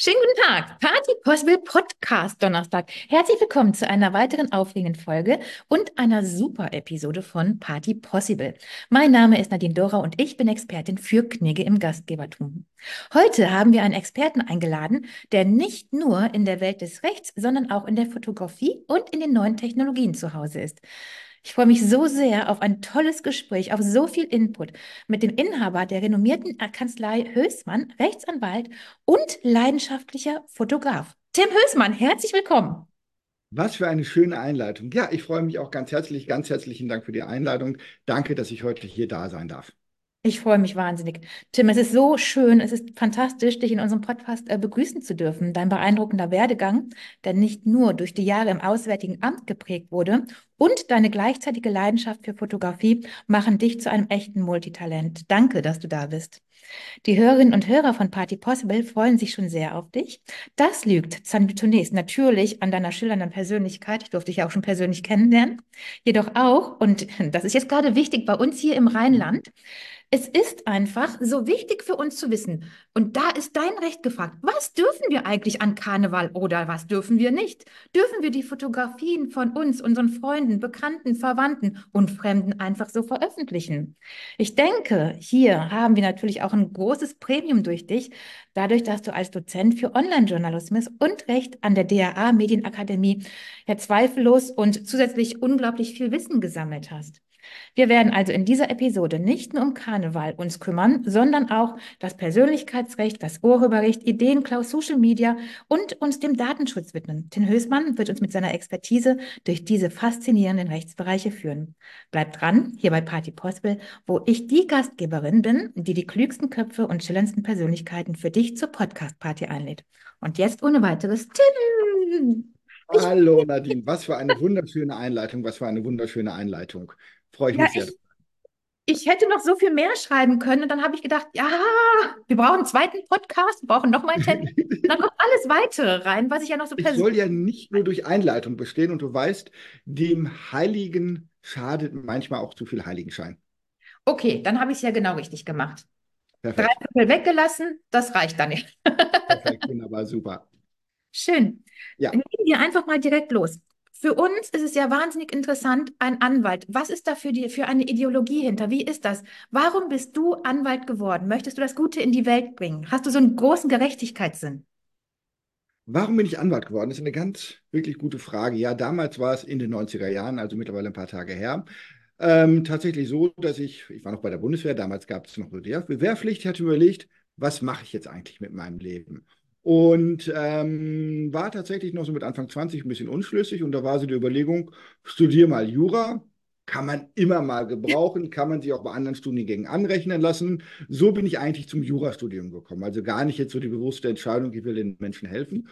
Schönen guten Tag, Party Possible Podcast Donnerstag. Herzlich willkommen zu einer weiteren aufregenden Folge und einer super Episode von Party Possible. Mein Name ist Nadine Dora und ich bin Expertin für Knigge im Gastgebertum. Heute haben wir einen Experten eingeladen, der nicht nur in der Welt des Rechts, sondern auch in der Fotografie und in den neuen Technologien zu Hause ist. Ich freue mich so sehr auf ein tolles Gespräch, auf so viel Input mit dem Inhaber der renommierten Kanzlei Hößmann, Rechtsanwalt und leidenschaftlicher Fotograf. Tim Hößmann, herzlich willkommen. Was für eine schöne Einleitung. Ja, ich freue mich auch ganz herzlichen Dank für die Einladung. Danke, dass ich heute hier da sein darf. Ich freue mich wahnsinnig. Tim, es ist so schön, es ist fantastisch, dich in unserem Podcast begrüßen zu dürfen. Dein beeindruckender Werdegang, der nicht nur durch die Jahre im Auswärtigen Amt geprägt wurde, und deine gleichzeitige Leidenschaft für Fotografie machen dich zu einem echten Multitalent. Danke, dass du da bist. Die Hörerinnen und Hörer von Party Possible freuen sich schon sehr auf dich. Das liegt zunächst natürlich an deiner schillernden Persönlichkeit. Ich durfte dich ja auch schon persönlich kennenlernen. Jedoch auch, und das ist jetzt gerade wichtig bei uns hier im Rheinland, es ist einfach so wichtig für uns zu wissen. Und da ist dein Recht gefragt. Was dürfen wir eigentlich an Karneval oder was dürfen wir nicht? Dürfen wir die Fotografien von uns, unseren Freunden, Bekannten, Verwandten und Fremden einfach so veröffentlichen? Ich denke, hier haben wir natürlich auch ein großes Premium durch dich, dadurch, dass du als Dozent für Online-Journalismus und Recht an der DAA Medienakademie ja zweifellos und zusätzlich unglaublich viel Wissen gesammelt hast. Wir werden also in dieser Episode nicht nur um Karneval uns kümmern, sondern auch das Persönlichkeitsrecht, das Urheberrecht, Ideenklau, Social Media und uns dem Datenschutz widmen. Tin Hößmann wird uns mit seiner Expertise durch diese faszinierenden Rechtsbereiche führen. Bleibt dran, hier bei Party Possible, wo ich die Gastgeberin bin, die die klügsten Köpfe und schillerndsten Persönlichkeiten für dich zur Podcast-Party einlädt. Und jetzt ohne weiteres, Tim! Ich, Hallo Nadine, was für eine wunderschöne Einleitung, was für eine wunderschöne Einleitung. Freue ich ja, mich sehr. ich Ich hätte noch so viel mehr schreiben können und dann habe ich gedacht, ja, wir brauchen einen zweiten Podcast, wir brauchen noch mal einen Termin. Und dann kommt alles weitere rein, was ich ja noch so Ich persönlich. soll ja nicht nur durch Einleitung bestehen und du weißt, dem Heiligen schadet manchmal auch zu viel Heiligenschein. Okay, dann habe ich es ja genau richtig gemacht. Drei Perfekt, Viertel weggelassen, das reicht dann nicht. perfekt, wunderbar, super. Schön. Ja. Legen wir einfach mal direkt los. Für uns ist es ja wahnsinnig interessant, ein Anwalt. Was ist da für eine Ideologie hinter? Wie ist das? Warum bist du Anwalt geworden? Möchtest du das Gute in die Welt bringen? Hast du so einen großen Gerechtigkeitssinn? Warum bin ich Anwalt geworden? Das ist eine ganz wirklich gute Frage. Ja, damals war es in den 90er Jahren, also mittlerweile ein paar Tage her. Tatsächlich so, dass ich war noch bei der Bundeswehr, damals gab es noch so die Wehrpflicht, ich hatte überlegt, was mache ich jetzt eigentlich mit meinem Leben? Und war tatsächlich noch so mit Anfang 20 ein bisschen unschlüssig und da war so die Überlegung, studier mal Jura, kann man immer mal gebrauchen, kann man sich auch bei anderen Studiengängen anrechnen lassen. So bin ich eigentlich zum Jurastudium gekommen. Also gar nicht jetzt so die bewusste Entscheidung, ich will den Menschen helfen.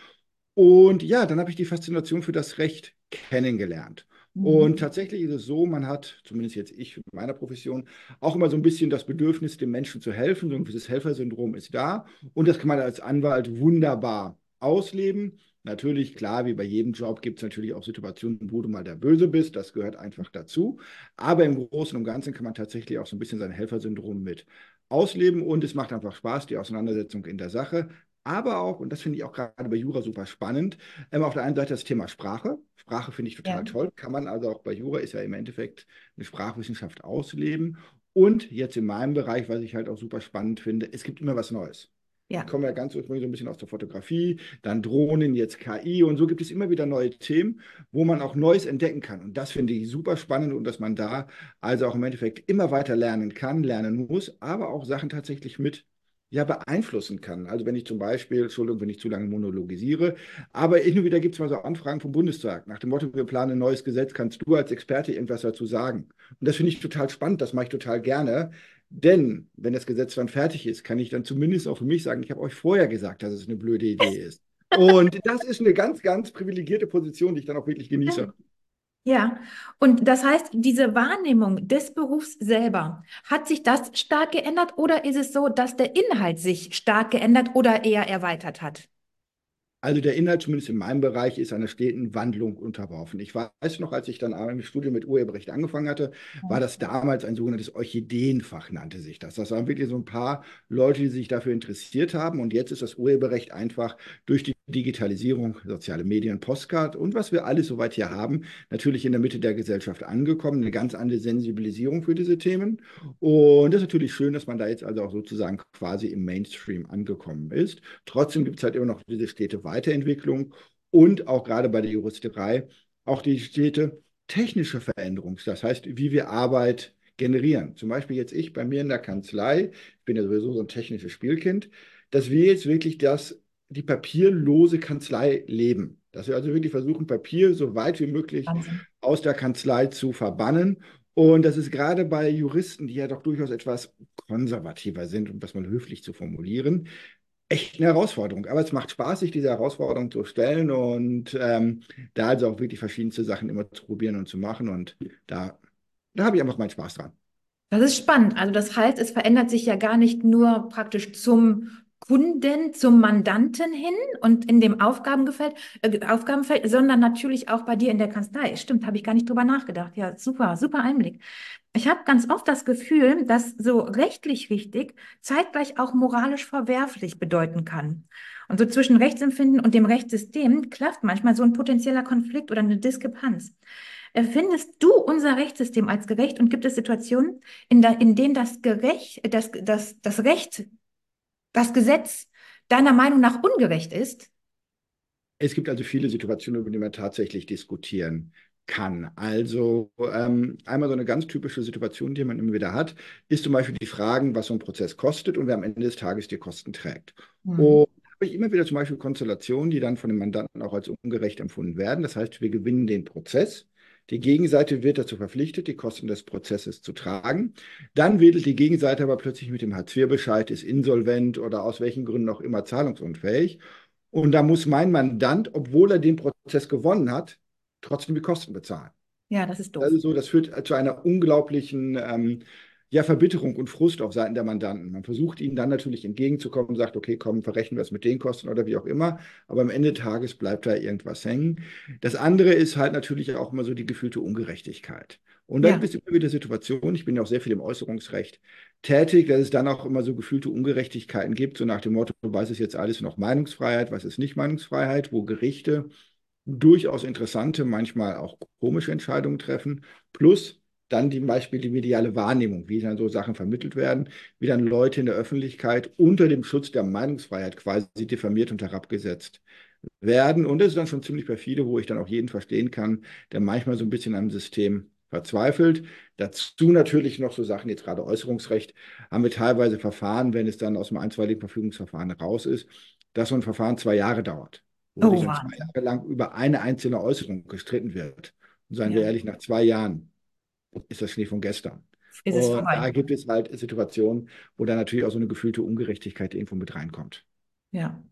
Und ja, dann habe ich die Faszination für das Recht kennengelernt. Und Mhm. tatsächlich ist es so, man hat, zumindest jetzt ich in meiner Profession, auch immer so ein bisschen das Bedürfnis, dem Menschen zu helfen. So ein gewisses Helfersyndrom ist da. Und das kann man als Anwalt wunderbar ausleben. Natürlich, klar, wie bei jedem Job gibt es natürlich auch Situationen, wo du mal der Böse bist. Das gehört einfach dazu. Aber im Großen und Ganzen kann man tatsächlich auch so ein bisschen sein Helfersyndrom mit ausleben. Und es macht einfach Spaß, die Auseinandersetzung in der Sache. Aber auch, und das finde ich auch gerade bei Jura super spannend, auf der einen Seite das Thema Sprache. Sprache finde ich total Ja. toll. Kann man also auch bei Jura, ist ja im Endeffekt eine Sprachwissenschaft ausleben. Und jetzt in meinem Bereich, was ich halt auch super spannend finde, es gibt immer was Neues. Ich Ja. komme ja ganz ursprünglich so ein bisschen aus der Fotografie, dann Drohnen, jetzt KI und so gibt es immer wieder neue Themen, wo man auch Neues entdecken kann. Und das finde ich super spannend und dass man da also auch im Endeffekt immer weiter lernen kann, lernen muss, aber auch Sachen tatsächlich mit ja, beeinflussen kann. Also wenn ich zum Beispiel, Entschuldigung, wenn ich zu lange monologisiere, aber hin und wieder gibt es mal so Anfragen vom Bundestag nach dem Motto, wir planen ein neues Gesetz, kannst du als Experte irgendwas dazu sagen? Und das finde ich total spannend, das mache ich total gerne. Denn wenn das Gesetz dann fertig ist, kann ich dann zumindest auch für mich sagen, ich habe euch vorher gesagt, dass es eine blöde Idee ist. Und das ist eine ganz privilegierte Position, die ich dann auch wirklich genieße. Ja, und das heißt, diese Wahrnehmung des Berufs selber, hat sich das stark geändert oder ist es so, dass der Inhalt sich stark geändert oder eher erweitert hat? Also der Inhalt, zumindest in meinem Bereich, ist einer steten Wandlung unterworfen. Ich weiß noch, als ich dann im Studium mit Urheberrecht angefangen hatte, war das damals ein sogenanntes Orchideenfach, nannte sich das. Das waren wirklich so ein paar Leute, die sich dafür interessiert haben. Und jetzt ist das Urheberrecht einfach durch die Digitalisierung, soziale Medien, Postcard und was wir alles soweit hier haben, natürlich in der Mitte der Gesellschaft angekommen. Eine ganz andere Sensibilisierung für diese Themen. Und das ist natürlich schön, dass man da jetzt also auch sozusagen quasi im Mainstream angekommen ist. Trotzdem gibt es halt immer noch diese stete Weiterentwicklung und auch gerade bei der Juristerei auch die stete technische Veränderung. Das heißt, wie wir Arbeit generieren. Zum Beispiel jetzt ich bei mir in der Kanzlei, ich bin ja sowieso so ein technisches Spielkind, dass wir jetzt wirklich die papierlose Kanzlei leben. Dass wir also wirklich versuchen, Papier so weit wie möglich Wahnsinn. aus der Kanzlei zu verbannen. Und das ist gerade bei Juristen, die ja doch durchaus etwas konservativer sind, um das mal höflich zu formulieren, echt eine Herausforderung. Aber es macht Spaß, sich dieser Herausforderung zu stellen und da also auch wirklich verschiedenste Sachen immer zu probieren und zu machen. Und da habe ich einfach meinen Spaß dran. Das ist spannend. Also das heißt, es verändert sich ja gar nicht nur praktisch zum Kunden, zum Mandanten hin und in dem Aufgabenfeld, sondern natürlich auch bei dir in der Kanzlei. Stimmt, habe ich gar nicht drüber nachgedacht. Ja, super, super Einblick. Ich habe ganz oft das Gefühl, dass so rechtlich richtig zeitgleich auch moralisch verwerflich bedeuten kann. Und so zwischen Rechtsempfinden und dem Rechtssystem klafft manchmal so ein potenzieller Konflikt oder eine Diskrepanz. Findest du unser Rechtssystem als gerecht und gibt es Situationen, in denen das Recht, das Gesetz deiner Meinung nach ungerecht ist? Es gibt also viele Situationen, über die man tatsächlich diskutieren kann. Also einmal so eine ganz typische Situation, die man immer wieder hat, ist zum Beispiel die Frage, was so ein Prozess kostet und wer am Ende des Tages die Kosten trägt. Hm. Und da habe ich immer wieder zum Beispiel Konstellationen, die dann von den Mandanten auch als ungerecht empfunden werden. Das heißt, wir gewinnen den Prozess. Die Gegenseite wird dazu verpflichtet, die Kosten des Prozesses zu tragen. Dann wedelt die Gegenseite aber plötzlich mit dem Hartz-IV-Bescheid, ist insolvent oder aus welchen Gründen auch immer zahlungsunfähig. Und da muss mein Mandant, obwohl er den Prozess gewonnen hat, trotzdem die Kosten bezahlen. Ja, das ist Das doof. ist so, das führt zu einer unglaublichen ja, Verbitterung und Frust auf Seiten der Mandanten. Man versucht ihnen dann natürlich entgegenzukommen, sagt, okay, komm, verrechnen wir es mit den Kosten oder wie auch immer. Aber am Ende des Tages bleibt da irgendwas hängen. Das andere ist halt natürlich auch immer so die gefühlte Ungerechtigkeit. Und da gibt Ja, es immer wieder Situationen, ich bin ja auch sehr viel im Äußerungsrecht tätig, dass es dann auch immer so gefühlte Ungerechtigkeiten gibt, so nach dem Motto, was ist jetzt alles noch Meinungsfreiheit, was ist nicht Meinungsfreiheit, wo Gerichte durchaus interessante, manchmal auch komische Entscheidungen treffen, plus dann zum Beispiel die mediale Wahrnehmung, wie dann so Sachen vermittelt werden, wie dann Leute in der Öffentlichkeit unter dem Schutz der Meinungsfreiheit quasi diffamiert und herabgesetzt werden. Und das ist dann schon ziemlich perfide, wo ich dann auch jeden verstehen kann, der manchmal so ein bisschen am System verzweifelt. Dazu natürlich noch so Sachen, jetzt gerade Äußerungsrecht, haben wir teilweise Verfahren, wenn es dann aus dem einstweiligen Verfügungsverfahren raus ist, dass so ein Verfahren 2 Jahre dauert, wo sich oh dann zwei Wahnsinn. Jahre lang über eine einzelne Äußerung gestritten wird. Und seien wir Ja, ehrlich, nach 2 Jahren ist das Schnee von gestern. ist es Und vorbei. da gibt es halt Situationen, wo dann natürlich auch so eine gefühlte Ungerechtigkeit irgendwo mit reinkommt. Ja.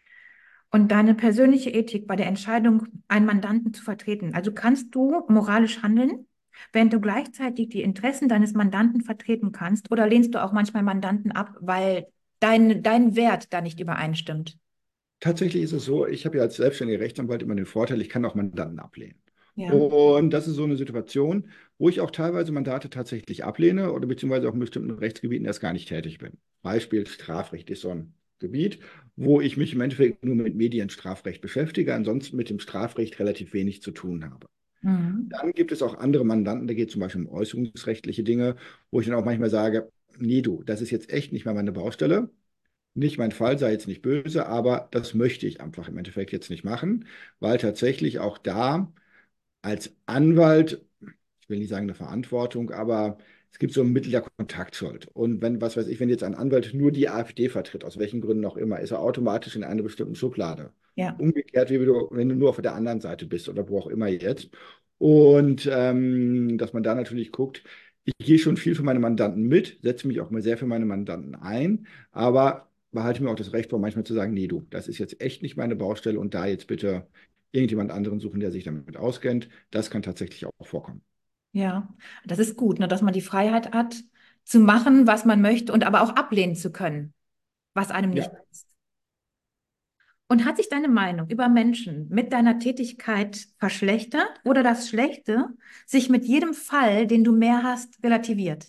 Und deine persönliche Ethik bei der Entscheidung, einen Mandanten zu vertreten. Also kannst du moralisch handeln, während du gleichzeitig die Interessen deines Mandanten vertreten kannst, oder lehnst du auch manchmal Mandanten ab, weil dein Wert da nicht übereinstimmt? Tatsächlich ist es so, ich habe ja als selbstständiger Rechtsanwalt immer den Vorteil, ich kann auch Mandanten ablehnen. Ja. Und das ist so eine Situation, wo ich auch teilweise Mandate tatsächlich ablehne oder beziehungsweise auch in bestimmten Rechtsgebieten erst gar nicht tätig bin. Beispiel Strafrecht ist so ein Gebiet, wo ich mich im Endeffekt nur mit Medienstrafrecht beschäftige, ansonsten mit dem Strafrecht relativ wenig zu tun habe. Mhm. Dann gibt es auch andere Mandanten, da geht es zum Beispiel um äußerungsrechtliche Dinge, wo ich dann auch manchmal sage, nee du, das ist jetzt echt nicht mehr meine Baustelle. Nicht mein Fall, sei jetzt nicht böse, aber das möchte ich einfach im Endeffekt jetzt nicht machen, weil tatsächlich auch da als Anwalt, ich will nicht sagen eine Verantwortung, aber es gibt so ein Mittel der Kontaktschuld. Und wenn, was weiß ich, wenn jetzt ein Anwalt nur die AfD vertritt, aus welchen Gründen auch immer, ist er automatisch in einer bestimmten Schublade. Ja. Umgekehrt, wie du, wenn du nur auf der anderen Seite bist oder wo auch immer jetzt. Und dass man da natürlich guckt, ich gehe schon viel für meine Mandanten mit, setze mich auch mal sehr für meine Mandanten ein, aber behalte mir auch das Recht vor, manchmal zu sagen, nee, du, das ist jetzt echt nicht meine Baustelle und da jetzt bitte irgendjemand anderen suchen, der sich damit auskennt. Das kann tatsächlich auch vorkommen. Ja. Das ist gut, ne, dass man die Freiheit hat, zu machen, was man möchte und aber auch ablehnen zu können, was einem nicht Ja, passt. Und hat sich deine Meinung über Menschen mit deiner Tätigkeit verschlechtert oder das Schlechte sich mit jedem Fall, den du mehr hast, relativiert?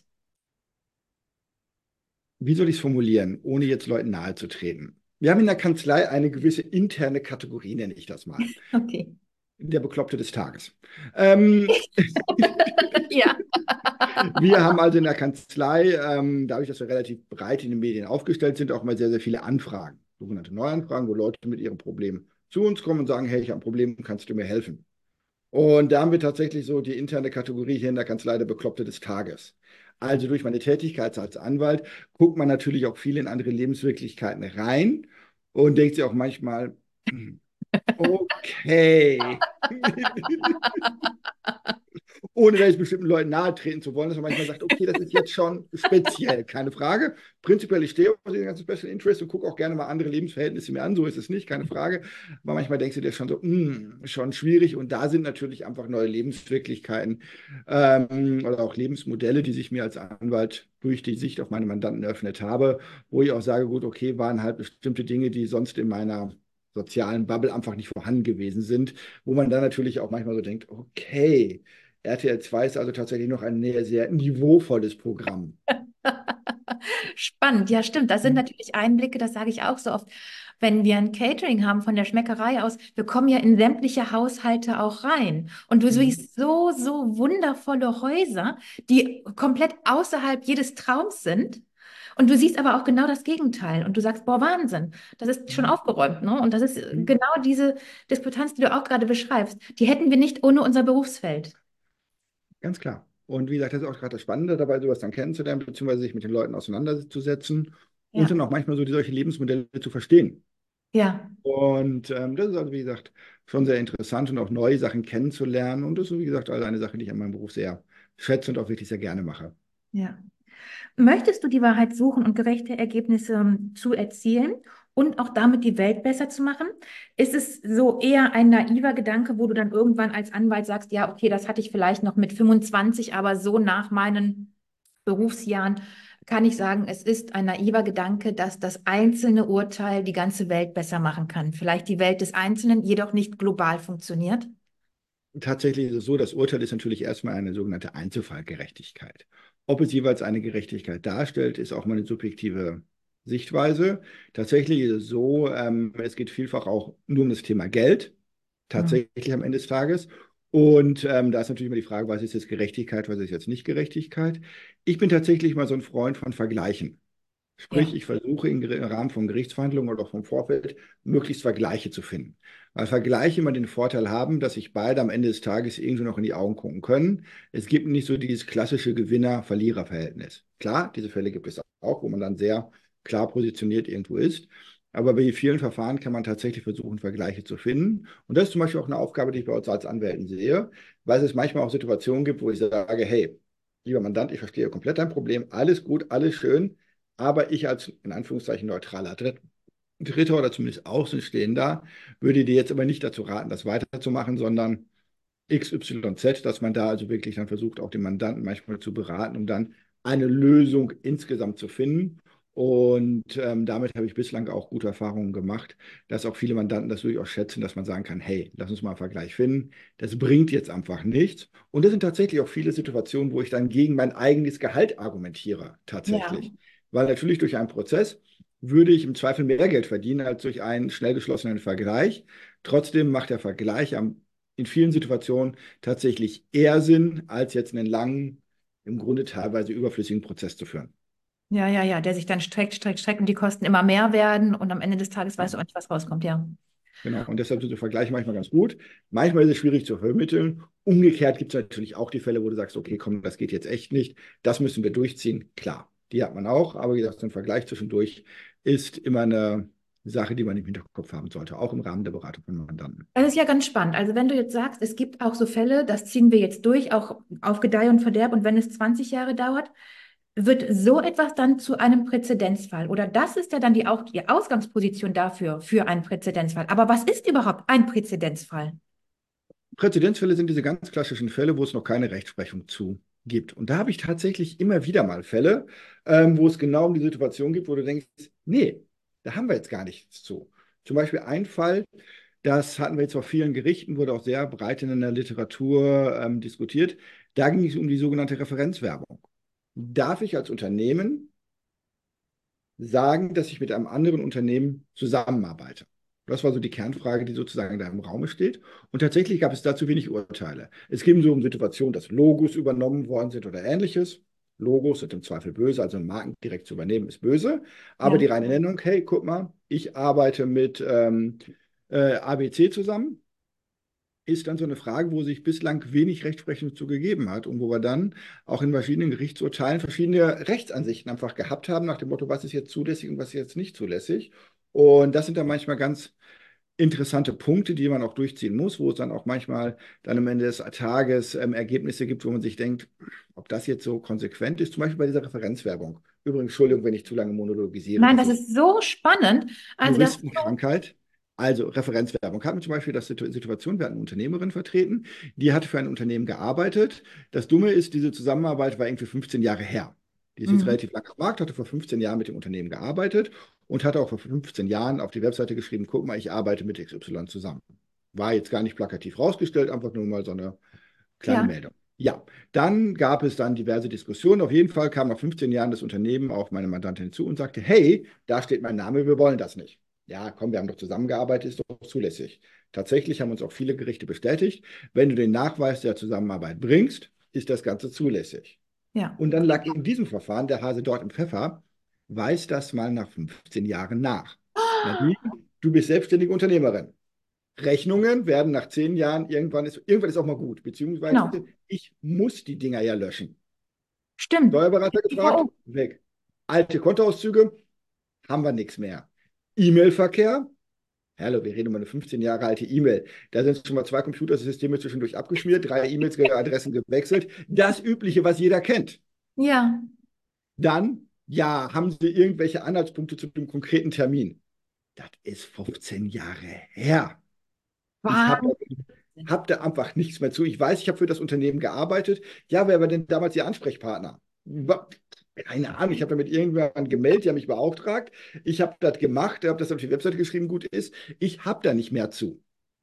Wie soll ich es formulieren, ohne jetzt Leuten nahe zu treten? Wir haben in der Kanzlei eine gewisse interne Kategorie, nenne ich das mal. Okay. Der Bekloppte des Tages. Ähm, Ja. Wir haben also in der Kanzlei, dadurch, dass wir relativ breit in den Medien aufgestellt sind, auch mal sehr, sehr viele Anfragen, sogenannte Neuanfragen, wo Leute mit ihrem Problem zu uns kommen und sagen, hey, ich habe ein Problem, kannst du mir helfen? Und da haben wir tatsächlich so die interne Kategorie hier in der Kanzlei der Bekloppte des Tages. Also durch meine Tätigkeit als Anwalt guckt man natürlich auch viel in andere Lebenswirklichkeiten rein und denkt sich auch manchmal, okay. Ohne da jetzt bestimmten Leuten nahe treten zu wollen, dass man manchmal sagt, okay, das ist jetzt schon speziell, keine Frage. Prinzipiell, ich stehe auf den ganzen Special Interest und gucke auch gerne mal andere Lebensverhältnisse mir an, so ist es nicht, keine Frage. Aber manchmal denkst du dir schon so, schon schwierig. Und da sind natürlich einfach neue Lebenswirklichkeiten oder auch Lebensmodelle, die sich mir als Anwalt durch die Sicht auf meine Mandanten eröffnet habe, wo ich auch sage, gut, okay, waren halt bestimmte Dinge, die sonst in meiner sozialen Bubble einfach nicht vorhanden gewesen sind, wo man dann natürlich auch manchmal so denkt, okay, RTL 2 ist also tatsächlich noch ein sehr niveauvolles Programm. Spannend, ja, stimmt. Das sind natürlich Einblicke, das sage ich auch so oft, wenn wir ein Catering haben von der Schmeckerei aus. Wir kommen ja in sämtliche Haushalte auch rein. Und du Mhm. siehst so wundervolle Häuser, die komplett außerhalb jedes Traums sind. Und du siehst aber auch genau das Gegenteil. Und du sagst, boah, Wahnsinn, das ist schon aufgeräumt, ne? Und das ist Mhm. genau diese Diskrepanz, die du auch gerade beschreibst. Die hätten wir nicht ohne unser Berufsfeld. Ganz klar. Und wie gesagt, das ist auch gerade das Spannende dabei, sowas dann kennenzulernen, beziehungsweise sich mit den Leuten auseinanderzusetzen und Ja, dann auch manchmal so die solche Lebensmodelle zu verstehen. ja, Und das ist also, wie gesagt, schon sehr interessant und auch neue Sachen kennenzulernen. Und das ist, wie gesagt, also eine Sache, die ich an meinem Beruf sehr schätze und auch wirklich sehr gerne mache. ja. Möchtest du die Wahrheit suchen und gerechte Ergebnisse zu erzielen und auch damit die Welt besser zu machen? Ist es so eher ein naiver Gedanke, wo du dann irgendwann als Anwalt sagst, ja, okay, das hatte ich vielleicht noch mit 25, aber so nach meinen Berufsjahren kann ich sagen, es ist ein naiver Gedanke, dass das einzelne Urteil die ganze Welt besser machen kann. Vielleicht die Welt des Einzelnen, jedoch nicht global funktioniert. Tatsächlich ist es so, das Urteil ist natürlich erstmal eine sogenannte Einzelfallgerechtigkeit. Ob es jeweils eine Gerechtigkeit darstellt, ist auch mal eine subjektive Sichtweise. Tatsächlich ist es so, es geht vielfach auch nur um das Thema Geld, Hm. tatsächlich am Ende des Tages. Und da ist natürlich immer die Frage, was ist jetzt Gerechtigkeit, was ist jetzt nicht Gerechtigkeit. Ich bin tatsächlich mal so ein Freund von Vergleichen. Sprich, Ja, ich versuche im Rahmen von Gerichtsverhandlungen oder auch vom Vorfeld möglichst Vergleiche zu finden. Weil Vergleiche immer den Vorteil haben, dass sich beide am Ende des Tages irgendwie noch in die Augen gucken können. Es gibt nicht so dieses klassische Gewinner-Verlierer-Verhältnis. Klar, diese Fälle gibt es auch, wo man dann sehr klar positioniert irgendwo ist. Aber bei vielen Verfahren kann man tatsächlich versuchen, Vergleiche zu finden. Und das ist zum Beispiel auch eine Aufgabe, die ich bei uns als Anwälten sehe, weil es manchmal auch Situationen gibt, wo ich sage, hey, lieber Mandant, ich verstehe komplett dein Problem, alles gut, alles schön. Aber ich als in Anführungszeichen neutraler Dritter oder zumindest Außenstehender würde dir jetzt aber nicht dazu raten, das weiterzumachen, sondern XYZ, dass man da also wirklich dann versucht, auch den Mandanten manchmal zu beraten, um dann eine Lösung insgesamt zu finden. Und damit habe ich bislang auch gute Erfahrungen gemacht, dass auch viele Mandanten das durchaus schätzen, dass man sagen kann, hey, lass uns mal einen Vergleich finden. Das bringt jetzt einfach nichts. Und das sind tatsächlich auch viele Situationen, wo ich dann gegen mein eigenes Gehalt argumentiere, ja. tatsächlich. Weil natürlich durch einen Prozess würde ich im Zweifel mehr Geld verdienen als durch einen schnell geschlossenen Vergleich. Trotzdem macht der Vergleich in vielen Situationen tatsächlich eher Sinn, als jetzt einen langen, im Grunde teilweise überflüssigen Prozess zu führen. Ja, der sich dann streckt und die Kosten immer mehr werden und am Ende des Tages weißt du auch Genau. nicht, was rauskommt, ja. Genau. Und deshalb sind so Vergleiche manchmal ganz gut. Manchmal ist es schwierig zu vermitteln. Umgekehrt gibt es natürlich auch die Fälle, wo du sagst, okay, komm, das geht jetzt echt nicht. Das müssen wir durchziehen. Klar, die hat man auch. Aber wie gesagt, so ein Vergleich zwischendurch ist immer eine Sache, die man im Hinterkopf haben sollte, auch im Rahmen der Beratung von Mandanten. Das ist ja ganz spannend. Also wenn du jetzt sagst, es gibt auch so Fälle, das ziehen wir jetzt durch, auch auf Gedeih und Verderb und wenn es 20 Jahre dauert, wird so etwas dann zu einem Präzedenzfall? Oder das ist ja dann auch die Ausgangsposition dafür, für einen Präzedenzfall. Aber was ist überhaupt ein Präzedenzfall? Präzedenzfälle sind diese ganz klassischen Fälle, wo es noch keine Rechtsprechung zu gibt. Und da habe ich tatsächlich immer wieder mal Fälle, wo es genau um die Situation geht, wo du denkst, nee, da haben wir jetzt gar nichts zu. Zum Beispiel ein Fall, das hatten wir jetzt auf vielen Gerichten, wurde auch sehr breit in der Literatur diskutiert. Da ging es um die sogenannte Referenzwerbung. Darf ich als Unternehmen sagen, dass ich mit einem anderen Unternehmen zusammenarbeite? Das war so die Kernfrage, die sozusagen da im Raum steht. Und tatsächlich gab es dazu wenig Urteile. Es ging so um Situationen, dass Logos übernommen worden sind oder ähnliches. Logos sind im Zweifel böse, also Marken direkt zu übernehmen ist böse. Aber die Ja. reine Nennung, hey, guck mal, ich arbeite mit ABC zusammen, ist dann so eine Frage, wo sich bislang wenig Rechtsprechung zu gegeben hat und wo wir dann auch in verschiedenen Gerichtsurteilen verschiedene Rechtsansichten einfach gehabt haben, nach dem Motto, was ist jetzt zulässig und was ist jetzt nicht zulässig. Und das sind dann manchmal ganz interessante Punkte, die man auch durchziehen muss, wo es dann auch manchmal dann am Ende des Tages Ergebnisse gibt, wo man sich denkt, ob das jetzt so konsequent ist, zum Beispiel bei dieser Referenzwerbung. Übrigens, Entschuldigung, wenn ich zu lange monologisiere, Nein, das das ist ist so spannend. Also das, Juristenkrankheit. Also Referenzwerbung. Hatten wir zum Beispiel das Situation, wir hatten eine Unternehmerin vertreten, die hatte für ein Unternehmen gearbeitet. Das Dumme ist, diese Zusammenarbeit war irgendwie 15 Jahre her. Die ist jetzt Mhm. relativ lang am Markt, hatte vor 15 Jahren mit dem Unternehmen gearbeitet und hatte auch vor 15 Jahren auf die Webseite geschrieben, guck mal, ich arbeite mit XY zusammen. War jetzt gar nicht plakativ rausgestellt, einfach nur mal so eine kleine Ja, Meldung. Ja, dann gab es dann diverse Diskussionen. Auf jeden Fall kam nach 15 Jahren das Unternehmen auf meine Mandantin zu und sagte, hey, da steht mein Name, wir wollen das nicht. Ja, komm, wir haben doch zusammengearbeitet, ist doch zulässig. Tatsächlich haben uns auch viele Gerichte bestätigt, wenn du den Nachweis der Zusammenarbeit bringst, ist das Ganze zulässig. ja. Und dann lag in diesem Verfahren der Hase dort im Pfeffer, weiß das mal nach 15 Jahren nach. Nadine, du bist selbstständige Unternehmerin. Rechnungen werden nach 10 Jahren irgendwann ist auch mal gut, beziehungsweise Genau. ich muss die Dinger ja löschen. Stimmt. Steuerberater gefragt, DSGVO. weg. Alte Kontoauszüge, haben wir nichts mehr. E-Mail-Verkehr, hallo, wir reden über eine 15 Jahre alte E-Mail. Da sind schon mal 2 Computersysteme zwischendurch abgeschmiert, 3 E-Mails-Adressen gewechselt. Das Übliche, was jeder kennt. Ja. Dann, ja, haben Sie irgendwelche Anhaltspunkte zu dem konkreten Termin? Das ist 15 Jahre her. Ich habe Wahnsinn. hab da einfach nichts mehr zu. Ich weiß, ich habe für das Unternehmen gearbeitet. Ja, wer war denn damals Ihr Ansprechpartner? Keine Ahnung, ich habe da mit irgendjemandem gemeldet, die haben mich beauftragt. Ich habe das gemacht, habe das auf die Webseite geschrieben, gut ist. Ich habe da nicht mehr zu.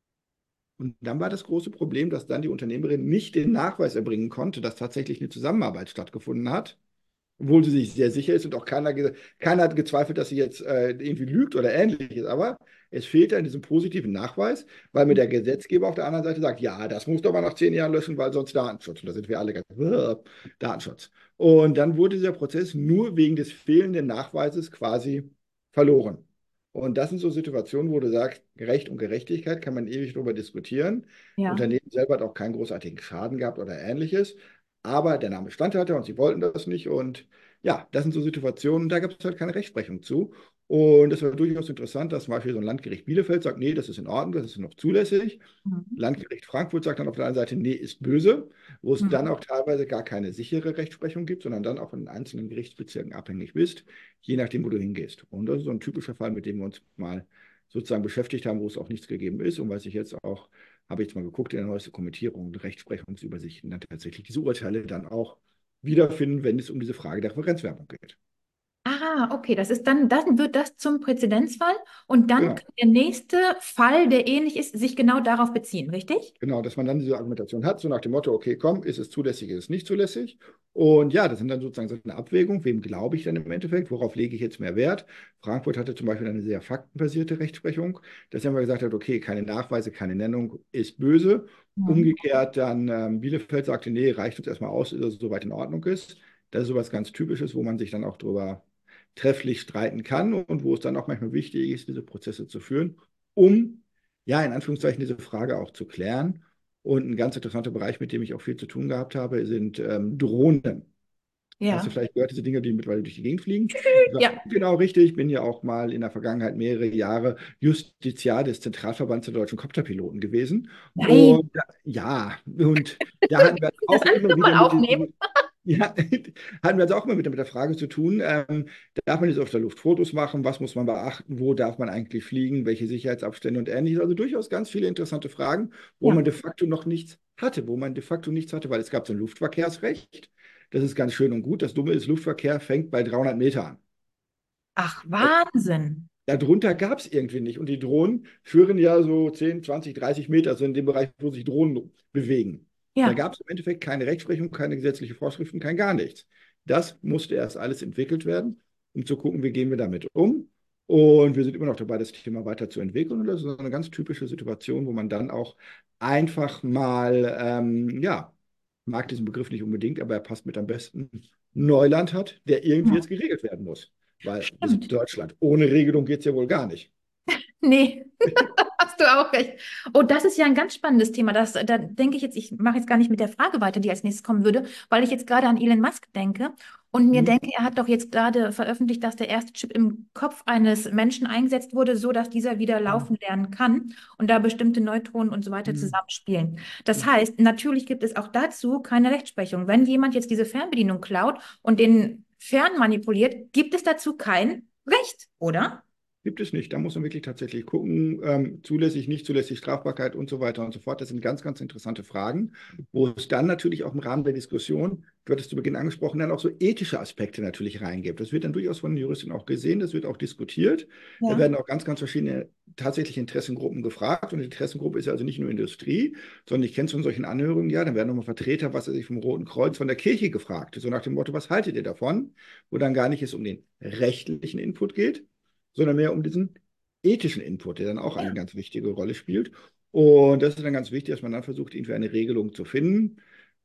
Und dann war das große Problem, dass dann die Unternehmerin nicht den Nachweis erbringen konnte, dass tatsächlich eine Zusammenarbeit stattgefunden hat, obwohl sie sich sehr sicher ist und auch keiner hat gezweifelt, dass sie jetzt irgendwie lügt oder ähnliches. Aber es fehlt an diesem positiven Nachweis, weil mir der Gesetzgeber auf der anderen Seite sagt, ja, das muss doch mal nach 10 Jahren löschen, weil sonst Datenschutz. Und da sind wir alle ganz, Datenschutz. Und dann wurde dieser Prozess nur wegen des fehlenden Nachweises quasi verloren. Und das sind so Situationen, wo du sagst, Recht und Gerechtigkeit kann man ewig darüber diskutieren. Ja. Unternehmen selber hat auch keinen großartigen Schaden gehabt oder ähnliches. Aber der Name stand hatte und sie wollten das nicht. Und ja, das sind so Situationen, da gibt es halt keine Rechtsprechung zu. Und das war durchaus interessant, dass zum Beispiel so ein Landgericht Bielefeld sagt, nee, das ist in Ordnung, das ist noch zulässig. Mhm. Landgericht Frankfurt sagt dann auf der anderen Seite, nee, ist böse, wo es dann Mhm. auch teilweise gar keine sichere Rechtsprechung gibt, sondern dann auch von den einzelnen Gerichtsbezirken abhängig bist, je nachdem, wo du hingehst. Und das ist so ein typischer Fall, mit dem wir uns mal sozusagen beschäftigt haben, wo es auch nichts gegeben ist und was ich jetzt auch, habe ich jetzt mal geguckt in der neuesten Kommentierung und Rechtsprechungsübersichten, dann tatsächlich diese Urteile dann auch wiederfinden, wenn es um diese Frage der Referenzwerbung geht. Ah, okay, dann wird das zum Präzedenzfall und dann Genau. kann der nächste Fall, der ähnlich ist, sich genau darauf beziehen, richtig? Genau, dass man dann diese Argumentation hat, so nach dem Motto, okay, komm, ist es zulässig, ist es nicht zulässig? Und ja, das sind dann sozusagen so eine Abwägung, wem glaube ich dann im Endeffekt, worauf lege ich jetzt mehr Wert? Frankfurt hatte zum Beispiel eine sehr faktenbasierte Rechtsprechung, dass er immer gesagt hat, okay, keine Nachweise, keine Nennung ist böse. Mhm. Umgekehrt dann Bielefeld sagte, nee, reicht uns erstmal aus, dass es soweit in Ordnung ist. Das ist sowas ganz Typisches, wo man sich dann auch drüber trefflich streiten kann und wo es dann auch manchmal wichtig ist, diese Prozesse zu führen, um ja, in Anführungszeichen diese Frage auch zu klären. Und ein ganz interessanter Bereich, mit dem ich auch viel zu tun gehabt habe, sind Drohnen. Hast du Ja. vielleicht gehört, diese Dinge, die mittlerweile durch die Gegend fliegen? Ja, Ja. genau richtig. Ich bin ja auch mal in der Vergangenheit mehrere Jahre Justiziar des Zentralverbands der deutschen Kopterpiloten gewesen. Nein. Und ja, und da hatten wir Das auch alles immer wieder nochmal mit aufnehmen. diesem, ja, hatten wir also auch mal mit der Frage zu tun, darf man jetzt auf der Luft Fotos machen, was muss man beachten, wo darf man eigentlich fliegen, welche Sicherheitsabstände und ähnliches. Also durchaus ganz viele interessante Fragen, wo Ja. man de facto noch nichts hatte, wo man de facto nichts hatte, weil es gab so ein Luftverkehrsrecht. Das ist ganz schön und gut. Das Dumme ist, Luftverkehr fängt bei 300 Meter an. Ach, Wahnsinn. Darunter gab es irgendwie nicht. Und die Drohnen führen ja so 10, 20, 30 Meter, so in dem Bereich, wo sich Drohnen bewegen. Da Ja, gab es im Endeffekt keine Rechtsprechung, keine gesetzliche Vorschriften, kein gar nichts. Das musste erst alles entwickelt werden, um zu gucken, wie gehen wir damit um. Und wir sind immer noch dabei, das Thema weiterzuentwickeln. Und das ist eine ganz typische Situation, wo man dann auch einfach mal, ja, mag diesen Begriff nicht unbedingt, aber er passt mit am besten, Neuland hat, der irgendwie ja, jetzt geregelt werden muss. Weil wir sind in stimmt. Deutschland. Ohne Regelung geht es ja wohl gar nicht. Nee, hast du auch recht. Oh, das ist ja ein ganz spannendes Thema. Da denke ich jetzt, ich mache jetzt gar nicht mit der Frage weiter, die als nächstes kommen würde, weil ich jetzt gerade an Elon Musk denke und mir Hm? denke, er hat doch jetzt gerade veröffentlicht, dass der erste Chip im Kopf eines Menschen eingesetzt wurde, so dass dieser wieder laufen lernen kann und da bestimmte Neutronen und so weiter Hm. zusammenspielen. Das heißt, natürlich gibt es auch dazu keine Rechtsprechung. Wenn jemand jetzt diese Fernbedienung klaut und den fern manipuliert, gibt es dazu kein Recht, oder? Gibt es nicht. Da muss man wirklich tatsächlich gucken, zulässig, nicht zulässig, Strafbarkeit und so weiter und so fort. Das sind ganz, ganz interessante Fragen, wo es dann natürlich auch im Rahmen der Diskussion, du hattest zu Beginn angesprochen, dann auch so ethische Aspekte natürlich reingibt. Das wird dann durchaus von den Juristen auch gesehen, das wird auch diskutiert. Da Ja. werden auch ganz, ganz verschiedene tatsächliche Interessengruppen gefragt. Und die Interessengruppe ist ja also nicht nur Industrie, sondern ich kenne es von solchen Anhörungen, ja, dann werden nochmal Vertreter, was weiß ich, vom Roten Kreuz, von der Kirche gefragt. So nach dem Motto, was haltet ihr davon? Wo dann gar nicht es um den rechtlichen Input geht, sondern mehr um diesen ethischen Input, der dann auch eine ganz wichtige Rolle spielt. Und das ist dann ganz wichtig, dass man dann versucht, irgendwie eine Regelung zu finden.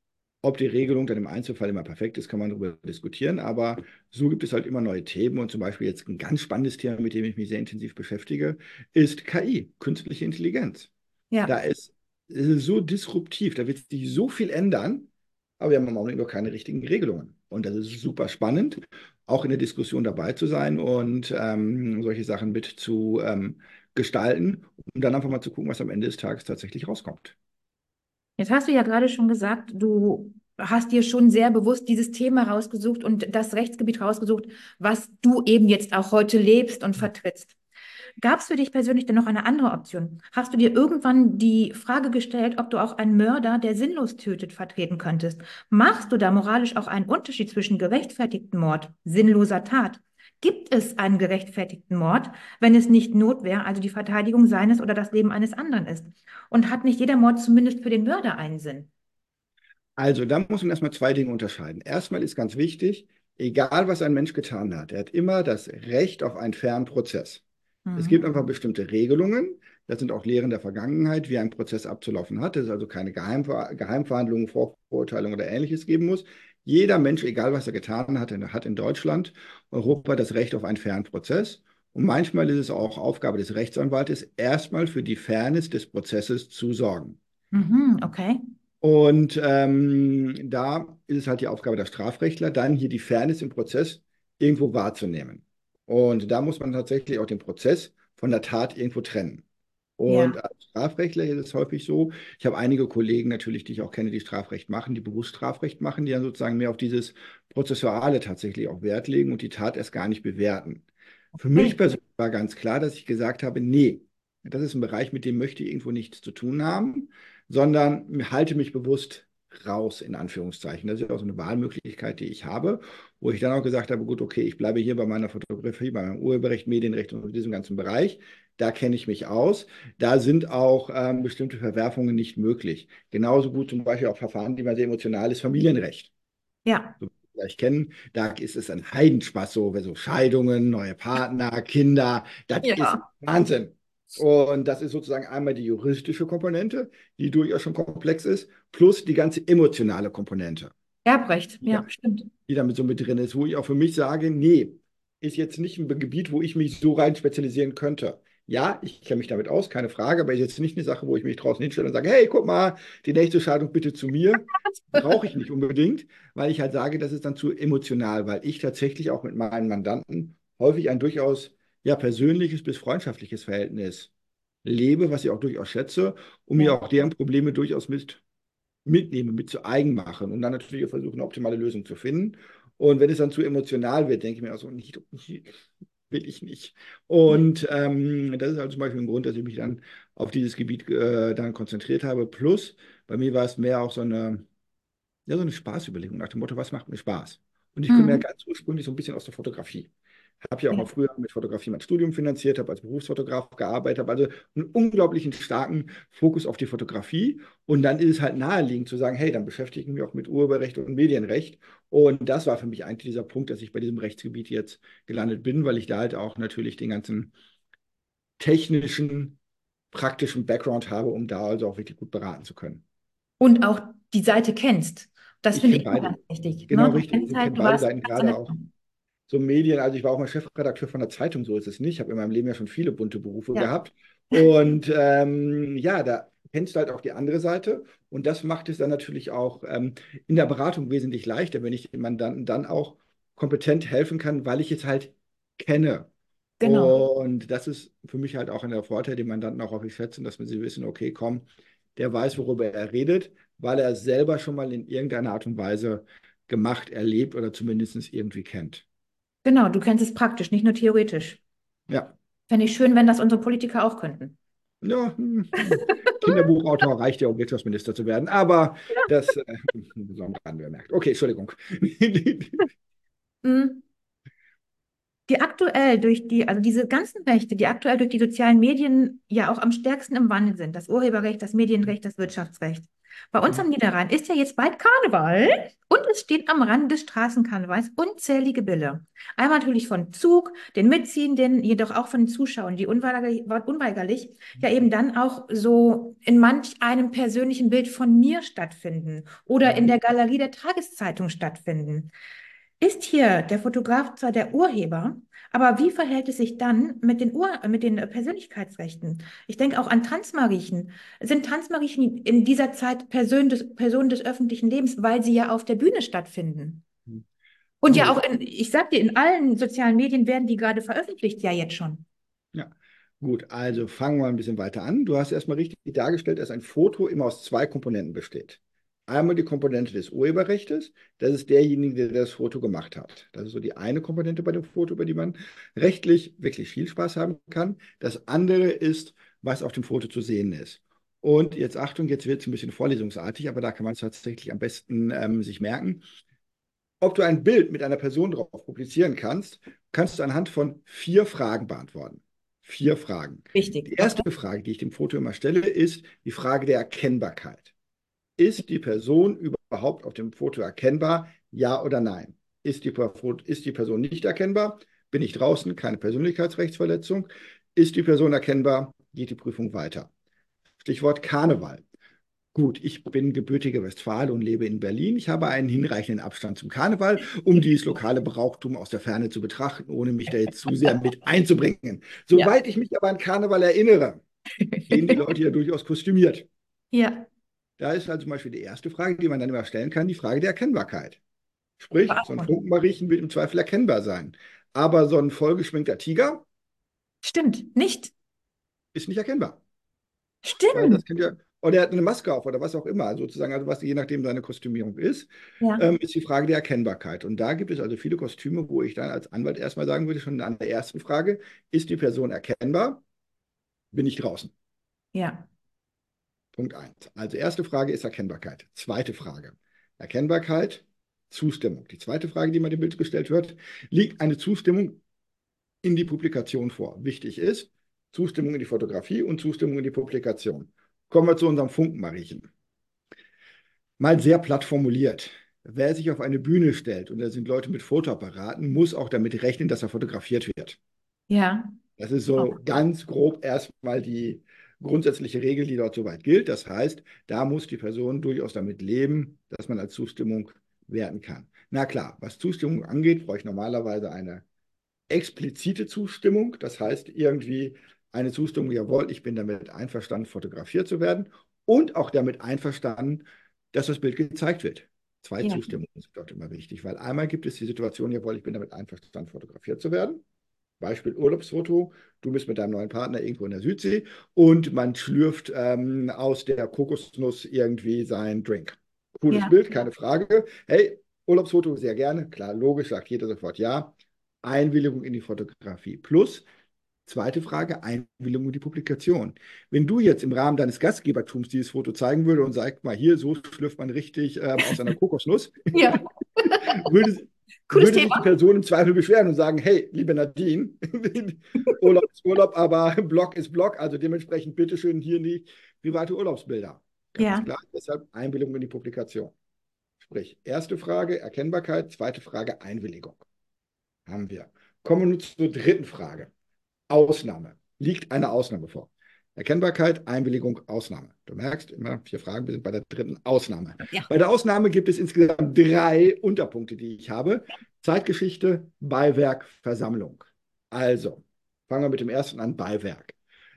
Ob die Regelung dann im Einzelfall immer perfekt ist, kann man darüber diskutieren. Aber so gibt es halt immer neue Themen. Und zum Beispiel jetzt ein ganz spannendes Thema, mit dem ich mich sehr intensiv beschäftige, ist KI, künstliche Intelligenz. Da Ja. ist es ist so disruptiv, da wird sich so viel ändern, aber wir haben im Augenblick noch keine richtigen Regelungen. Und das ist super spannend, auch in der Diskussion dabei zu sein und solche Sachen mit zu gestalten, um dann einfach mal zu gucken, was am Ende des Tages tatsächlich rauskommt. Jetzt hast du ja gerade schon gesagt, du hast dir schon sehr bewusst dieses Thema rausgesucht und das Rechtsgebiet rausgesucht, was du eben jetzt auch heute lebst und vertrittst. Gab es für dich persönlich denn noch eine andere Option? Hast du dir irgendwann die Frage gestellt, ob du auch einen Mörder, der sinnlos tötet, vertreten könntest? Machst du da moralisch auch einen Unterschied zwischen gerechtfertigten Mord, sinnloser Tat? Gibt es einen gerechtfertigten Mord, wenn es nicht Notwehr, also die Verteidigung seines oder das Leben eines anderen ist? Und hat nicht jeder Mord zumindest für den Mörder einen Sinn? Also, da muss man erstmal zwei Dinge unterscheiden. Erstmal ist ganz wichtig, egal was ein Mensch getan hat, er hat immer das Recht auf einen fairen Prozess. Es gibt Mhm. einfach bestimmte Regelungen, das sind auch Lehren der Vergangenheit, wie ein Prozess abzulaufen hat, dass es also keine Geheimverhandlungen, Vorverurteilungen oder Ähnliches geben muss. Jeder Mensch, egal was er getan hat, hat in Deutschland, Europa das Recht auf einen fairen Prozess. Und manchmal ist es auch Aufgabe des Rechtsanwaltes, erstmal für die Fairness des Prozesses zu sorgen. Mhm, okay. Und da ist es halt die Aufgabe der Strafrechtler, dann hier die Fairness im Prozess irgendwo wahrzunehmen. Und da muss man tatsächlich auch den Prozess von der Tat irgendwo trennen. Und Ja, als Strafrechtler ist es häufig so, ich habe einige Kollegen natürlich, die ich auch kenne, die Strafrecht machen, die bewusst Strafrecht machen, die dann sozusagen mehr auf dieses Prozessuale tatsächlich auch Wert legen und die Tat erst gar nicht bewerten. Für mich okay. persönlich war ganz klar, dass ich gesagt habe, nee, das ist ein Bereich, mit dem möchte ich irgendwo nichts zu tun haben, sondern halte mich bewusst raus, in Anführungszeichen. Das ist ja auch so eine Wahlmöglichkeit, die ich habe, wo ich dann auch gesagt habe, gut, okay, ich bleibe hier bei meiner Fotografie, bei meinem Urheberrecht, Medienrecht und diesem ganzen Bereich. Da kenne ich mich aus. Da sind auch bestimmte Verwerfungen nicht möglich. Genauso gut zum Beispiel auch Verfahren, die man sehr emotional ist, Familienrecht. Ja, So, wie wir vielleicht kennen, da ist es ein Heidenspaß, so Scheidungen, neue Partner, Kinder, das ist ja. Wahnsinn. Und das ist sozusagen einmal die juristische Komponente, die durchaus schon komplex ist, plus die ganze emotionale Komponente, Erbrecht, die, ja, stimmt. die damit so mit drin ist, wo ich auch für mich sage, nee, ist jetzt nicht ein Gebiet, wo ich mich so rein spezialisieren könnte. Ja, ich kenne mich damit aus, keine Frage, aber ist jetzt nicht eine Sache, wo ich mich draußen hinstelle und sage, hey, guck mal, die nächste Scheidung bitte zu mir. Brauche ich nicht unbedingt, weil ich halt sage, das ist dann zu emotional, weil ich tatsächlich auch mit meinen Mandanten häufig ein durchaus ja, persönliches bis freundschaftliches Verhältnis lebe, was ich auch durchaus schätze und mir Ja. auch deren Probleme durchaus mitnehme, mit zu eigen machen und dann natürlich auch versuchen, eine optimale Lösung zu finden. Und wenn es dann zu emotional wird, denke ich mir auch so, nicht, will ich nicht. Und das ist also zum Beispiel ein Grund, dass ich mich dann auf dieses Gebiet dann konzentriert habe. Plus, bei mir war es mehr auch so eine Spaßüberlegung nach dem Motto, was macht mir Spaß? Und ich komme ja Mhm. ganz ursprünglich so ein bisschen aus der Fotografie. Habe ja auch mal Ja. früher mit Fotografie mein Studium finanziert, habe als Berufsfotograf gearbeitet, habe also einen unglaublichen starken Fokus auf die Fotografie. Und dann ist es halt naheliegend zu sagen, hey, dann beschäftige ich mich auch mit Urheberrecht und Medienrecht. Und das war für mich eigentlich dieser Punkt, dass ich bei diesem Rechtsgebiet jetzt gelandet bin, weil ich da halt auch natürlich den ganzen technischen, praktischen Background habe, um da also auch wirklich gut beraten zu können. Und auch die Seite kennst. Das Ich finde kenne ich immer ganz beide. wichtig. Ne? Genau Du richtig. kennst Also ich halt, kenne du beide warst Seiten, so gerade eine. auch so Medien. Also ich war auch mal Chefredakteur von der Zeitung, so ist es nicht. Ich habe in meinem Leben ja schon viele bunte Berufe Ja, gehabt. Und ja, da kennst du halt auch die andere Seite. Und das macht es dann natürlich auch in der Beratung wesentlich leichter, wenn ich dem Mandanten dann auch kompetent helfen kann, weil ich es halt kenne. genau. Und das ist für mich halt auch ein Vorteil, den Mandanten auch häufig schätzen, dass wir sie wissen, okay, komm, der weiß, worüber er redet, weil er es selber schon mal in irgendeiner Art und Weise gemacht, erlebt oder zumindest irgendwie kennt. Genau, du kennst es praktisch, nicht nur theoretisch. Ja, Fände ich schön, wenn das unsere Politiker auch könnten. ja, Kinderbuchautor reicht ja, um Wirtschaftsminister zu werden, aber das so am Rande bemerkt. Okay, Entschuldigung. Mm. Die aktuell durch die, also diese ganzen Rechte, die aktuell durch die sozialen Medien ja auch am stärksten im Wandel sind, das Urheberrecht, das Medienrecht, das Wirtschaftsrecht. Bei uns am Niederrhein ist ja jetzt bald Karneval und es steht am Rand des Straßenkarnevals unzählige Bilder. Einmal natürlich von Zug, den Mitziehenden, jedoch auch von den Zuschauern, die unweigerlich ja eben dann auch so in manch einem persönlichen Bild von mir stattfinden oder in der Galerie der Tageszeitung stattfinden. Ist hier der Fotograf zwar der Urheber, aber wie verhält es sich dann mit mit den Persönlichkeitsrechten? Ich denke auch an Tanzmariechen. Sind Tanzmariechen in dieser Zeit Personen des öffentlichen Lebens, weil sie ja auf der Bühne stattfinden? Und ja auch Gut. ich sag dir, in allen sozialen Medien werden die gerade veröffentlicht, ja jetzt schon. Ja, gut, also fangen wir ein bisschen weiter an. Du hast erstmal richtig dargestellt, dass ein Foto immer aus zwei Komponenten besteht. Einmal die Komponente des Urheberrechts, das ist derjenige, der das Foto gemacht hat. Das ist so die eine Komponente bei dem Foto, über die man rechtlich wirklich viel Spaß haben kann. Das andere ist, was auf dem Foto zu sehen ist. Und jetzt Achtung, jetzt wird es ein bisschen vorlesungsartig, aber da kann man es tatsächlich am besten sich merken. Ob du ein Bild mit einer Person drauf publizieren kannst, kannst du anhand von 4 Fragen beantworten. 4 Fragen. Die Wichtig, okay? erste Frage, die ich dem Foto immer stelle, ist die Frage der Erkennbarkeit. Ist die Person überhaupt auf dem Foto erkennbar? Ja oder nein? Ist die Person nicht erkennbar? Bin ich draußen? Keine Persönlichkeitsrechtsverletzung. Ist die Person erkennbar? Geht die Prüfung weiter. Stichwort Karneval. Gut, ich bin gebürtiger Westfale und lebe in Berlin. Ich habe einen hinreichenden Abstand zum Karneval, um dieses lokale Brauchtum aus der Ferne zu betrachten, ohne mich da jetzt zu sehr mit einzubringen. Ja. Soweit ich mich aber an Karneval erinnere, gehen die Leute ja durchaus kostümiert. Ja, Da ist also zum Beispiel die erste Frage, die man dann immer stellen kann, die Frage der Erkennbarkeit. Sprich, so ein Verantwortung. Funkenmariechen wird im Zweifel erkennbar sein. Aber so ein vollgeschminkter Tiger Stimmt, nicht? ist nicht erkennbar. Weil Stimmt. das könnte ja, oder er hat eine Maske auf oder was auch immer, sozusagen, also was je nachdem seine Kostümierung ist, Ja, ist die Frage der Erkennbarkeit. Und da gibt es also viele Kostüme, wo ich dann als Anwalt erstmal sagen würde, schon an der ersten Frage, ist die Person erkennbar? Bin ich draußen? ja, Punkt eins. Also erste Frage ist Erkennbarkeit. Zweite Frage. Erkennbarkeit, Zustimmung. Die zweite Frage, die man dem Bild gestellt wird, liegt eine Zustimmung in die Publikation vor? Wichtig ist, Zustimmung in die Fotografie und Zustimmung in die Publikation. Kommen wir zu unserem Funkenmariechen. Mal sehr platt formuliert. Wer sich auf eine Bühne stellt und da sind Leute mit Fotoapparaten, muss auch damit rechnen, dass er fotografiert wird. ja. Das ist so ganz grob erstmal die grundsätzliche Regel, die dort soweit gilt. Das heißt, da muss die Person durchaus damit leben, dass man als Zustimmung werten kann. Na klar, was Zustimmung angeht, brauche ich normalerweise eine explizite Zustimmung. Das heißt, irgendwie eine Zustimmung, jawohl, ich bin damit einverstanden, fotografiert zu werden und auch damit einverstanden, dass das Bild gezeigt wird. Zwei Ja. Zustimmungen sind dort immer wichtig, weil einmal gibt es die Situation, jawohl, ich bin damit einverstanden, fotografiert zu werden. Beispiel Urlaubsfoto, du bist mit deinem neuen Partner irgendwo in der Südsee und man schlürft aus der Kokosnuss irgendwie seinen Drink. Cooles Ja. Bild, keine Frage. Hey, Urlaubsfoto sehr gerne, klar, logisch, sagt jeder sofort ja. Einwilligung in die Fotografie. Plus, zweite Frage, Einwilligung in die Publikation. Wenn du jetzt im Rahmen deines Gastgebertums dieses Foto zeigen würdest und sagst mal, hier, so schlürft man richtig aus einer Kokosnuss, Ja. würde, Cooles würde sich die Thema. Person im Zweifel beschweren und sagen, hey, liebe Nadine, Urlaub ist Urlaub, aber Block ist Block, also dementsprechend bitteschön hier nicht private Urlaubsbilder. Ganz Ja, klar, deshalb Einwilligung in die Publikation. Sprich, erste Frage Erkennbarkeit, zweite Frage Einwilligung. Haben wir. Kommen wir nun zur dritten Frage. Ausnahme. Liegt eine Ausnahme vor? Erkennbarkeit, Einwilligung, Ausnahme. Du merkst immer 4 Fragen, wir sind bei der dritten Ausnahme. ja, Bei der Ausnahme gibt es insgesamt 3 Unterpunkte, die ich habe. Zeitgeschichte, Beiwerk, Versammlung. Also, fangen wir mit dem ersten an, Beiwerk.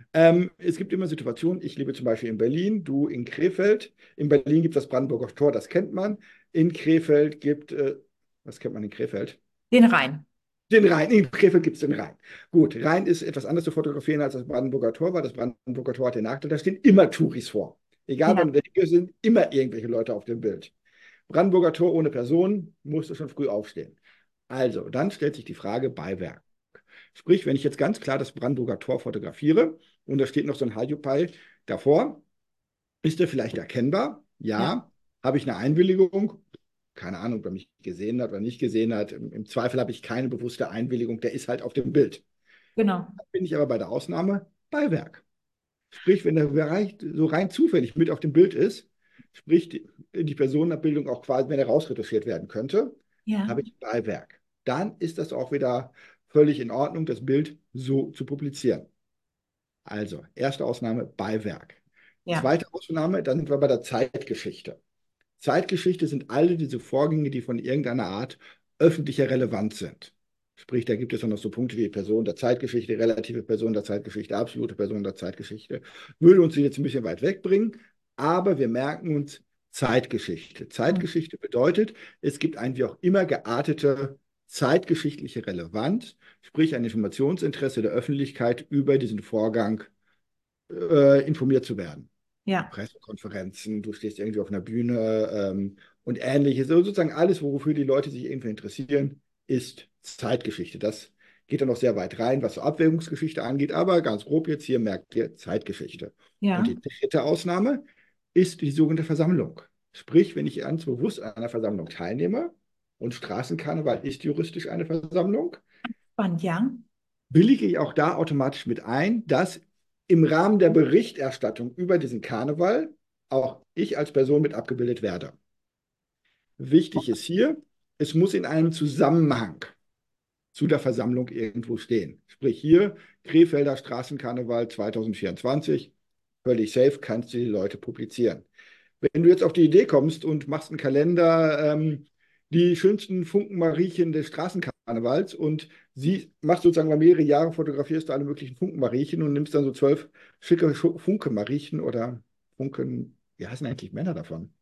Es gibt immer Situationen, ich lebe zum Beispiel in Berlin, du in Krefeld. In Berlin gibt es das Brandenburger Tor, das kennt man. In Krefeld was kennt man in Krefeld? den Rhein. Den Rhein. In Krefeld gibt es den Rhein. Gut, Rhein ist etwas anders zu fotografieren als das Brandenburger Tor, weil das Brandenburger Tor hat den Nachteil, da stehen immer Touris vor. Egal Ja, wann wir hier sind, immer irgendwelche Leute auf dem Bild. Brandenburger Tor ohne Person, musst du schon früh aufstehen. Also, dann stellt sich die Frage Beiwerk. Sprich, wenn ich jetzt ganz klar das Brandenburger Tor fotografiere und da steht noch so ein Hiopai davor, ist der vielleicht erkennbar? ja, Ja. Habe ich eine Einwilligung? Keine Ahnung, ob er mich gesehen hat oder nicht gesehen hat. Im Zweifel habe ich keine bewusste Einwilligung. Der ist halt auf dem Bild. genau. Dann bin ich aber bei der Ausnahme Beiwerk. Sprich, wenn der Bereich so rein zufällig mit auf dem Bild ist, sprich die Personenabbildung auch quasi, wenn er rausretuschiert werden könnte, Ja, habe ich Beiwerk. Dann ist das auch wieder völlig in Ordnung, das Bild so zu publizieren. Also, erste Ausnahme Beiwerk. ja, Zweite Ausnahme, dann sind wir bei der Zeitgeschichte. Zeitgeschichte sind alle diese Vorgänge, die von irgendeiner Art öffentlicher Relevanz sind. Sprich, da gibt es dann noch so Punkte wie Person der Zeitgeschichte, relative Person der Zeitgeschichte, absolute Person der Zeitgeschichte. Würde uns jetzt ein bisschen weit wegbringen, aber wir merken uns Zeitgeschichte. hm, Zeitgeschichte bedeutet, es gibt eine wie auch immer geartete zeitgeschichtliche Relevanz, sprich ein Informationsinteresse der Öffentlichkeit über diesen Vorgang informiert zu werden. ja, Pressekonferenzen, du stehst irgendwie auf einer Bühne und ähnliches. Also sozusagen alles, wofür die Leute sich irgendwie interessieren, ist Zeitgeschichte. Das geht dann noch sehr weit rein, was so Abwägungsgeschichte angeht, aber ganz grob jetzt hier merkt ihr Zeitgeschichte. Und ja. die dritte Ausnahme ist die sogenannte Versammlung. Sprich, wenn ich ganz bewusst an einer Versammlung teilnehme und Straßenkarneval ist juristisch eine Versammlung, Spannend, ja. willige ich auch da automatisch mit ein, dass im Rahmen der Berichterstattung über diesen Karneval auch ich als Person mit abgebildet werde. Wichtig ist hier, es muss in einem Zusammenhang zu der Versammlung irgendwo stehen. Sprich hier, Krefelder Straßenkarneval 2024, völlig safe, kannst du die Leute publizieren. Wenn du jetzt auf die Idee kommst und machst einen Kalender, die schönsten Funkenmariechen des Straßenkarnevals und sie machst sozusagen mal mehrere Jahre, fotografierst du alle möglichen Funkenmariechen und nimmst dann so 12 schicke Funke-Mariechen oder Funken, wie heißen eigentlich Männer davon?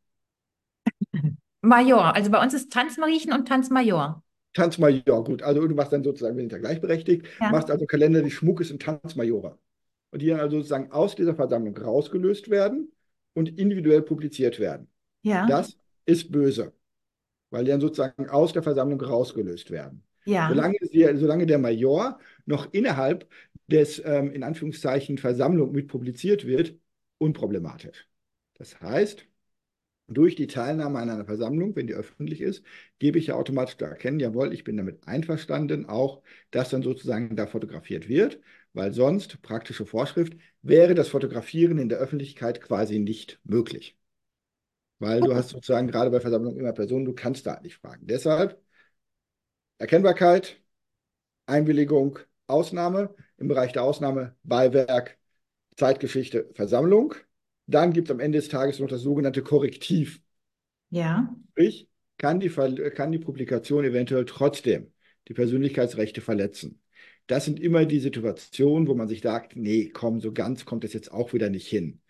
Major. Also bei uns ist Tanzmariechen und Tanzmajor. Tanzmajor, gut. Also du machst dann sozusagen, wir sind ja gleichberechtigt, Ja, machst also Kalender, die Schmuckes und Tanzmajore. Und die dann also sozusagen aus dieser Versammlung rausgelöst werden und individuell publiziert werden. ja, Das ist böse, weil die dann sozusagen aus der Versammlung rausgelöst werden. ja, Solange der Major noch innerhalb des, in Anführungszeichen, Versammlung mit publiziert wird, unproblematisch. Das heißt, durch die Teilnahme an einer Versammlung, wenn die öffentlich ist, gebe ich ja automatisch zu erkennen, jawohl, ich bin damit einverstanden, auch dass dann sozusagen da fotografiert wird, weil sonst, praktische Vorschrift, wäre das Fotografieren in der Öffentlichkeit quasi nicht möglich. Weil du hast sozusagen gerade bei Versammlungen immer Personen, du kannst da nicht fragen. Deshalb Erkennbarkeit, Einwilligung, Ausnahme. Im Bereich der Ausnahme Beiwerk, Zeitgeschichte, Versammlung. Dann gibt es am Ende des Tages noch das sogenannte Korrektiv. ja. Sprich, kann die Publikation eventuell trotzdem die Persönlichkeitsrechte verletzen. Das sind immer die Situationen, wo man sich sagt, nee, komm, so ganz kommt es jetzt auch wieder nicht hin.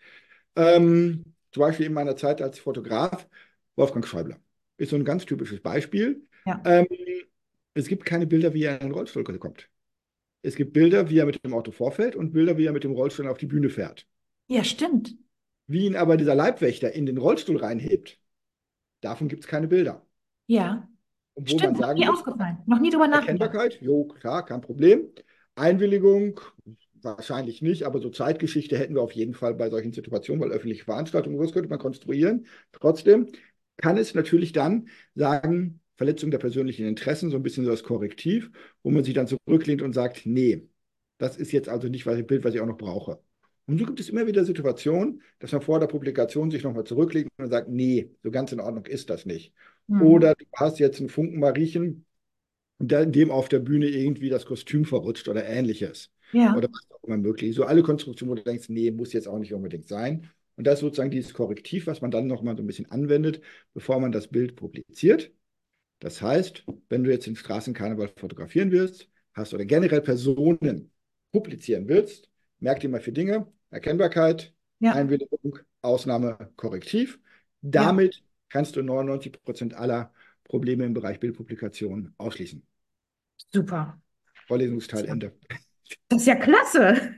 Zum Beispiel in meiner Zeit als Fotograf, Wolfgang Schäuble ist so ein ganz typisches Beispiel. Ja. Ähm, Es gibt keine Bilder, wie er in den Rollstuhl kommt. Es gibt Bilder, wie er mit dem Auto vorfährt und Bilder, wie er mit dem Rollstuhl auf die Bühne fährt. Ja, stimmt. Wie ihn aber dieser Leibwächter in den Rollstuhl reinhebt, davon gibt es keine Bilder. Ja, Und wo man stimmt. Noch sagen nie muss, aufgefallen. Noch nie drüber nachgedacht. Erkennbarkeit, jo, klar, kein Problem. Einwilligung, wahrscheinlich nicht, aber so Zeitgeschichte hätten wir auf jeden Fall bei solchen Situationen, weil öffentliche Veranstaltungen, das könnte man konstruieren. Trotzdem kann es natürlich dann sagen, Verletzung der persönlichen Interessen, so ein bisschen so das Korrektiv, wo man sich dann zurücklehnt und sagt, nee, das ist jetzt also nicht ein Bild, was ich auch noch brauche. Und so gibt es immer wieder Situationen, dass man vor der Publikation sich nochmal zurücklegt und sagt, nee, so ganz in Ordnung ist das nicht. Mhm. Oder du hast jetzt einen Funken Mariechen und dem auf der Bühne irgendwie das Kostüm verrutscht oder ähnliches. Ja. Oder was auch immer möglich. So alle Konstruktionen, wo du denkst, nee, muss jetzt auch nicht unbedingt sein. Und das ist sozusagen dieses Korrektiv, was man dann nochmal so ein bisschen anwendet, bevor man das Bild publiziert. Das heißt, wenn du jetzt den Straßenkarneval fotografieren willst, hast oder generell Personen publizieren willst, merk dir mal für Dinge, Erkennbarkeit, Ja. Einwilligung, Ausnahme, Korrektiv. Ja. Damit kannst du 99% aller Probleme im Bereich Bildpublikation ausschließen. Super. Vorlesungsteil Ja. Ende. Das ist ja klasse.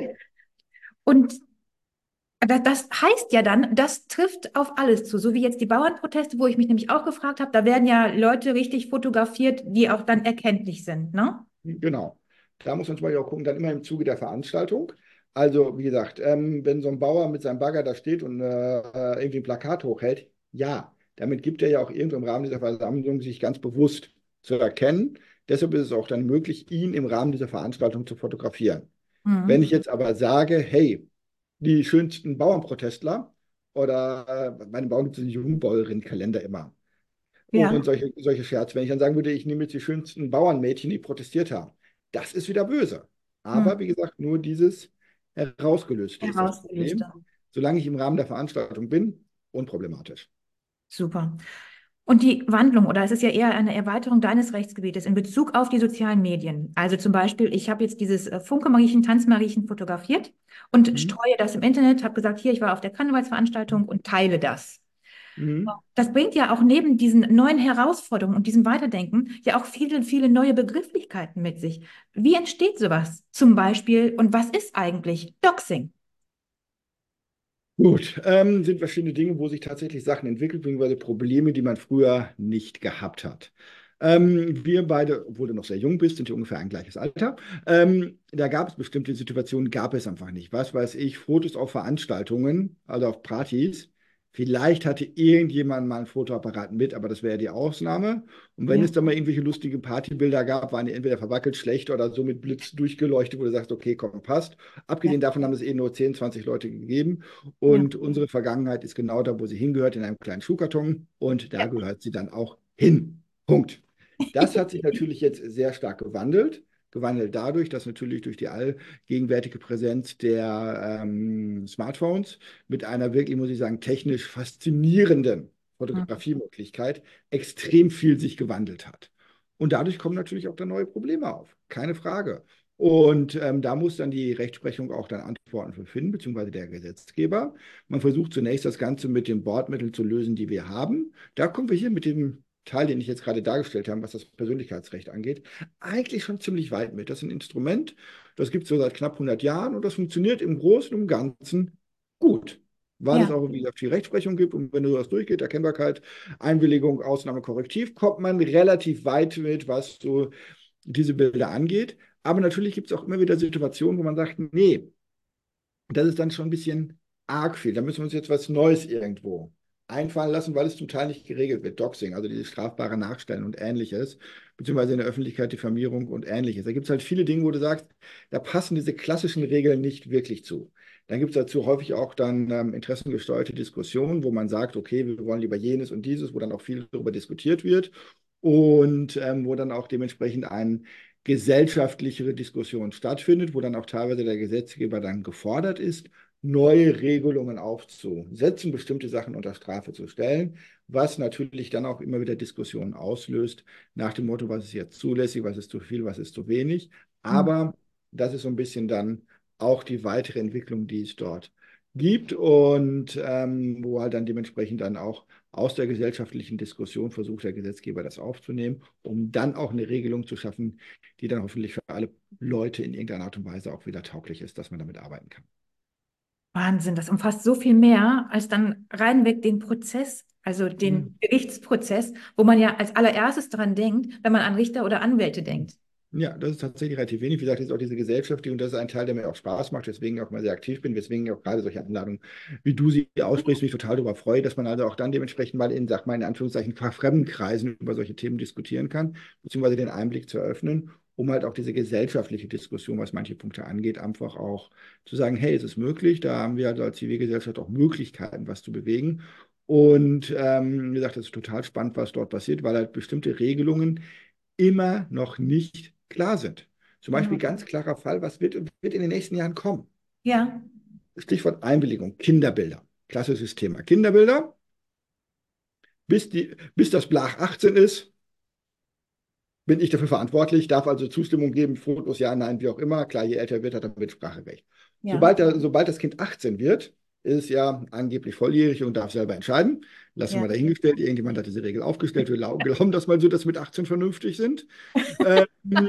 Und das heißt ja dann, das trifft auf alles zu. So wie jetzt die Bauernproteste, wo ich mich nämlich auch gefragt habe, da werden ja Leute richtig fotografiert, die auch dann erkenntlich sind, ne? Genau. Da muss man zum Beispiel auch gucken, dann immer im Zuge der Veranstaltung. Also, wie gesagt, wenn so ein Bauer mit seinem Bagger da steht und irgendwie ein Plakat hochhält, ja, damit gibt er ja auch irgendwo im Rahmen dieser Versammlung sich ganz bewusst zu erkennen. Deshalb ist es auch dann möglich, ihn im Rahmen dieser Veranstaltung zu fotografieren. Wenn Mhm. ich jetzt aber sage, hey, die schönsten Bauernprotestler oder bei den Bauern gibt es den Jungbäuerinnenkalender immer und Ja. solche Scherze. Wenn ich dann sagen würde, ich nehme jetzt die schönsten Bauernmädchen, die protestiert haben, das ist wieder böse. Aber Mhm. wie gesagt, nur dieses Herausgelöste ist das Herausgelöste. Problem. Solange ich im Rahmen der Veranstaltung bin, unproblematisch. Super. Und die Wandlung, oder es ist ja eher eine Erweiterung deines Rechtsgebietes in Bezug auf die sozialen Medien. Also zum Beispiel, ich habe jetzt dieses Funke-Mariechen, Tanzmariechen fotografiert und Mhm. streue das im Internet, habe gesagt, hier, ich war auf der Karnevalsveranstaltung und teile das. Mhm. Das bringt ja auch neben diesen neuen Herausforderungen und diesem Weiterdenken ja auch viele, viele neue Begrifflichkeiten mit sich. Wie entsteht sowas zum Beispiel und was ist eigentlich Doxing? Gut, sind verschiedene Dinge, wo sich tatsächlich Sachen entwickeln, beziehungsweise Probleme, die man früher nicht gehabt hat. Wir beide, obwohl du noch sehr jung bist, sind ja ungefähr ein gleiches Alter. Da gab es bestimmte Situationen, gab es einfach nicht. Was weiß ich, Fotos auf Veranstaltungen, also auf Partys. Vielleicht hatte irgendjemand mal einen Fotoapparat mit, aber das wäre die Ausnahme. Und wenn Ja, es dann mal irgendwelche lustige Partybilder gab, waren die entweder verwackelt, schlecht oder so mit Blitz durchgeleuchtet, wo du sagst, okay, komm, passt. ja, Abgesehen davon haben es nur 10, 20 Leute gegeben. ja, Und unsere Vergangenheit ist genau da, wo sie hingehört, in einem kleinen Schuhkarton. Und da ja. gehört sie dann auch hin. Punkt. Das hat sich natürlich jetzt sehr stark gewandelt. Gewandelt dadurch, dass natürlich durch die allgegenwärtige Präsenz der Smartphones mit einer wirklich, muss ich sagen, technisch faszinierenden Hm. Fotografiemöglichkeit extrem viel sich gewandelt hat. Und dadurch kommen natürlich auch dann neue Probleme auf. Keine Frage. Und da muss dann die Rechtsprechung auch dann Antworten für finden, beziehungsweise der Gesetzgeber. Man versucht zunächst das Ganze mit den Bordmitteln zu lösen, die wir haben. Da kommen wir hier mit dem Teil, den ich jetzt gerade dargestellt habe, was das Persönlichkeitsrecht angeht, eigentlich schon ziemlich weit mit. Das ist ein Instrument, das gibt es so seit knapp 100 Jahren und das funktioniert im Großen und Ganzen gut. Weil es Ja, auch, wie gesagt, viel Rechtsprechung gibt und wenn du das durchgeht, Erkennbarkeit, Einwilligung, Ausnahme, Korrektiv, kommt man relativ weit mit, was so diese Bilder angeht. Aber natürlich gibt es auch immer wieder Situationen, wo man sagt, nee, das ist dann schon ein bisschen arg viel. Da müssen wir uns jetzt was Neues irgendwo einfallen lassen, weil es zum Teil nicht geregelt wird. Doxing, also dieses strafbare Nachstellen und Ähnliches, beziehungsweise in der Öffentlichkeit Diffamierung und Ähnliches. Da gibt es halt viele Dinge, wo du sagst, da passen diese klassischen Regeln nicht wirklich zu. Dann gibt es dazu häufig auch dann interessengesteuerte Diskussionen, wo man sagt, okay, wir wollen lieber jenes und dieses, wo dann auch viel darüber diskutiert wird und wo dann auch dementsprechend ein gesellschaftlichere Diskussion stattfindet, wo dann auch teilweise der Gesetzgeber dann gefordert ist, neue Regelungen aufzusetzen, bestimmte Sachen unter Strafe zu stellen, was natürlich dann auch immer wieder Diskussionen auslöst, nach dem Motto, was ist jetzt zulässig, was ist zu viel, was ist zu wenig. hm. Aber das ist so ein bisschen dann auch die weitere Entwicklung, die es dort gibt und wo halt dann dementsprechend dann auch aus der gesellschaftlichen Diskussion versucht der Gesetzgeber das aufzunehmen, um dann auch eine Regelung zu schaffen, die dann hoffentlich für alle Leute in irgendeiner Art und Weise auch wieder tauglich ist, dass man damit arbeiten kann. Wahnsinn, das umfasst so viel mehr als dann reinweg den Prozess, also den Mhm. Gerichtsprozess, wo man ja als allererstes dran denkt, wenn man an Richter oder Anwälte denkt. Ja, das ist tatsächlich relativ wenig. Wie gesagt, das ist auch diese Gesellschaft, und das ist ein Teil, der mir auch Spaß macht, weswegen ich auch mal sehr aktiv bin, weswegen ich auch gerade solche Einladungen, wie du sie aussprichst, mich total darüber freue, dass man also auch dann dementsprechend mal in, sag mal, in Anführungszeichen, fachfremden Kreisen über solche Themen diskutieren kann, beziehungsweise den Einblick zu eröffnen, um halt auch diese gesellschaftliche Diskussion, was manche Punkte angeht, einfach auch zu sagen, hey, es ist möglich, da haben wir also als Zivilgesellschaft auch Möglichkeiten, was zu bewegen. Und wie gesagt, das ist total spannend, was dort passiert, weil halt bestimmte Regelungen immer noch nicht klar sind. Zum Beispiel Mhm. ganz klarer Fall, was wird in den nächsten Jahren kommen? Ja, Stichwort Einwilligung, Kinderbilder. Klassisches Thema. Kinderbilder, bis das Blach 18 ist, bin ich dafür verantwortlich, darf also Zustimmung geben, Fotos, ja, nein, wie auch immer. Klar, je älter wird, hat er Mitspracherecht. ja, Sobald das Kind 18 wird, ist ja angeblich volljährig und darf selber entscheiden. Lassen ja, wir dahingestellt. Irgendjemand hat diese Regel aufgestellt. Wir glauben das mal so, dass mit 18 vernünftig sind. Ähm,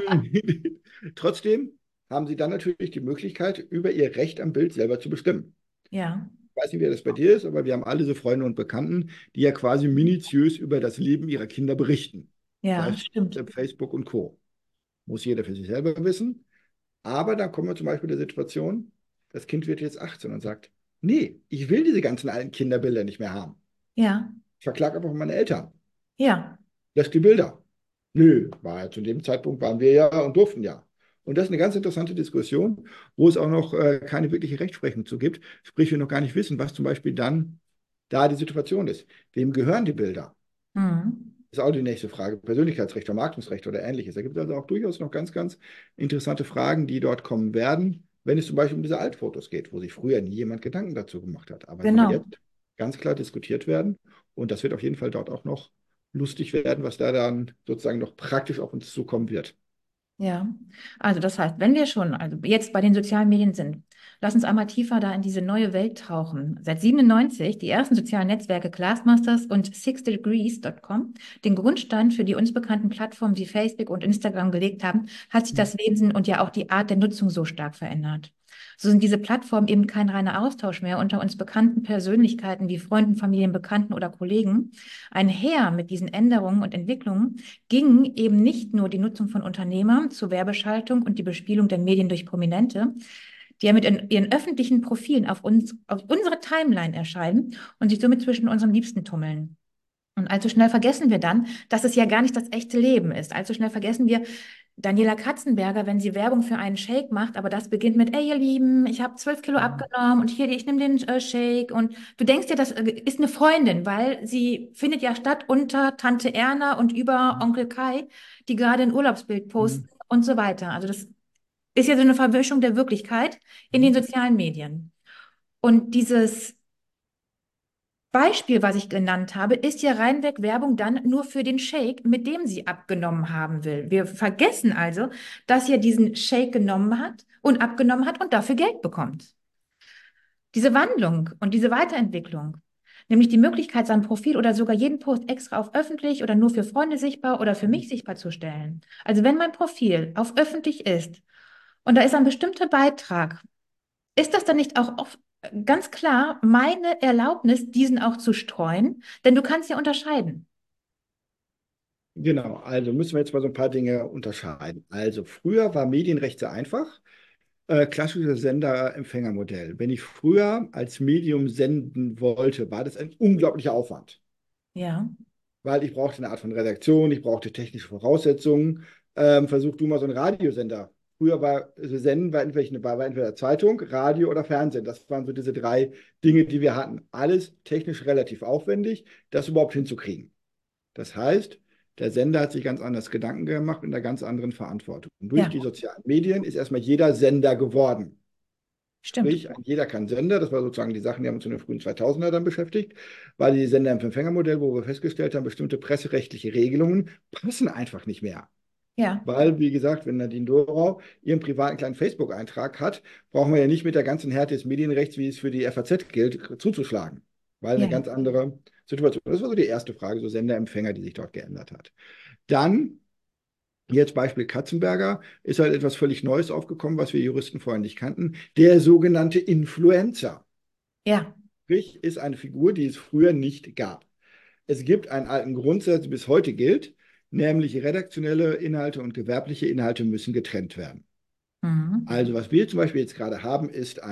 Trotzdem haben sie dann natürlich die Möglichkeit, über ihr Recht am Bild selber zu bestimmen. ja, Ich weiß nicht, wie das bei dir ist, aber wir haben alle so Freunde und Bekannten, die ja quasi minutiös über das Leben ihrer Kinder berichten. Sei ja, es stimmt. Facebook und Co. Muss jeder für sich selber wissen. Aber dann kommen wir zum Beispiel der Situation, das Kind wird jetzt 18 und sagt, nee, ich will diese ganzen alten Kinderbilder nicht mehr haben. Ja, Ich verklage einfach meine Eltern. ja, Löscht die Bilder. Nö, war ja zu dem Zeitpunkt waren wir ja und durften ja. Und das ist eine ganz interessante Diskussion, wo es auch noch keine wirkliche Rechtsprechung zu gibt. Sprich, wir noch gar nicht wissen, was zum Beispiel dann da die Situation ist. Wem gehören die Bilder? mhm. Ist auch die nächste Frage. Persönlichkeitsrecht, Vermarktungsrecht oder ähnliches. Da gibt es also auch durchaus noch ganz, ganz interessante Fragen, die dort kommen werden, wenn es zum Beispiel um diese Altfotos geht, wo sich früher nie jemand Gedanken dazu gemacht hat, aber die Genau. jetzt ganz klar diskutiert werden. Und das wird auf jeden Fall dort auch noch lustig werden, was da dann sozusagen noch praktisch auf uns zukommen wird. Ja, also das heißt, wenn wir schon also jetzt bei den sozialen Medien sind, lass uns einmal tiefer da in diese neue Welt tauchen. Seit 97 die ersten sozialen Netzwerke Classmasters und sixdegrees.com den Grundstein für die uns bekannten Plattformen wie Facebook und Instagram gelegt haben, hat sich das Wesen und ja auch die Art der Nutzung so stark verändert. So sind diese Plattformen eben kein reiner Austausch mehr unter uns bekannten Persönlichkeiten wie Freunden, Familien, Bekannten oder Kollegen. Einher mit diesen Änderungen und Entwicklungen ging eben nicht nur die Nutzung von Unternehmern zur Werbeschaltung und die Bespielung der Medien durch Prominente, die ja mit ihren öffentlichen Profilen auf unsere Timeline erscheinen und sich somit zwischen unseren Liebsten tummeln. Und allzu schnell vergessen wir dann, dass es ja gar nicht das echte Leben ist. Allzu schnell vergessen wir Daniela Katzenberger, wenn sie Werbung für einen Shake macht, aber das beginnt mit, ey ihr Lieben, ich habe 12 Kilo abgenommen und hier, ich nehme den Shake. Und du denkst dir, das ist eine Freundin, weil sie findet ja statt unter Tante Erna und über Onkel Kai, die gerade ein Urlaubsbild posten und so weiter. Also das ist ja so eine Verwischung der Wirklichkeit in den sozialen Medien. Und dieses Beispiel, was ich genannt habe, ist ja reinweg Werbung dann nur für den Shake, mit dem sie abgenommen haben will. Wir vergessen also, dass sie diesen Shake genommen hat und abgenommen hat und dafür Geld bekommt. Diese Wandlung und diese Weiterentwicklung, nämlich die Möglichkeit, sein Profil oder sogar jeden Post extra auf öffentlich oder nur für Freunde sichtbar oder für mich sichtbar zu stellen. Also wenn mein Profil auf öffentlich ist und da ist ein bestimmter Beitrag, ist das dann nicht auch oft ganz klar meine Erlaubnis, diesen auch zu streuen? Denn du kannst ja unterscheiden. Genau, also müssen wir jetzt mal so ein paar Dinge unterscheiden. Also früher war Medienrecht sehr einfach. Klassisches Sender-Empfänger-Modell. Wenn ich früher als Medium senden wollte, war das ein unglaublicher Aufwand, Ja, weil ich brauchte eine Art von Redaktion, ich brauchte technische Voraussetzungen. Versuch du mal so einen Radiosender. Früher war Senden war entweder Zeitung, Radio oder Fernsehen. Das waren so diese drei Dinge, die wir hatten. Alles technisch relativ aufwendig, das überhaupt hinzukriegen. Das heißt, der Sender hat sich ganz anders Gedanken gemacht mit einer ganz anderen Verantwortung. Und durch ja, die sozialen Medien ist erstmal jeder Sender geworden. stimmt. Sprich, jeder kann Sender, das war sozusagen die Sachen, die haben uns in den frühen 2000er dann beschäftigt, weil die Sender im Empfängermodell, wo wir festgestellt haben, bestimmte presserechtliche Regelungen passen einfach nicht mehr. Ja, Weil, wie gesagt, wenn Nadine Dorau ihren privaten kleinen Facebook-Eintrag hat, brauchen wir ja nicht mit der ganzen Härte des Medienrechts, wie es für die FAZ gilt, zuzuschlagen. Weil eine ja, ganz andere Situation. Das war so die erste Frage, so Senderempfänger, die sich dort geändert hat. Dann, jetzt Beispiel Katzenberger, ist halt etwas völlig Neues aufgekommen, was wir Juristen vorher nicht kannten, der sogenannte Influencer. ja, Sprich, ist eine Figur, die es früher nicht gab. Es gibt einen alten Grundsatz, der bis heute gilt. nämlich redaktionelle Inhalte und gewerbliche Inhalte müssen getrennt werden. Mhm. Also was wir zum Beispiel jetzt gerade haben,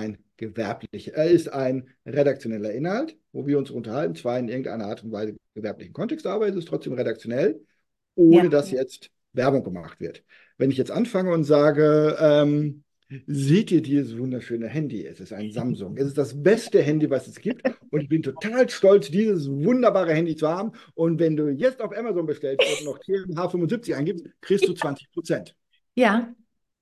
ist ein redaktioneller Inhalt, wo wir uns unterhalten, zwar in irgendeiner Art und Weise gewerblichen Kontext, aber es ist trotzdem redaktionell, ohne Ja, dass jetzt Werbung gemacht wird. Wenn ich jetzt anfange und sage, seht ihr dieses wunderschöne Handy? Es ist ein Samsung. Es ist das beste Handy, was es gibt. Und ich bin total stolz, dieses wunderbare Handy zu haben. Und wenn du jetzt auf Amazon bestellst und noch TMH75 eingibst, kriegst du 20%. ja,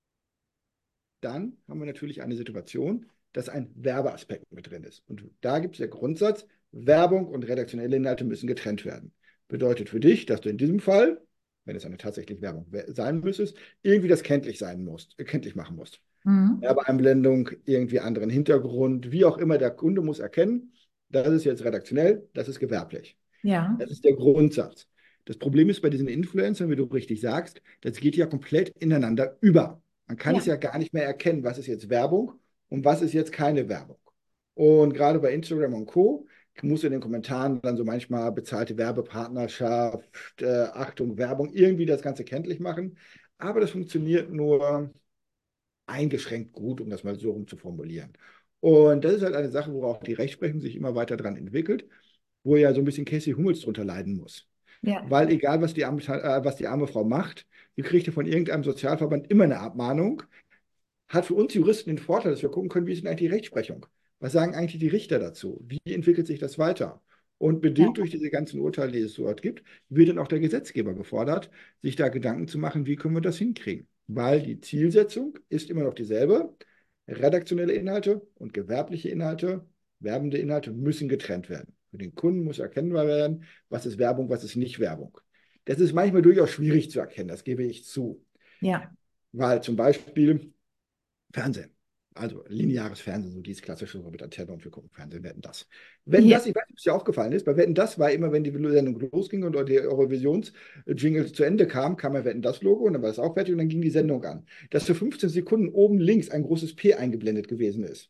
Dann haben wir natürlich eine Situation, dass ein Werbeaspekt mit drin ist. Und da gibt es der Grundsatz, Werbung und redaktionelle Inhalte müssen getrennt werden. Bedeutet für dich, dass du in diesem Fall, wenn es eine tatsächliche Werbung sein müsstest, irgendwie das kenntlich machen musst. mhm. Werbeeinblendung, irgendwie anderen Hintergrund, wie auch immer, der Kunde muss erkennen, das ist jetzt redaktionell, das ist gewerblich. Ja, Das ist der Grundsatz. Das Problem ist bei diesen Influencern, wie du richtig sagst, das geht ja komplett ineinander über. Man kann es ja, ja gar nicht mehr erkennen, was ist jetzt Werbung und was ist jetzt keine Werbung. Und gerade bei Instagram und Co. musst du in den Kommentaren dann so manchmal bezahlte Werbepartnerschaft, Achtung, Werbung, irgendwie das Ganze kenntlich machen. Aber das funktioniert nur eingeschränkt gut, um das mal so rum zu formulieren. Und das ist halt eine Sache, worauf die Rechtsprechung sich immer weiter dran entwickelt, wo ja so ein bisschen Casey Hummels drunter leiden muss. ja, Weil egal, was die arme Frau macht, die kriegt ja von irgendeinem Sozialverband immer eine Abmahnung. Hat für uns Juristen den Vorteil, dass wir gucken können, wie ist denn eigentlich die Rechtsprechung? Was sagen eigentlich die Richter dazu? Wie entwickelt sich das weiter? Und ja, bedingt durch diese ganzen Urteile, die es dort gibt, wird dann auch der Gesetzgeber gefordert, sich da Gedanken zu machen, wie können wir das hinkriegen? Weil die Zielsetzung ist immer noch dieselbe. Redaktionelle Inhalte und gewerbliche Inhalte, werbende Inhalte müssen getrennt werden. Für den Kunden muss erkennbar werden, was ist Werbung, was ist nicht Werbung. Das ist manchmal durchaus schwierig zu erkennen, das gebe ich zu. ja, Weil zum Beispiel Fernsehen. Also lineares Fernsehen, so dieses klassische so mit Antenne und wir gucken Fernsehen, Wetten das. Wetten ja. das, ich weiß nicht, ob es dir aufgefallen ist, bei Wetten das war immer, wenn die Sendung losging und der Eurovisions-Jingle zu Ende kam, kam ja Wetten das Logo und dann war es auch fertig und dann ging die Sendung an. Dass für 15 Sekunden oben links ein großes P eingeblendet gewesen ist.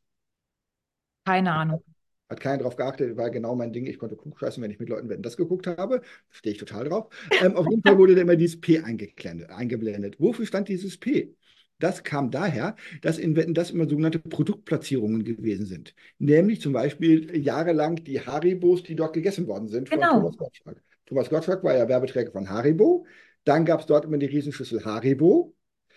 Keine Ahnung. Hat keiner drauf geachtet, war genau mein Ding. Ich konnte klugscheißen, wenn ich mit Leuten Wetten das geguckt habe. Stehe ich total drauf. Auf jeden Fall wurde da immer dieses P eingeblendet. Wofür stand dieses P? Das kam daher, dass in Wetten das immer sogenannte Produktplatzierungen gewesen sind. Nämlich zum Beispiel jahrelang die Haribos, die dort gegessen worden sind von Genau. Thomas Gottschalk. Thomas Gottschalk war ja Werbeträger von Haribo. Dann gab es dort immer die Riesenschüssel Haribo.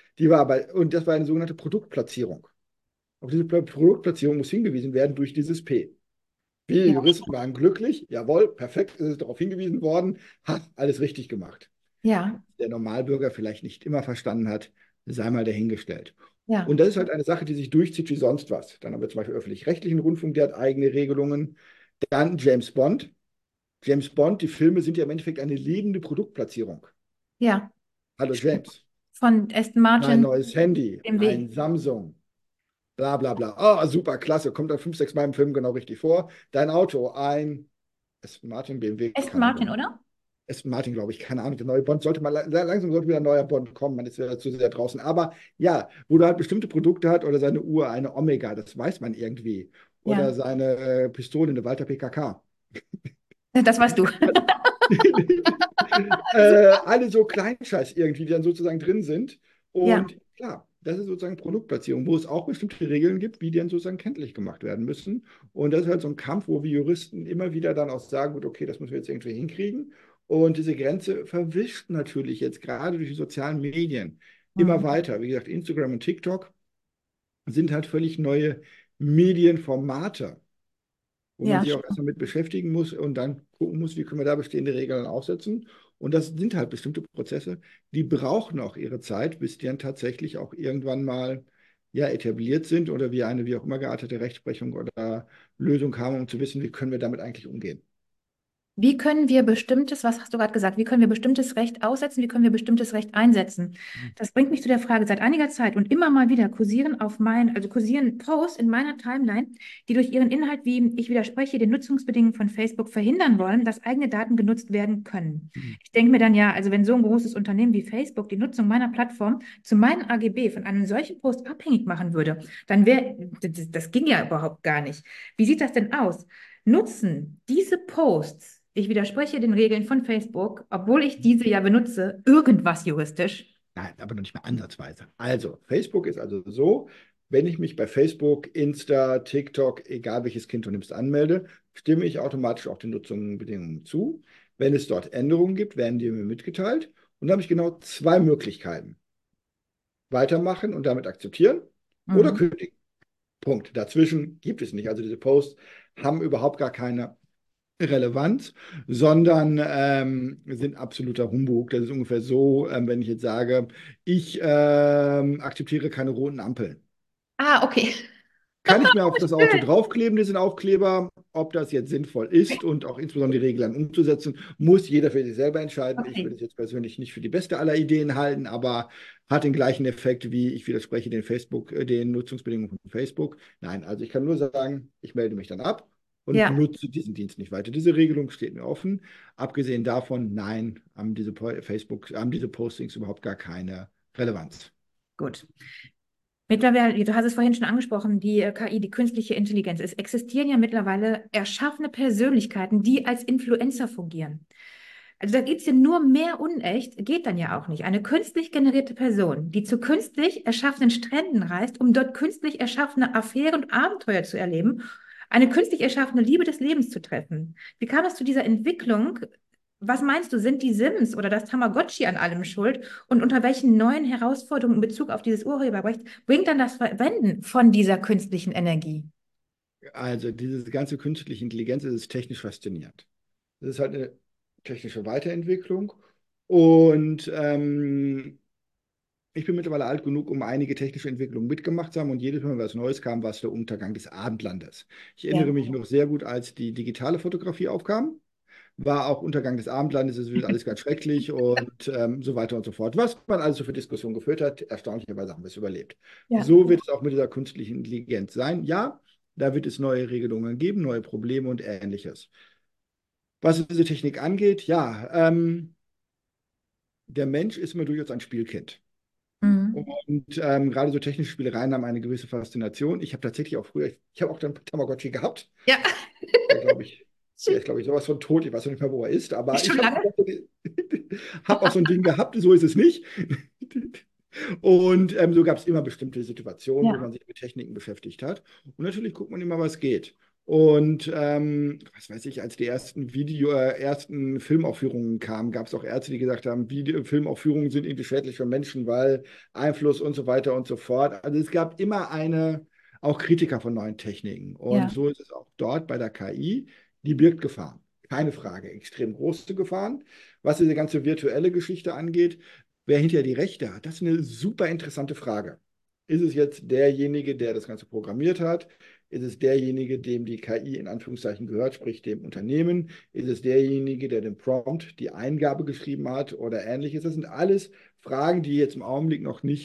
Und das war eine sogenannte Produktplatzierung. Auf diese Produktplatzierung muss hingewiesen werden durch dieses P. Wir Ja, Juristen waren glücklich. Jawohl, perfekt, ist es darauf hingewiesen worden. Ha, alles richtig gemacht. ja, Der Normalbürger vielleicht nicht immer verstanden hat, sei mal dahingestellt. ja. Und das ist halt eine Sache, die sich durchzieht wie sonst was. Dann haben wir zum Beispiel öffentlich-rechtlichen Rundfunk, der hat eigene Regelungen. Dann James Bond. James Bond, die Filme sind ja im Endeffekt eine lebende Produktplatzierung. Ja. Hallo James, Von Aston mein Martin, neues Handy, BMW. ein Samsung, bla bla bla. Oh, super, klasse, kommt dann 5, 6 Mal im Film genau richtig vor. Dein Auto, ein Aston Martin, BMW, Aston keine Martin, Ahnung. oder? Aston Martin, glaube ich, keine Ahnung. Der neue Bond sollte mal, langsam sollte wieder ein neuer Bond kommen. Man ist ja zu sehr draußen. Aber ja, wo du halt bestimmte Produkte hat oder seine Uhr, eine Omega, das weiß man irgendwie. Oder Ja. seine Pistole, eine Walter PKK. Das warst du. Alle so Kleinscheiß irgendwie, die dann sozusagen drin sind. Ja. Und klar, das ist sozusagen Produktplatzierung, wo es auch bestimmte Regeln gibt, wie die dann sozusagen kenntlich gemacht werden müssen. Und das ist halt so ein Kampf, wo wir Juristen immer wieder dann auch sagen, gut, okay, das müssen wir jetzt irgendwie hinkriegen. Und diese Grenze verwischt natürlich jetzt gerade durch die sozialen Medien immer Mhm. weiter. Wie gesagt, Instagram und TikTok sind halt völlig neue Medienformate, wo man Ja, sich auch erstmal mit beschäftigen muss und dann gucken muss, wie können wir da bestehende Regeln aufsetzen. Und das sind halt bestimmte Prozesse, die brauchen auch ihre Zeit, bis die dann tatsächlich auch irgendwann mal ja, etabliert sind oder wir eine wie auch immer geartete Rechtsprechung oder Lösung haben, um zu wissen, wie können wir damit eigentlich umgehen. wie können wir bestimmtes, was hast du gerade gesagt, wie können wir bestimmtes Recht aussetzen, wie können wir bestimmtes Recht einsetzen? Das bringt mich zu der Frage, seit einiger Zeit und immer mal wieder kursieren Posts in meiner Timeline, die durch ihren Inhalt wie ich widerspreche den Nutzungsbedingungen von Facebook verhindern wollen, dass eigene Daten genutzt werden können. Mhm. Ich denke mir dann ja, also wenn so ein großes Unternehmen wie Facebook die Nutzung meiner Plattform zu meinen AGB von einem solchen Post abhängig machen würde, dann wäre, das ging ja überhaupt gar nicht. Wie sieht das denn aus? Nutzen diese Posts, ich widerspreche den Regeln von Facebook, obwohl ich diese ja benutze, irgendwas juristisch? Nein, aber noch nicht mal ansatzweise. Also, Facebook ist also so, wenn ich mich bei Facebook, Insta, TikTok, egal welches Kind du nimmst, anmelde, stimme ich automatisch auch den Nutzungsbedingungen zu. Wenn es dort Änderungen gibt, werden die mir mitgeteilt. Und da habe ich genau zwei Möglichkeiten. Weitermachen und damit akzeptieren oder Mhm. kündigen. Punkt. Dazwischen gibt es nicht. Also diese Posts haben überhaupt gar keine Relevanz, sondern sind absoluter Humbug. Das ist ungefähr so, wenn ich jetzt sage, ich akzeptiere keine roten Ampeln. Ah, okay. Kann ich mir auf das Auto Schön. draufkleben, diesen Aufkleber? Ob das jetzt sinnvoll ist und auch insbesondere die Regeln umzusetzen, muss jeder für sich selber entscheiden. Ich Okay. würde es jetzt persönlich nicht für die beste aller Ideen halten, aber hat den gleichen Effekt wie ich widerspreche den Nutzungsbedingungen von Facebook. Nein, also ich kann nur sagen, ich melde mich dann ab und Ja, nutze diesen Dienst nicht weiter. Diese Regelung steht mir offen. Abgesehen davon, nein, haben diese Postings überhaupt gar keine Relevanz. gut. Mittlerweile, du hast es vorhin schon angesprochen, die KI, die künstliche Intelligenz. Es existieren ja mittlerweile erschaffene Persönlichkeiten, die als Influencer fungieren. Also da gibt es ja nur mehr unecht, geht dann ja auch nicht. Eine künstlich generierte Person, die zu künstlich erschaffenen Stränden reist, um dort künstlich erschaffene Affären und Abenteuer zu erleben, eine künstlich erschaffene Liebe des Lebens zu treffen. Wie kam es zu dieser Entwicklung? Was meinst du, sind die Sims oder das Tamagotchi an allem schuld? Und unter welchen neuen Herausforderungen in Bezug auf dieses Urheberrecht bringt dann das Verwenden von dieser künstlichen Energie? Also diese ganze künstliche Intelligenz ist technisch faszinierend. Das ist halt eine technische Weiterentwicklung. Und ich bin mittlerweile alt genug, um einige technische Entwicklungen mitgemacht zu haben. Und jedes Mal, wenn was Neues kam, war es der Untergang des Abendlandes. Ich erinnere Ja. mich noch sehr gut, als die digitale Fotografie aufkam. War auch Untergang des Abendlandes, es wird alles ganz schrecklich und so weiter und so fort. Was man also für Diskussionen geführt hat, erstaunlicherweise haben wir es überlebt. Ja. So wird es auch mit dieser künstlichen Intelligenz sein. Ja, da wird es neue Regelungen geben, neue Probleme und Ähnliches. Was diese Technik angeht, ja, der Mensch ist immer durchaus ein Spielkind. Mhm. Und gerade so technische Spielereien haben eine gewisse Faszination. Ich habe tatsächlich auch früher, ich habe auch dann Tamagotchi gehabt. Ja, Der ist, glaube ich, sowas von tot. Ich weiß noch nicht mehr, wo er ist, aber schon ich habe lange. hab auch so ein Ding gehabt, so ist es nicht. Und so gab es immer bestimmte Situationen, wo Ja. man sich mit Techniken beschäftigt hat. Und natürlich guckt man immer, was geht. Und was weiß ich, als die ersten Filmaufführungen kamen, gab es auch Ärzte, die gesagt haben, Filmaufführungen sind irgendwie schädlich für Menschen, weil Einfluss und so weiter und so fort. Also es gab immer auch Kritiker von neuen Techniken. Und Ja. so ist es auch dort bei der KI. Die birgt Gefahren. Keine Frage, extrem große Gefahren. Was diese ganze virtuelle Geschichte angeht, wer hinterher die Rechte hat, das ist eine super interessante Frage. Ist es jetzt derjenige, der das Ganze programmiert hat? Ist es derjenige, dem die KI in Anführungszeichen gehört, sprich dem Unternehmen? Ist es derjenige, der den Prompt, die Eingabe geschrieben hat oder ähnliches? Das sind alles Fragen, die jetzt im Augenblick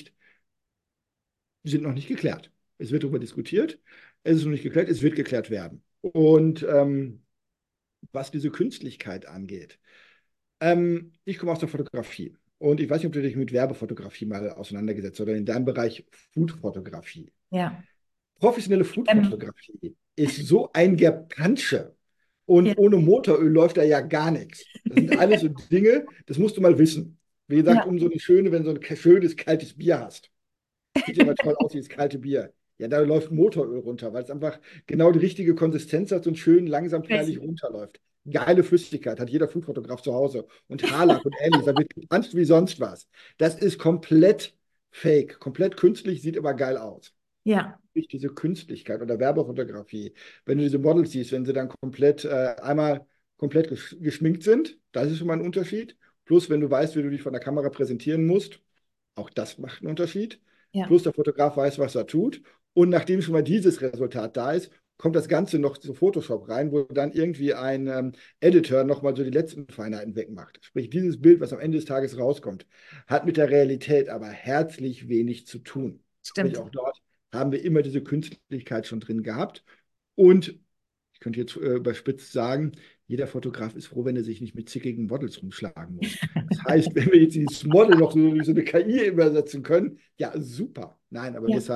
sind noch nicht geklärt. Es wird darüber diskutiert, es ist noch nicht geklärt, es wird geklärt werden. Und was diese Künstlichkeit angeht, ich komme aus der Fotografie und ich weiß nicht, ob du dich mit Werbefotografie mal auseinandergesetzt hast oder in deinem Bereich Foodfotografie. Ja. Professionelle Ähm, Foodfotografie ist so ein Gepansche ja. und ohne Motoröl läuft da ja gar nichts. Das sind alles so Dinge, das musst du mal wissen. Wie gesagt, Ja. um so eine schöne, wenn du so ein schönes kaltes Bier hast. Sieht ja immer toll aus, dieses kalte Bier. Ja, da läuft Motoröl runter, weil es einfach genau die richtige Konsistenz hat und schön langsam perlig Crazy. runterläuft. Geile Flüssigkeit hat jeder Foodfotograf zu Hause. Und Haarlack und ähnliches, da wird getanzt wie sonst was. Das ist komplett fake, komplett künstlich, sieht aber geil aus. Ja. Durch diese Künstlichkeit oder Werbefotografie, wenn du diese Models siehst, wenn sie dann einmal komplett geschminkt sind, das ist schon mal ein Unterschied. Plus, wenn du weißt, wie du dich von der Kamera präsentieren musst, auch das macht einen Unterschied. Ja. Plus der Fotograf weiß, was er tut. Und nachdem schon mal dieses Resultat da ist, kommt das Ganze noch zu Photoshop rein, wo dann irgendwie ein Editor nochmal so die letzten Feinheiten wegmacht. Sprich, dieses Bild, was am Ende des Tages rauskommt, hat mit der Realität aber herzlich wenig zu tun. Sprich, Stimmt. auch dort haben wir immer diese Künstlichkeit schon drin gehabt. Und ich könnte jetzt überspitzt sagen, jeder Fotograf ist froh, wenn er sich nicht mit zickigen Models rumschlagen muss. Das heißt, wenn wir jetzt dieses Model noch so durch so eine KI übersetzen können, ja, super. Nein, aber Ja. deshalb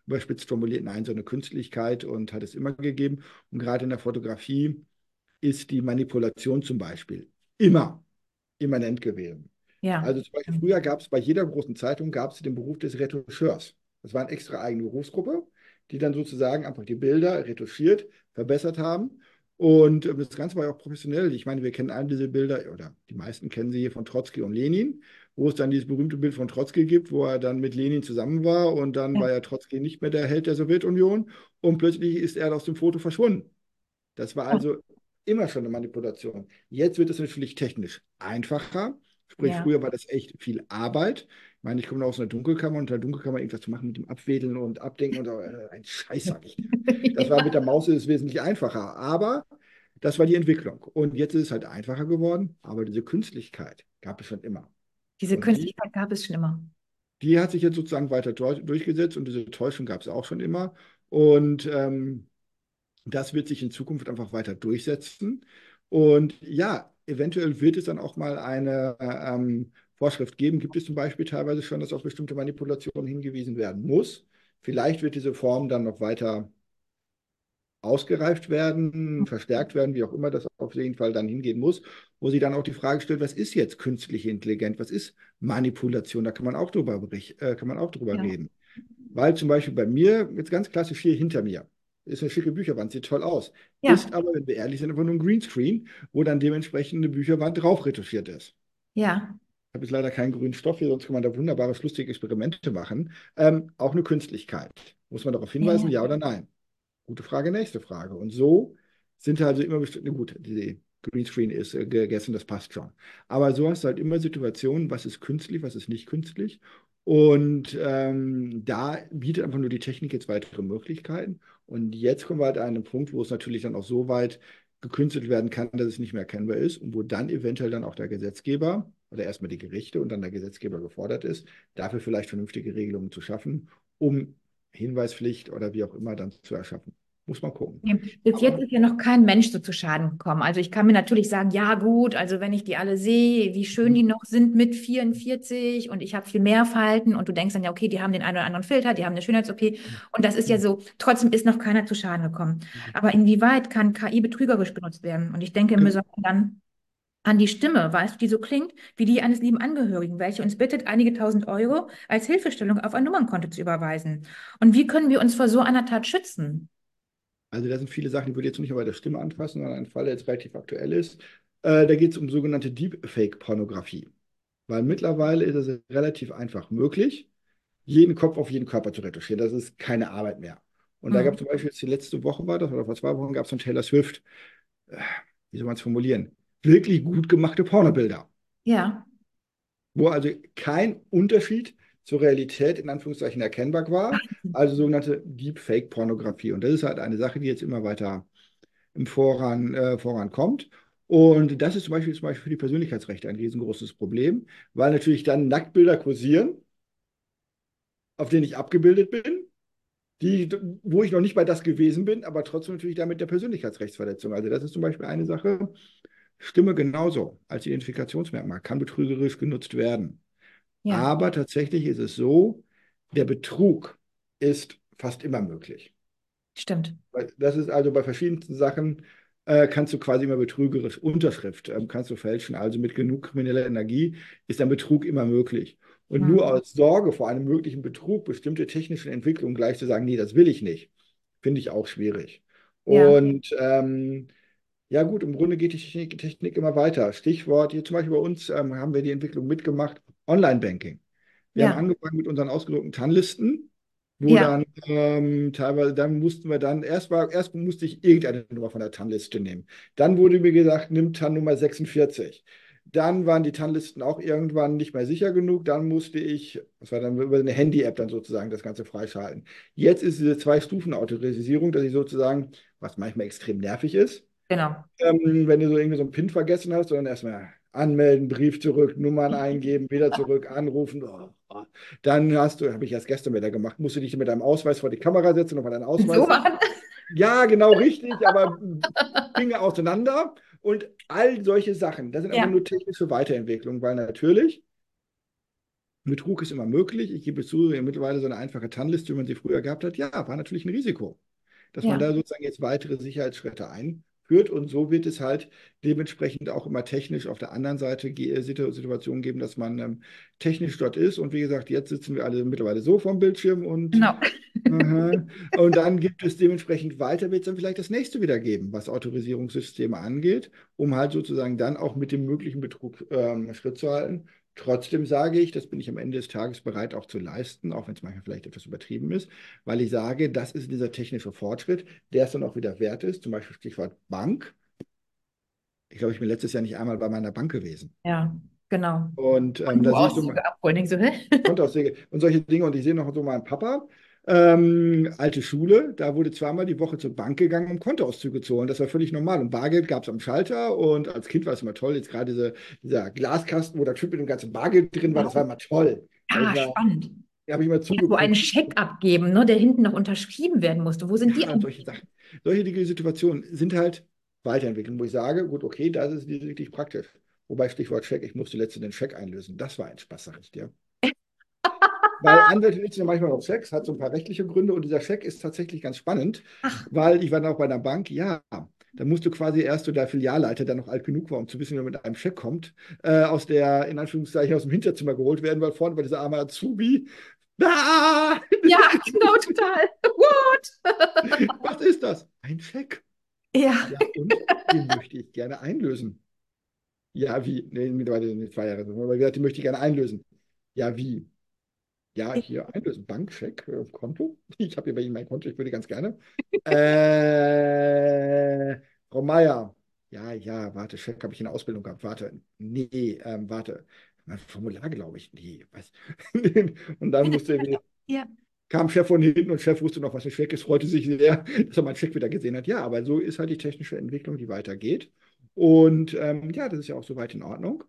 überspitzt formuliert, nein, so eine Künstlichkeit und hat es immer gegeben. Und gerade in der Fotografie ist die Manipulation zum Beispiel immer immanent gewesen. Ja. Also zum Beispiel früher gab es bei jeder großen Zeitung gab es den Beruf des Retoucheurs. Das war eine extra eigene Berufsgruppe, die dann sozusagen einfach die Bilder retuschiert, verbessert haben. Und das Ganze war ja auch professionell. Ich meine, wir kennen alle diese Bilder, oder die meisten kennen sie hier von Trotzki und Lenin, wo es dann dieses berühmte Bild von Trotzki gibt, wo er dann mit Lenin zusammen war und dann war Ja. ja Trotzki nicht mehr der Held der Sowjetunion und plötzlich ist er aus dem Foto verschwunden. Das war also immer schon eine Manipulation. Jetzt wird es natürlich technisch einfacher. Sprich, Ja. früher war das echt viel Arbeit. Ich meine, ich komme noch aus einer Dunkelkammer und in der Dunkelkammer irgendwas zu machen mit dem Abwedeln und Abdenken und ein Scheiß, sag ich dir. Das war mit der Maus ist es wesentlich einfacher. Aber das war die Entwicklung. Und jetzt ist es halt einfacher geworden. Aber diese Künstlichkeit gab es schon immer. Diese Und Künstlichkeit gab es schon immer. die hat sich jetzt sozusagen weiter durchgesetzt und diese Täuschung gab es auch schon immer. Und das wird sich in Zukunft einfach weiter durchsetzen. Und ja, eventuell wird es dann auch mal eine Vorschrift geben. Gibt es zum Beispiel teilweise schon, dass auf bestimmte Manipulationen hingewiesen werden muss. Vielleicht wird diese Form dann noch weiter ausgereift werden, verstärkt werden, wie auch immer das auf jeden Fall dann hingehen muss, wo sie dann auch die Frage stellt, was ist jetzt künstliche Intelligenz, was ist Manipulation? Da kann man auch kann man auch drüber Ja. reden. Weil zum Beispiel bei mir, jetzt ganz klassisch hier hinter mir, ist eine schicke Bücherwand, sieht toll aus. Ja. Ist aber, wenn wir ehrlich sind, einfach nur ein Greenscreen, wo dann dementsprechend eine Bücherwand drauf retuschiert ist. Ja. Ich habe jetzt leider keinen grünen Stoff hier, sonst kann man da wunderbares, lustige Experimente machen. Auch eine Künstlichkeit. Muss man darauf hinweisen, Ja. ja oder nein? Gute Frage, nächste Frage. Und so sind also immer bestimmte, gut, die Greenscreen ist gegessen, das passt schon. Aber so hast du halt immer Situationen, was ist künstlich, was ist nicht künstlich. Und da bietet einfach nur die Technik jetzt weitere Möglichkeiten. Und jetzt kommen wir halt an einen Punkt, wo es natürlich dann auch so weit gekünstelt werden kann, dass es nicht mehr erkennbar ist und wo dann eventuell dann auch der Gesetzgeber oder erstmal die Gerichte und dann der Gesetzgeber gefordert ist, dafür vielleicht vernünftige Regelungen zu schaffen, um Hinweispflicht oder wie auch immer dann zu erschaffen. Muss man gucken. Bis jetzt Aber ist ja noch kein Mensch so zu Schaden gekommen. Also ich kann mir natürlich sagen, ja gut, also wenn ich die alle sehe, wie schön die noch sind mit 44 und ich habe viel mehr Falten und du denkst dann ja, okay, die haben den einen oder anderen Filter, die haben eine Schönheits-OP und das ist ja so, trotzdem ist noch keiner zu Schaden gekommen. Aber inwieweit kann KI betrügerisch benutzt werden? Und ich denke, wir sollten dann an die Stimme, weißt du, die so klingt wie die eines lieben Angehörigen, welche uns bittet, einige tausend Euro als Hilfestellung auf ein Nummernkonto zu überweisen. Und wie können wir uns vor so einer Tat schützen? also da sind viele Sachen, die würde ich jetzt nicht mehr bei der Stimme anfassen, sondern ein Fall, der jetzt relativ aktuell ist. Da geht es um sogenannte Deepfake-Pornografie. Weil mittlerweile ist es relativ einfach möglich, jeden Kopf auf jeden Körper zu retuschieren. Das ist keine Arbeit mehr. Und da gab es Hm. zum Beispiel jetzt die letzte Woche war das, oder vor 2 Wochen gab es von Taylor Swift, äh, wie soll man es formulieren, wirklich gut gemachte Pornobilder, Ja, wo also kein Unterschied zur Realität in Anführungszeichen erkennbar war, also sogenannte Deepfake-Pornografie. Und das ist halt eine Sache, die jetzt immer weiter im Voran kommt. Und das ist zum Beispiel für die Persönlichkeitsrechte ein riesengroßes Problem, weil natürlich dann Nacktbilder kursieren, auf denen ich abgebildet bin, die, wo ich noch nicht bei das gewesen bin, aber trotzdem natürlich damit der Persönlichkeitsrechtsverletzung. Also das ist zum Beispiel eine Sache. Stimme genauso als Identifikationsmerkmal kann betrügerisch genutzt werden. ja, Aber tatsächlich ist es so, der Betrug ist fast immer möglich. stimmt. Das ist also bei verschiedensten Sachen, kannst du quasi immer betrügerisch Unterschrift, kannst du fälschen. Also mit genug krimineller Energie ist ein Betrug immer möglich. Und Hm. nur aus Sorge vor einem möglichen Betrug bestimmte technische Entwicklungen gleich zu sagen, nee, das will ich nicht, finde ich auch schwierig. Ja, Und ja gut, im Grunde geht die Technik immer weiter. Stichwort, hier zum Beispiel bei uns haben wir die Entwicklung mitgemacht, Online-Banking. Wir haben ja, angefangen mit unseren ausgedruckten TAN-Listen, wo ja, dann teilweise, dann mussten wir dann, erst musste ich irgendeine Nummer von der TAN-Liste nehmen. Dann wurde mir gesagt, nimm TAN-Nummer 46. Dann waren die TAN-Listen auch irgendwann nicht mehr sicher genug. Dann musste ich, das war dann über eine Handy-App dann sozusagen das Ganze freischalten. Jetzt ist diese Zwei-Stufen-Autorisierung, dass ich sozusagen, was manchmal extrem nervig ist, genau. wenn du so irgendwie so einen PIN vergessen hast, sondern erstmal anmelden, Brief zurück, Nummern eingeben, wieder zurück, anrufen. Oh. Dann habe ich erst gestern wieder gemacht, musst du dich mit deinem Ausweis vor die Kamera setzen, nochmal deinen So Ausweis. machen. Ja, genau richtig, aber Dinge auseinander und all solche Sachen. Das sind einfach Ja, nur technische Weiterentwicklungen, weil natürlich Betrug ist immer möglich. Ich gebe zu, mittlerweile so eine einfache TAN-Liste, wie man sie früher gehabt hat, ja, war natürlich ein Risiko, dass man Ja, da sozusagen jetzt weitere Sicherheitsschritte einführt. Und so wird es halt dementsprechend auch immer technisch auf der anderen Seite Situationen geben, dass man technisch dort ist. Und wie gesagt, jetzt sitzen wir alle mittlerweile so vorm Bildschirm und genau. aha. Und dann gibt es dementsprechend weiter, wird es dann vielleicht das nächste wieder geben, was Autorisierungssysteme angeht, um halt sozusagen dann auch mit dem möglichen Betrug Schritt zu halten. Trotzdem sage ich, das bin ich am Ende des Tages bereit auch zu leisten, auch wenn es manchmal vielleicht etwas übertrieben ist, weil ich sage, das ist dieser technische Fortschritt, der es dann auch wieder wert ist. Zum Beispiel Stichwort Bank. Ich glaube, ich bin letztes Jahr nicht einmal bei meiner Bank gewesen. Ja, genau. Und da sehe ich so Kontoauszüge abholen, nicht so, hä? Kontoauszüge und solche Dinge. Und ich sehe noch so meinen Papa, alte Schule, da wurde zweimal die Woche zur Bank gegangen, um Kontoauszüge zu holen. Das war völlig normal. Und Bargeld gab es am Schalter. Und als Kind war es immer toll. Jetzt gerade dieser Glaskasten, wo der Typ mit dem ganzen Bargeld drin war, das war Wow. immer toll. Ah, spannend. Da habe ich immer Ja, so einen zugeguckt. Scheck abgeben, ne, der hinten noch unterschrieben werden musste. Wo sind die Ja, eigentlich? solche Sachen. Solche Situationen sind halt Weiterentwicklung, wo ich sage, gut, okay, das ist wirklich praktisch. Wobei Stichwort Scheck, ich musste letztens den Scheck einlösen. Das war ein Spaß, sag ich dir. Weil Anwälte nutzen ja manchmal auch Schecks, hat so ein paar rechtliche Gründe und dieser Scheck ist tatsächlich ganz spannend, Ach, weil ich war dann auch bei einer Bank, ja, da musst du quasi erst so der Filialleiter, der noch alt genug war, um zu wissen, wie man mit einem Scheck kommt, aus der, in Anführungszeichen, aus dem Hinterzimmer geholt werden, weil vorne war dieser arme Azubi. Ah, ja, genau, total. What? was ist das? Ein Scheck. Ja, Ja, und den möchte ich gerne einlösen. Ja, wie? Nee, mittlerweile sind 2 Jahre. Aber gesagt, den möchte ich gerne einlösen. Ja, wie? Ja, hier einlösen. Bankcheck, Konto. Ich habe hier bei Ihnen mein Konto, ich würde ganz gerne. Frau Meier. Ja, ja, warte, Scheck habe ich in der Ausbildung gehabt. Warte, nee, warte. Mein Formular, glaube ich. Nee, was? Und dann ja, kam Chef von hinten und Chef wusste noch, was ein Scheck ist, freute sich sehr, dass er meinen Scheck wieder gesehen hat. Ja, aber so ist halt die technische Entwicklung, die weitergeht. Und ja, das ist ja auch soweit in Ordnung.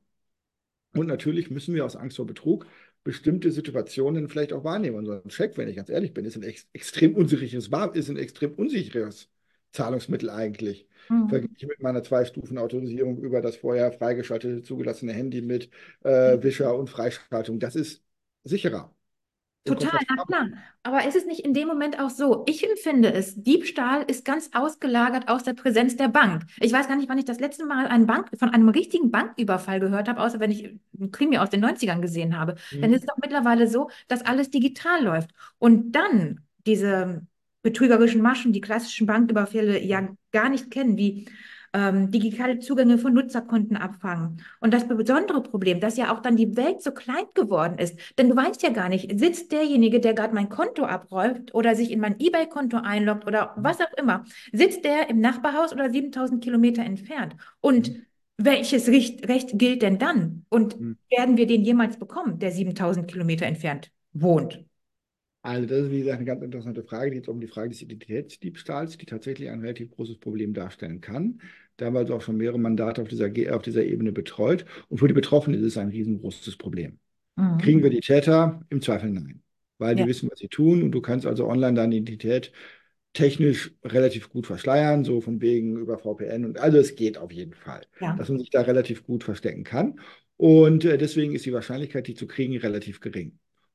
Und natürlich müssen wir aus Angst vor Betrug bestimmte Situationen vielleicht auch wahrnehmen. Und so ein Scheck, wenn ich ganz ehrlich bin, ist ein extrem unsicheres, ist ein extrem unsicheres Zahlungsmittel eigentlich. mhm. Verglichen mit meiner Zwei-Stufen-Autorisierung über das vorher freigeschaltete, zugelassene Handy mit Wischer und Freischaltung. Das ist sicherer und Total, na komfortabler. klar. Aber ist es nicht in dem Moment auch so? Ich empfinde es, Diebstahl ist ganz ausgelagert aus der Präsenz der Bank. Ich weiß gar nicht, wann ich das letzte Mal von einem richtigen Banküberfall gehört habe, außer wenn ich einen Krimi aus den Neunzigern gesehen habe. Dann ist Mhm. es doch mittlerweile so, dass alles digital läuft. Und dann diese betrügerischen Maschen, die klassischen Banküberfälle ja gar nicht kennen, wie digitale Zugänge von Nutzerkonten abfangen. Und das besondere Problem, dass ja auch dann die Welt so klein geworden ist, denn du weißt ja gar nicht, sitzt derjenige, der gerade mein Konto abräumt oder sich in mein eBay-Konto einloggt oder was auch immer, sitzt der im Nachbarhaus oder 7000 Kilometer entfernt? Und Mhm. welches Recht gilt denn dann? Und Mhm. werden wir den jemals bekommen, der 7000 Kilometer entfernt wohnt? Also das ist, wie gesagt, eine ganz interessante Frage. Die geht um die Frage des Identitätsdiebstahls, die tatsächlich ein relativ großes Problem darstellen kann. Da haben wir also auch schon mehrere Mandate auf dieser Ebene betreut. Und für die Betroffenen ist es ein riesengroßes Problem. Mhm. Kriegen wir die Täter? Im Zweifel nein. Weil die Ja, wissen, was sie tun und du kannst also online deine Identität technisch relativ gut verschleiern, so von wegen über VPN und also es geht auf jeden Fall, ja. dass man sich da relativ gut verstecken kann. Und deswegen ist die Wahrscheinlichkeit, die zu kriegen, relativ gering.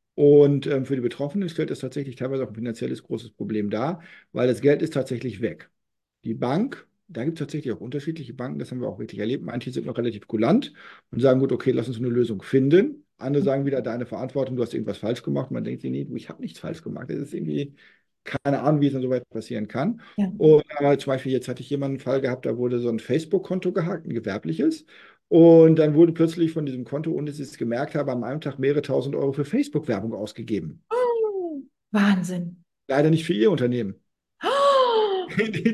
Und für die Betroffenen stellt das tatsächlich teilweise auch ein finanzielles großes Problem dar, weil das Geld ist tatsächlich weg. Die Bank, da gibt es tatsächlich auch unterschiedliche Banken, das haben wir auch wirklich erlebt. Manche sind noch relativ kulant und sagen, gut, okay, lass uns eine Lösung finden. Andere sagen wieder, deine Verantwortung, du hast irgendwas falsch gemacht. Man denkt sich, nee, du, ich habe nichts falsch gemacht. Das ist irgendwie keine Ahnung, wie es dann so weit passieren kann. Ja. Und zum Beispiel, jetzt hatte ich jemanden einen Fall gehabt, da wurde so ein Facebook-Konto gehackt, ein gewerbliches. Und dann wurde plötzlich von diesem Konto, ohne dass ich es gemerkt habe, an einem Tag mehrere tausend Euro für Facebook-Werbung ausgegeben. Oh, Wahnsinn. Leider nicht für Ihr Unternehmen. Oh,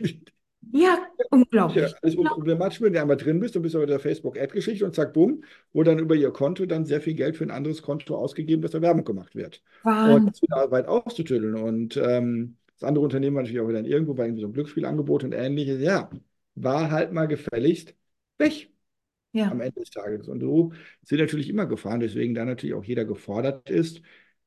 ja, Ist ja unglaublich. alles unproblematisch, wenn du einmal drin bist und bist bei der Facebook-Ad-Geschichte und zack, bumm, wurde dann über ihr Konto dann sehr viel Geld für ein anderes Konto ausgegeben, dass da Werbung gemacht wird. Und das Wahnsinn. wird weit auszutüddeln. Und das andere Unternehmen war natürlich auch dann irgendwo bei irgendwie so einem Glücksspielangebot und ähnliches. Ja, war halt mal gefälligst weg Ja. am Ende des Tages. Und so sind natürlich immer Gefahren, deswegen da natürlich auch jeder gefordert ist,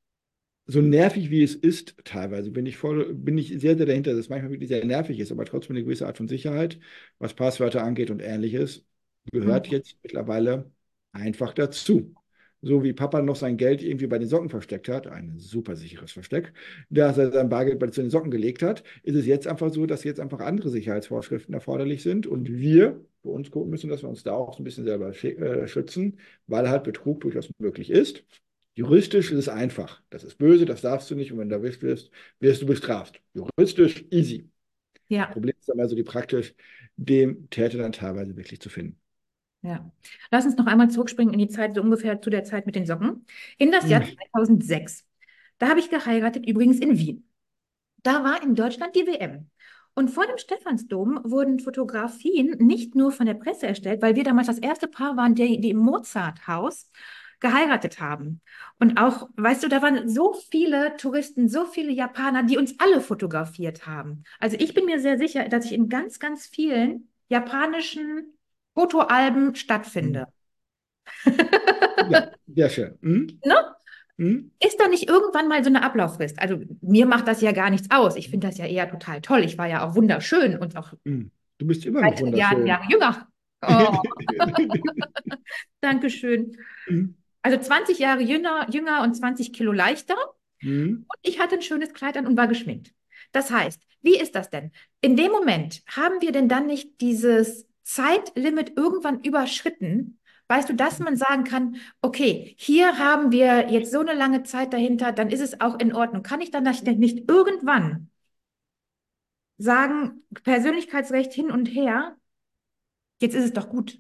so nervig wie es ist, teilweise bin ich sehr, sehr dahinter, dass es manchmal wirklich sehr nervig ist, aber trotzdem eine gewisse Art von Sicherheit, was Passwörter angeht und ähnliches, gehört Mhm. jetzt mittlerweile einfach dazu. so wie Papa noch sein Geld irgendwie bei den Socken versteckt hat, ein super sicheres Versteck, dass er sein Bargeld zu den Socken gelegt hat, ist es jetzt einfach so, dass jetzt einfach andere Sicherheitsvorschriften erforderlich sind und wir für uns gucken müssen, dass wir uns da auch so ein bisschen selber schützen, weil halt Betrug durchaus möglich ist. Juristisch ist es einfach. Das ist böse, das darfst du nicht und wenn du erwischt wirst, wirst du bestraft. Juristisch easy. Ja, Problem ist dann also die praktisch, dem Täter dann teilweise wirklich zu finden. ja. Lass uns noch einmal zurückspringen in die Zeit, so ungefähr zu der Zeit mit den Socken. In das Jahr Mhm. 2006. Da habe ich geheiratet, übrigens in Wien. Da war in Deutschland die WM. Und vor dem Stephansdom wurden Fotografien nicht nur von der Presse erstellt, weil wir damals das erste Paar waren, die im Mozarthaus geheiratet haben. Und auch, weißt du, da waren so viele Touristen, so viele Japaner, die uns alle fotografiert haben. Also ich bin mir sehr sicher, dass ich in ganz, ganz vielen japanischen Fotoalben stattfinde. Mhm. Ja, sehr schön. Mhm. Ne? Mhm. Ist da nicht irgendwann mal so eine Ablauffrist? Also mir macht das ja gar nichts aus. Ich finde das ja eher total toll. Ich war ja auch wunderschön und auch Mhm. Du bist immer noch weitere wunderschön. Jahre jünger. Oh, danke schön. Mhm. Also 20 Jahre jünger und 20 Kilo leichter. Mhm. Und ich hatte ein schönes Kleid an und war geschminkt. Das heißt, wie ist das denn? In dem Moment haben wir denn dann nicht dieses Zeitlimit irgendwann überschritten? Weißt du, dass man sagen kann, okay, hier haben wir jetzt so eine lange Zeit dahinter, dann ist es auch in Ordnung. Kann ich dann nicht irgendwann sagen, Persönlichkeitsrecht hin und her, jetzt ist es doch gut.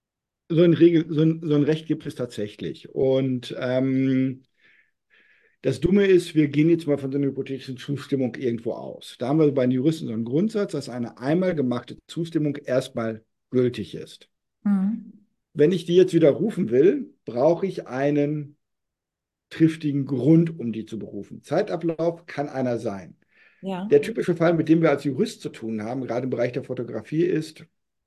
So ein Recht gibt es tatsächlich. Und das Dumme ist, wir gehen jetzt mal von so einer hypothetischen Zustimmung irgendwo aus. Da haben wir bei den Juristen so einen Grundsatz, dass eine einmal gemachte Zustimmung erstmal gültig ist. Mhm. Wenn ich die jetzt widerrufen will, brauche ich einen triftigen Grund, um die zu berufen. Zeitablauf kann einer sein. Ja, Der typische Fall, mit dem wir als Jurist zu tun haben, gerade im Bereich der Fotografie, ist,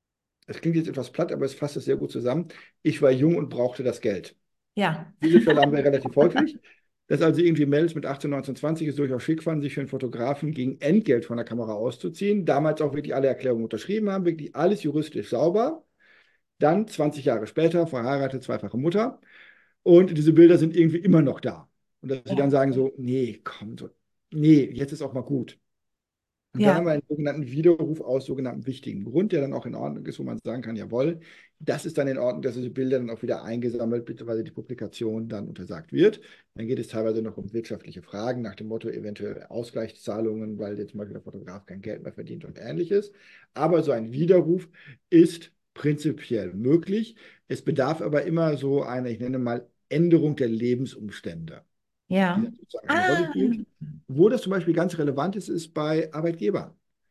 es klingt jetzt etwas platt, aber es fasst es sehr gut zusammen. Ich war jung und brauchte das Geld. ja, Diese Fälle haben wir relativ häufig. Dass also irgendwie Mädels mit 18, 19, 20 es durchaus schick fanden, sich für einen Fotografen gegen Entgelt von der Kamera auszuziehen. Damals auch wirklich alle Erklärungen unterschrieben haben, wirklich alles juristisch sauber. Dann 20 Jahre später, verheiratet, zweifache Mutter. Und diese Bilder sind irgendwie immer noch da. Und dass sie dann ja, sagen so, nee, komm, so, nee, jetzt ist auch mal gut. Und dann ja, haben wir einen sogenannten Widerruf aus sogenannten wichtigen Grund, der dann auch in Ordnung ist, wo man sagen kann, jawohl, das ist dann in Ordnung, dass diese Bilder dann auch wieder eingesammelt, beziehungsweise die Publikation dann untersagt wird. Dann geht es teilweise noch um wirtschaftliche Fragen nach dem Motto eventuell Ausgleichszahlungen, weil jetzt zum Beispiel der Fotograf kein Geld mehr verdient und ähnliches. Aber so ein Widerruf ist prinzipiell möglich. Es bedarf aber immer so einer, ich nenne mal, Änderung der Lebensumstände, die ja. dann sozusagen eine Rolle Ah, spielt. Wo das zum Beispiel ganz relevant ist, ist bei Arbeitgebern.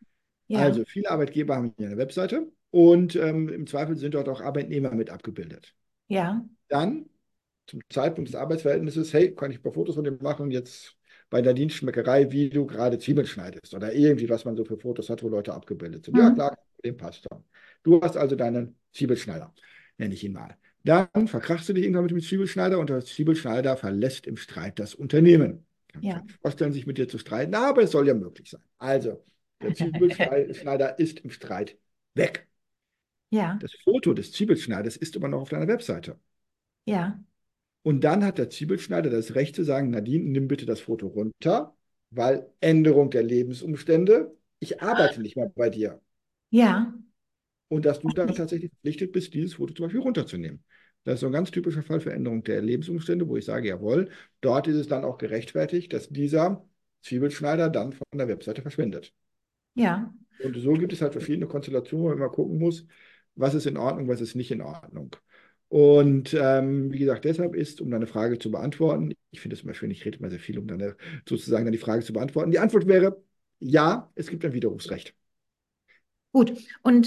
ja, Also viele Arbeitgeber haben hier eine Webseite und im Zweifel sind dort auch Arbeitnehmer mit abgebildet. ja, Dann zum Zeitpunkt des Arbeitsverhältnisses, hey, kann ich ein paar Fotos von dir machen, jetzt bei der Dienstschmeckerei, wie du gerade Zwiebeln schneidest oder irgendwie, was man so für Fotos hat, wo Leute abgebildet sind. Ja, hm, klar, dem passt dann. Du hast also deinen Zwiebelschneider, nenne ich ihn mal. Dann verkrachst du dich irgendwann mit dem Zwiebelschneider und der Zwiebelschneider verlässt im Streit das Unternehmen. Kann ja, vielleicht vorstellen, sich mit dir zu streiten, aber es soll ja möglich sein. Also, der Zwiebelschneider ist im Streit weg. ja, Das Foto des Zwiebelschneiders ist aber noch auf deiner Webseite. ja, Und dann hat der Zwiebelschneider das Recht zu sagen, Nadine, nimm bitte das Foto runter, weil Änderung der Lebensumstände, ich arbeite nicht mehr bei dir. ja. Und dass du dann tatsächlich verpflichtet bist, dieses Foto zum Beispiel runterzunehmen. Das ist so ein ganz typischer Fall für Änderung der Lebensumstände, wo ich sage, jawohl, dort ist es dann auch gerechtfertigt, dass dieser Zwiebelschneider dann von der Webseite verschwindet. Ja, Und so gibt es halt verschiedene Konstellationen, wo man immer gucken muss, was ist in Ordnung, was ist nicht in Ordnung. Und wie gesagt, deshalb ist, um deine Frage zu beantworten, ich finde es immer schön, ich rede immer sehr viel, um deine, sozusagen dann die Frage zu beantworten. Die Antwort wäre, ja, es gibt ein Widerrufsrecht. gut. Und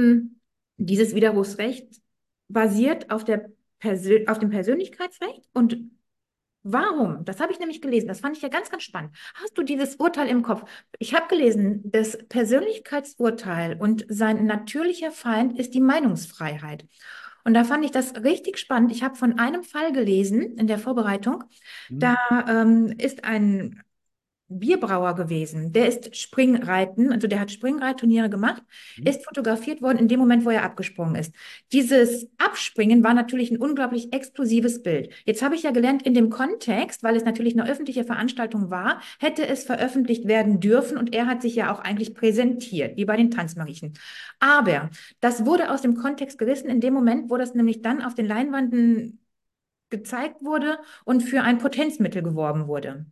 dieses Widerrufsrecht basiert auf auf dem Persönlichkeitsrecht. Und warum? Das habe ich nämlich gelesen. Das fand ich ja ganz, ganz spannend. Hast du dieses Urteil im Kopf? Ich habe gelesen, das Persönlichkeitsurteil und sein natürlicher Feind ist die Meinungsfreiheit. Und da fand ich das richtig spannend. Ich habe von einem Fall gelesen in der Vorbereitung. Hm? Da ist ein Bierbrauer gewesen. Der ist Springreiten, also der hat Springreitturniere gemacht, ist fotografiert worden in dem Moment, wo er abgesprungen ist. Dieses Abspringen war natürlich ein unglaublich explosives Bild. Jetzt habe ich ja gelernt, in dem Kontext, weil es natürlich eine öffentliche Veranstaltung war, hätte es veröffentlicht werden dürfen und er hat sich ja auch eigentlich präsentiert, wie bei den Tanzmariechen. Aber das wurde aus dem Kontext gerissen in dem Moment, wo das nämlich dann auf den Leinwanden gezeigt wurde und für ein Potenzmittel geworben wurde.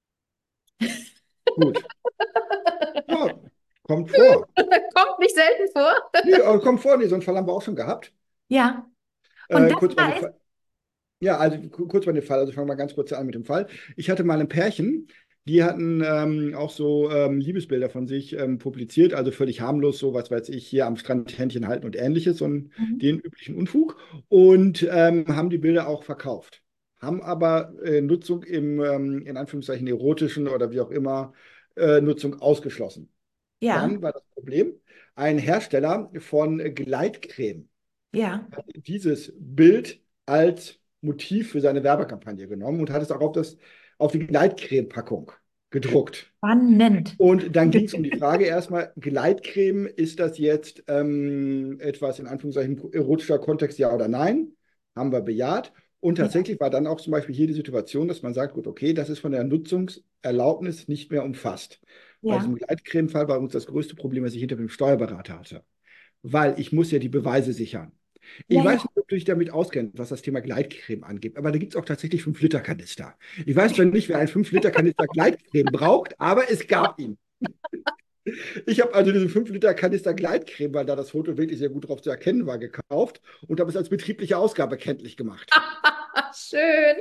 Gut. Ja, kommt vor. Kommt nicht selten vor. Nee, aber kommt vor, nee, so einen Fall haben wir auch schon gehabt. Ja, und das Kurz mal eine heißt, Ja, also kurz mal den Fall, also fangen wir ganz kurz an mit dem Fall. Ich hatte mal ein Pärchen, die hatten auch so Liebesbilder von sich publiziert, also völlig harmlos, so was weiß ich, hier am Strand Händchen halten und ähnliches, mhm. den üblichen Unfug und haben die Bilder auch verkauft, haben aber Nutzung im, in Anführungszeichen, erotischen oder wie auch immer, Nutzung ausgeschlossen. Ja, Dann war das Problem, ein Hersteller von Gleitcreme ja, dieses Bild als Motiv für seine Werbekampagne genommen und hat es auch auf die Gleitcreme-Packung gedruckt. spannend. Und dann ging es um die Frage erstmal, Gleitcreme, ist das jetzt etwas in Anführungszeichen erotischer Kontext, ja oder nein? Haben wir bejaht. Und Ja, tatsächlich war dann auch zum Beispiel hier die Situation, dass man sagt, gut, okay, das ist von der Nutzungserlaubnis nicht mehr umfasst. Bei ja, diesem Gleitcreme-Fall war uns das größte Problem, was ich hinter dem Steuerberater hatte. Weil ich muss ja die Beweise sichern. ja, Ich ja. weiß nicht, ob du dich damit auskennst, was das Thema Gleitcreme angeht, aber da gibt es auch tatsächlich 5-Liter-Kanister. Ich weiß zwar nicht, wer einen 5-Liter-Kanister Gleitcreme braucht, aber es gab ihn. Ich habe also diesen 5-Liter-Kanister Gleitcreme, weil da das Foto wirklich sehr gut drauf zu erkennen war, gekauft und habe es als betriebliche Ausgabe kenntlich gemacht. Schön.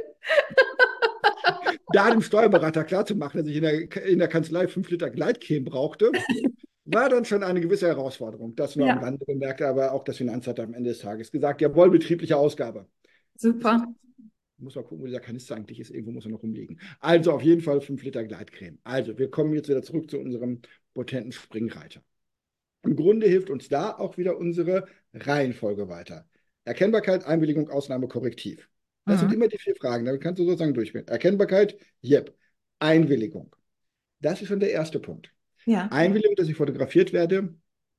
Da dem Steuerberater klarzumachen, dass ich in der Kanzlei 5 Liter Gleitcreme brauchte, war dann schon eine gewisse Herausforderung. Das nur am Ja, Rande bemerkt, aber auch das Finanzamt hat am Ende des Tages gesagt, jawohl, betriebliche Ausgabe. Ist super. muss mal gucken, wo dieser Kanister eigentlich ist. Irgendwo muss er noch rumliegen. Also auf jeden Fall 5 Liter Gleitcreme. Also wir kommen jetzt wieder zurück zu unserem potenten Springreiter. Im Grunde hilft uns da auch wieder unsere Reihenfolge weiter. Erkennbarkeit, Einwilligung, Ausnahme, Korrektiv. Das sind Mhm. immer die 4 Fragen. Damit kannst du sozusagen durchgehen. Erkennbarkeit, yep. Einwilligung. Das ist schon der erste Punkt. Ja, Einwilligung, dass ich fotografiert werde,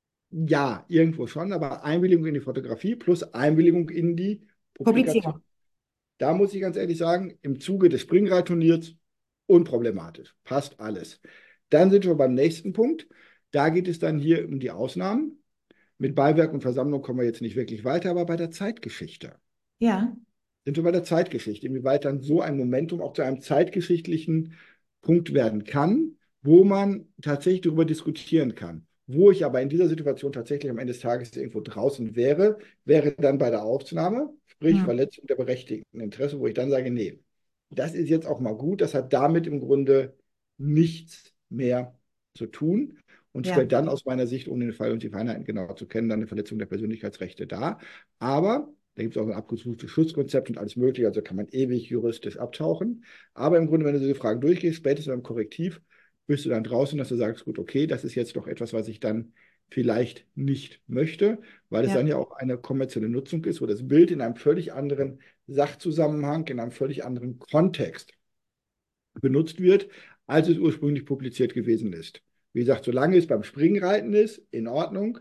ja, irgendwo schon, aber Einwilligung in die Fotografie plus Einwilligung in die Publikation. Publizierung. Da muss ich ganz ehrlich sagen, im Zuge des Springreitturniers unproblematisch. Passt alles. Dann sind wir beim nächsten Punkt. Da geht es dann hier um die Ausnahmen. Mit Beiwerk und Versammlung kommen wir jetzt nicht wirklich weiter, aber bei der Zeitgeschichte. Ja, Sind wir bei der Zeitgeschichte, inwieweit dann so ein Momentum auch zu einem zeitgeschichtlichen Punkt werden kann, wo man tatsächlich darüber diskutieren kann. Wo ich aber in dieser Situation tatsächlich am Ende des Tages irgendwo draußen wäre, wäre dann bei der Aufnahme, sprich mhm. Verletzung der berechtigten Interesse, wo ich dann sage, nee, das ist jetzt auch mal gut, das hat damit im Grunde nichts mehr zu tun und Ja, stellt dann aus meiner Sicht, ohne den Fall und die Feinheiten genau zu kennen, dann eine Verletzung der Persönlichkeitsrechte dar. Aber da gibt es auch ein abgestuftes Schutzkonzept und alles Mögliche, also kann man ewig juristisch abtauchen. Aber im Grunde, wenn du diese Fragen durchgehst, spätestens beim Korrektiv, bist du dann draußen, dass du sagst, gut, okay, das ist jetzt doch etwas, was ich dann vielleicht nicht möchte, weil es ja, dann ja auch eine kommerzielle Nutzung ist, wo das Bild in einem völlig anderen Sachzusammenhang, in einem völlig anderen Kontext benutzt wird, als es ursprünglich publiziert gewesen ist. Wie gesagt, solange es beim Springreiten ist, in Ordnung.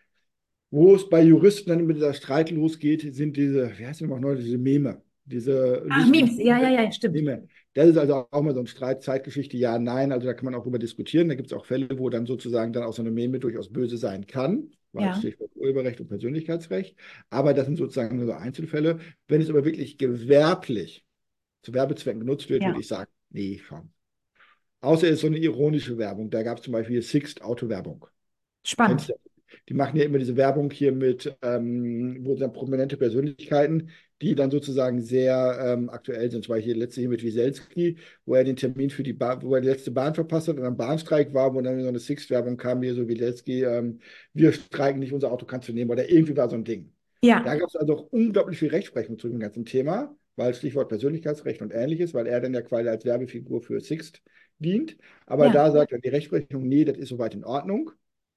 Wo es bei Juristen dann immer dieser Streit losgeht, sind diese, wie heißt die nochmal neu, diese Meme, diese ach, lustigen Memes. Ja, ja, ja, stimmt. Meme. Das ist also auch mal so ein Streit, Zeitgeschichte, ja, nein, also da kann man auch drüber diskutieren. Da gibt es auch Fälle, wo dann sozusagen dann auch so eine Meme durchaus böse sein kann, weil Ja, Stichwort Urheberrecht und Persönlichkeitsrecht. Aber das sind sozusagen nur so Einzelfälle. Wenn es aber wirklich gewerblich zu Werbezwecken genutzt wird, würde ja. ich sagen, nee, schon. Außer es ist so eine ironische Werbung. Da gab es zum Beispiel Sixt Autowerbung. Kennst Spannend. du? Die machen ja immer diese Werbung hier mit, wo dann prominente Persönlichkeiten, die dann sozusagen sehr aktuell sind. Zum Beispiel letzte hier mit Wieselski, wo er den Termin für die Bahn, wo er die letzte Bahn verpasst hat und am Bahnstreik war, wo dann so eine Sixt-Werbung kam, hier so Wieselski, wir streiken nicht, unser Auto kannst du nehmen. Oder irgendwie war so ein Ding. Da Ja, gab es also auch unglaublich viel Rechtsprechung zu dem ganzen Thema, weil Stichwort Persönlichkeitsrecht und ähnliches, weil er dann ja quasi als Werbefigur für Sixt dient. Aber ja, da sagt dann die Rechtsprechung, nee, das ist soweit in Ordnung,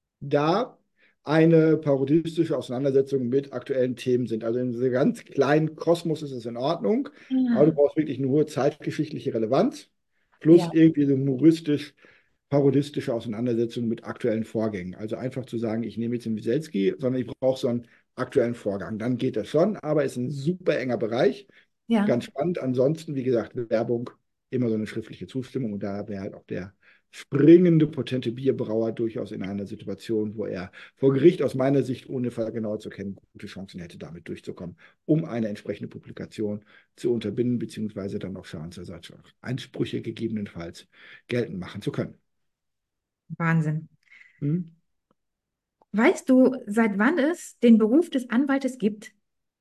da eine parodistische Auseinandersetzung mit aktuellen Themen sind. Also in diesem ganz kleinen Kosmos ist es in Ordnung, aber du ja, brauchst wirklich eine hohe zeitgeschichtliche Relevanz. plus Ja, irgendwie so humoristisch parodistische Auseinandersetzung mit aktuellen Vorgängen. Also einfach zu sagen, ich nehme jetzt den Wieselski, sondern ich brauche so einen aktuellen Vorgang. Dann geht das schon, aber ist ein super enger Bereich. ja. Ganz spannend. Ansonsten, wie gesagt, Werbung, immer so eine schriftliche Zustimmung. Und da wäre halt auch der springende, potente Bierbrauer durchaus in einer Situation, wo er vor Gericht aus meiner Sicht, ohne Fall genauer zu kennen, gute Chancen hätte, damit durchzukommen, um eine entsprechende Publikation zu unterbinden, beziehungsweise dann auch Schadensersatzansprüche gegebenenfalls geltend machen zu können. Wahnsinn. Hm? Weißt du, seit wann es den Beruf des Anwaltes gibt?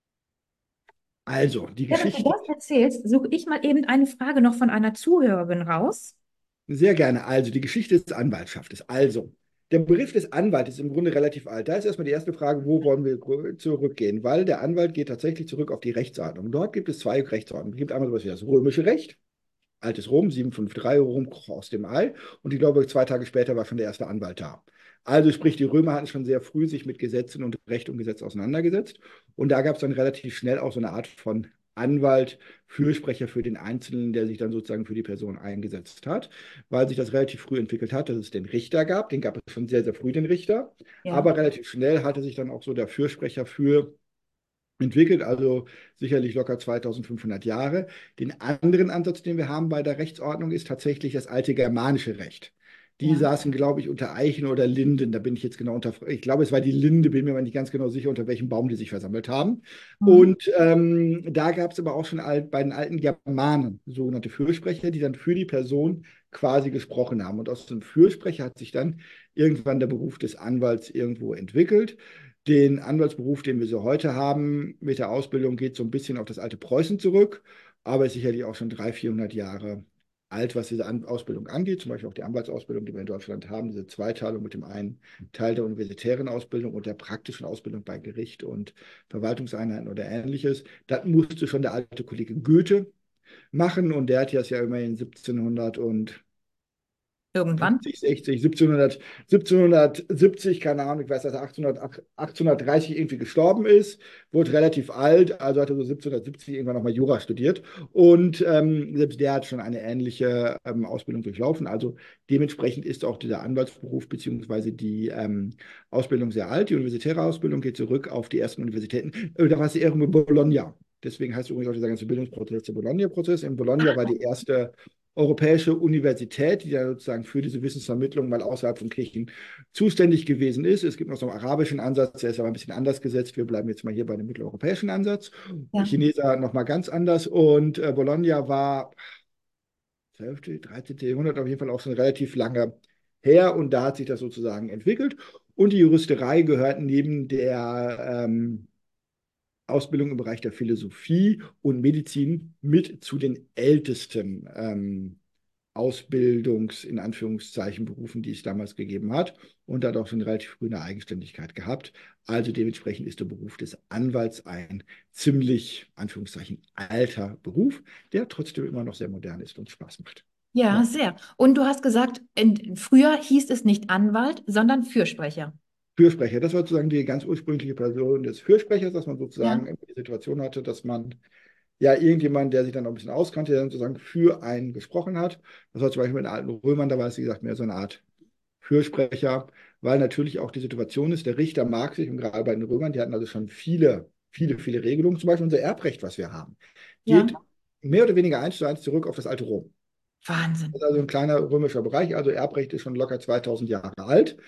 Also, die Während du Geschichte, das erzählst, suche ich mal eben eine Frage noch von einer Zuhörerin raus. sehr gerne. Also, die Geschichte des Anwaltschaftes. Also, der Begriff des Anwalts ist im Grunde relativ alt. Da ist erstmal die erste Frage, wo wollen wir zurückgehen? Weil der Anwalt geht tatsächlich zurück auf die Rechtsordnung. Dort gibt es zwei Rechtsordnungen. Es gibt einmal sowas wie das römische Recht, altes Rom, 753, Rom kroch aus dem Ei. Und ich glaube, 2 Tage später war schon der erste Anwalt da. Also sprich, die Römer hatten schon sehr früh sich mit Gesetzen und Recht und Gesetz auseinandergesetzt. Und da gab es dann relativ schnell auch so eine Art von Anwalt, Fürsprecher für den Einzelnen, der sich dann sozusagen für die Person eingesetzt hat, weil sich das relativ früh entwickelt hat, dass es den Richter gab. Den gab es schon sehr, sehr früh, den Richter. Ja, Aber relativ schnell hatte sich dann auch so der Fürsprecher für entwickelt, also sicherlich locker 2500 Jahre. Den anderen Ansatz, den wir haben bei der Rechtsordnung, ist tatsächlich das alte germanische Recht. Die ja. saßen, glaube ich, unter Eichen oder Linden. Da bin ich jetzt genau unter. Ich glaube, es war die Linde, bin mir aber nicht ganz genau sicher, unter welchem Baum die sich versammelt haben. Mhm. Und da gab es aber auch schon bei den alten Germanen sogenannte Fürsprecher, die dann für die Person quasi gesprochen haben. Und aus dem Fürsprecher hat sich dann irgendwann der Beruf des Anwalts irgendwo entwickelt. Den Anwaltsberuf, den wir so heute haben, mit der Ausbildung geht so ein bisschen auf das alte Preußen zurück, aber ist sicherlich auch schon 300, 400 Jahre alt, was diese Ausbildung angeht. Zum Beispiel auch die Anwaltsausbildung, die wir in Deutschland haben, diese Zweiteilung mit dem einen Teil der universitären Ausbildung und der praktischen Ausbildung bei Gericht und Verwaltungseinheiten oder ähnliches. Das musste schon der alte Kollege Goethe machen und der hat das ja immerhin 1700 und Irgendwann. 50, 60, 1700, 1770, keine Ahnung, ich weiß, dass er 1830 irgendwie gestorben ist, wurde relativ alt, also hat er so 1770 irgendwann nochmal Jura studiert. Und selbst der hat schon eine ähnliche Ausbildung durchlaufen. Also dementsprechend ist auch dieser Anwaltsberuf beziehungsweise die Ausbildung sehr alt. Die universitäre Ausbildung geht zurück auf die ersten Universitäten. Da war es eher mit Bologna. Deswegen heißt übrigens auch dieser ganze Bildungsprozess der Bologna-Prozess. In Bologna war die erste europäische Universität, die ja sozusagen für diese Wissensvermittlung mal außerhalb von Kirchen zuständig gewesen ist. Es gibt noch so einen arabischen Ansatz, der ist aber ein bisschen anders gesetzt. Wir bleiben jetzt mal hier bei dem mitteleuropäischen Ansatz. Ja. Chineser noch mal ganz anders. Und Bologna war 12., 13. Jahrhundert auf jeden Fall auch schon relativ lange her. Und da hat sich das sozusagen entwickelt. Und die Juristerei gehört neben der Ausbildung im Bereich der Philosophie und Medizin mit zu den ältesten in Anführungszeichen, Berufen, die es damals gegeben hat und hat auch schon relativ früh eine Eigenständigkeit gehabt. Also dementsprechend ist der Beruf des Anwalts ein ziemlich, Anführungszeichen, alter Beruf, der trotzdem immer noch sehr modern ist und Spaß macht. Ja, Ja. sehr. Und du hast gesagt, früher hieß es nicht Anwalt, sondern Fürsprecher. Fürsprecher, das war sozusagen die ganz ursprüngliche Person des Fürsprechers, dass man Ja, sozusagen die Situation hatte, dass man ja irgendjemand, der sich dann noch ein bisschen auskannte, der dann sozusagen für einen gesprochen hat. Das war zum Beispiel mit den alten Römern, da war es, wie gesagt, mehr so eine Art Fürsprecher, weil natürlich auch die Situation ist, der Richter mag sich, und gerade bei den Römern, die hatten also schon viele, viele, viele Regelungen, zum Beispiel unser Erbrecht, was wir haben, ja. geht mehr oder weniger eins zu eins zurück auf das alte Rom. Das Wahnsinn. ist also ein kleiner römischer Bereich, also Erbrecht ist schon locker 2000 Jahre alt.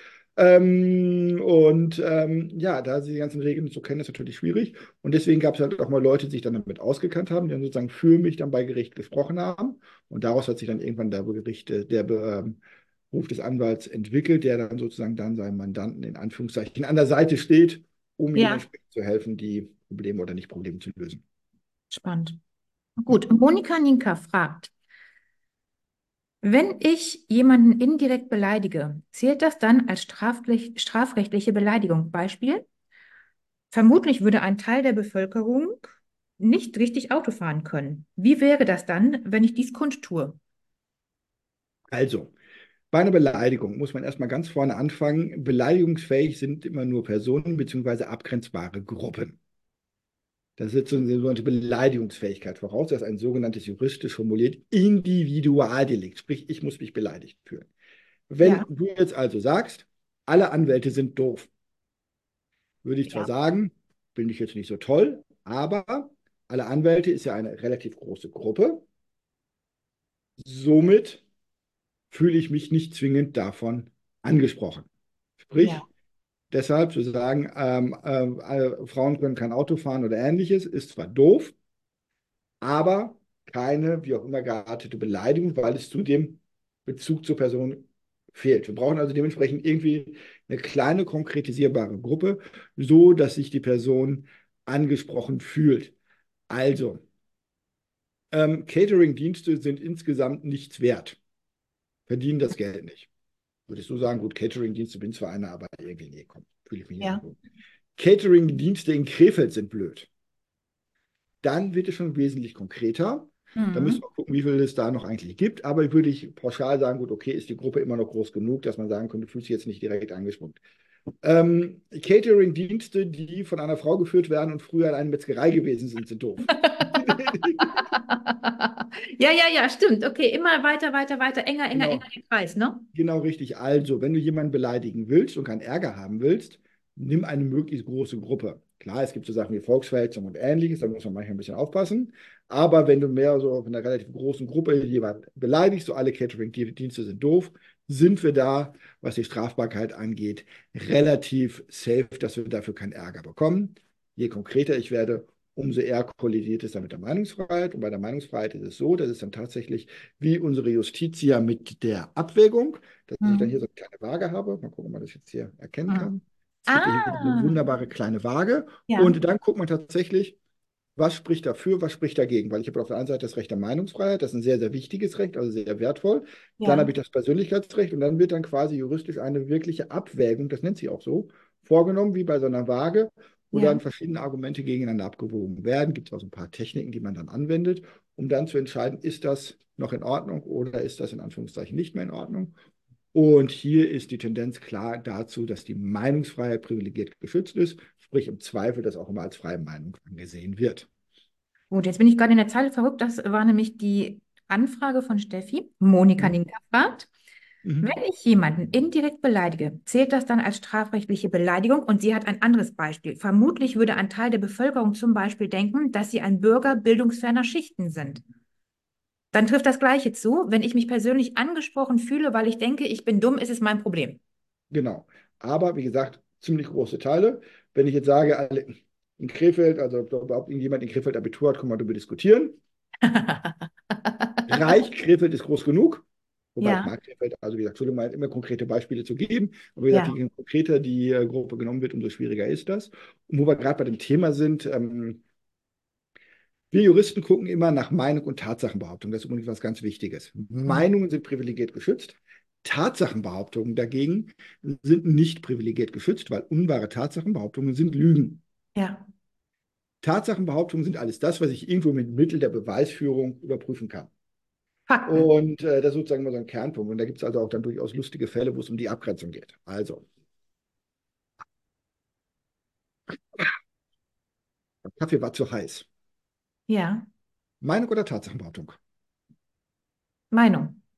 Ja, da sie die ganzen Regeln zu kennen, ist natürlich schwierig. Und deswegen gab es halt auch mal Leute, die sich dann damit ausgekannt haben, die dann sozusagen für mich dann bei Gericht gesprochen haben. Und daraus hat sich dann irgendwann der Beruf des Anwalts entwickelt, der dann sozusagen dann seinem Mandanten in Anführungszeichen an der Seite steht, um ihm Ja, entsprechend zu helfen, die Probleme oder Nicht-Probleme zu lösen. spannend. Ja. Gut, Monika Ninka fragt, wenn ich jemanden indirekt beleidige, zählt das dann als strafrechtliche Beleidigung? Beispiel: Vermutlich würde ein Teil der Bevölkerung nicht richtig Auto fahren können. Wie wäre das dann, wenn ich dies kundtue? Also, bei einer Beleidigung muss man erstmal ganz vorne anfangen. Beleidigungsfähig sind immer nur Personen bzw. abgrenzbare Gruppen. Das setzt so eine sogenannte Beleidigungsfähigkeit voraus. Das ist ein sogenanntes juristisch formuliert Individualdelikt. Sprich, ich muss mich beleidigt fühlen. Wenn Ja, du jetzt also sagst, alle Anwälte sind doof, würde ich zwar ja, sagen, bin ich jetzt nicht so toll, aber alle Anwälte ist ja eine relativ große Gruppe. Somit fühle ich mich nicht zwingend davon angesprochen. ja, Sprich, deshalb zu sagen, Frauen können kein Auto fahren oder ähnliches, ist zwar doof, aber keine, wie auch immer geartete Beleidigung, weil es zu dem Bezug zur Person fehlt. Wir brauchen also dementsprechend irgendwie eine kleine konkretisierbare Gruppe, so dass sich die Person angesprochen fühlt. Also, Catering-Dienste sind insgesamt nichts wert, verdienen das Geld nicht. Würdest du sagen, gut, Catering-Dienste bin zwar einer, aber irgendwie, nee, komm, fühle ich mich nicht so ja. gut. Catering-Dienste in Krefeld sind blöd. Dann wird es schon wesentlich konkreter. Da müssen Mhm. wir gucken, wie viel es da noch eigentlich gibt. Aber ich würde ich pauschal sagen, gut, okay, ist die Gruppe immer noch groß genug, dass man sagen könnte, du fühlst dich jetzt nicht direkt angesprochen. Catering-Dienste, die von einer Frau geführt werden und früher in einer Metzgerei gewesen sind, sind doof. Ja, ja, ja, stimmt. Okay, immer weiter, weiter, weiter, enger, enger, enger Genau. der Kreis, ne? Genau richtig. Also, wenn du jemanden beleidigen willst und keinen Ärger haben willst, nimm eine möglichst große Gruppe. Klar, es gibt so Sachen wie Volksverhetzung und Ähnliches, da muss man manchmal ein bisschen aufpassen. Aber wenn du mehr so in einer relativ großen Gruppe jemanden beleidigst, so alle Catering-Dienste sind doof, sind wir da, was die Strafbarkeit angeht, relativ safe, dass wir dafür keinen Ärger bekommen. Je konkreter ich werde, umso eher kollidiert es dann mit der Meinungsfreiheit. Und bei der Meinungsfreiheit ist es so, dass es dann tatsächlich wie unsere Justitia mit der Abwägung, dass ich dann hier Mhm. so eine kleine Waage habe. Mal gucken, ob man das jetzt hier erkennen Mhm. kann. Es gibt ja hier eine Ah, wunderbare kleine Waage. ja, Und dann guckt man tatsächlich, was spricht dafür, was spricht dagegen. Weil ich habe auf der einen Seite das Recht der Meinungsfreiheit, das ist ein sehr, sehr wichtiges Recht, also sehr wertvoll. Dann habe ja, ich das Persönlichkeitsrecht und dann wird dann quasi juristisch eine wirkliche Abwägung, das nennt sich auch so, vorgenommen, wie bei so einer Waage, wo ja. dann verschiedene Argumente gegeneinander abgewogen werden. Gibt es auch so ein paar Techniken, die man dann anwendet, um dann zu entscheiden, ist das noch in Ordnung oder ist das in Anführungszeichen nicht mehr in Ordnung. Und hier ist die Tendenz klar dazu, dass die Meinungsfreiheit privilegiert geschützt ist, sprich im Zweifel das auch immer als freie Meinung angesehen wird. Gut, jetzt bin ich gerade in der Zeile verrückt. Das war nämlich die Anfrage von Steffi. Monika Mhm. Ninka fragt, Mhm. wenn ich jemanden indirekt beleidige, zählt das dann als strafrechtliche Beleidigung? Und sie hat ein anderes Beispiel. Vermutlich würde ein Teil der Bevölkerung zum Beispiel denken, dass sie ein Bürger bildungsferner Schichten sind. Dann trifft das Gleiche zu. Wenn ich mich persönlich angesprochen fühle, weil ich denke, ich bin dumm, ist es mein Problem. Genau. Aber wie gesagt, ziemlich große Teile. Wenn ich jetzt sage, alle in Krefeld, also ob überhaupt irgendjemand in Krefeld Abitur hat, können wir darüber diskutieren. Reich, Krefeld ist groß genug. Wobei ich Ja, mag Krefeld, also wie gesagt, Entschuldigung, mal immer konkrete Beispiele zu geben. Aber wie gesagt, ja. je konkreter die Gruppe genommen wird, umso schwieriger ist das. Und wo wir gerade bei dem Thema sind, wir Juristen gucken immer nach Meinung und Tatsachenbehauptung. Das ist übrigens was ganz Wichtiges. Hm. Meinungen sind privilegiert geschützt. Tatsachenbehauptungen dagegen sind nicht privilegiert geschützt, weil unwahre Tatsachenbehauptungen sind Lügen. Ja, Tatsachenbehauptungen sind alles das, was ich irgendwo mit Mittel der Beweisführung überprüfen kann. Fakten. Und das ist sozusagen mal so ein Kernpunkt. Und da gibt es also auch dann durchaus lustige Fälle, wo es um die Abgrenzung geht. Also, der Kaffee war zu heiß. Ja, Meinung oder Tatsachenbehauptung? Meinung.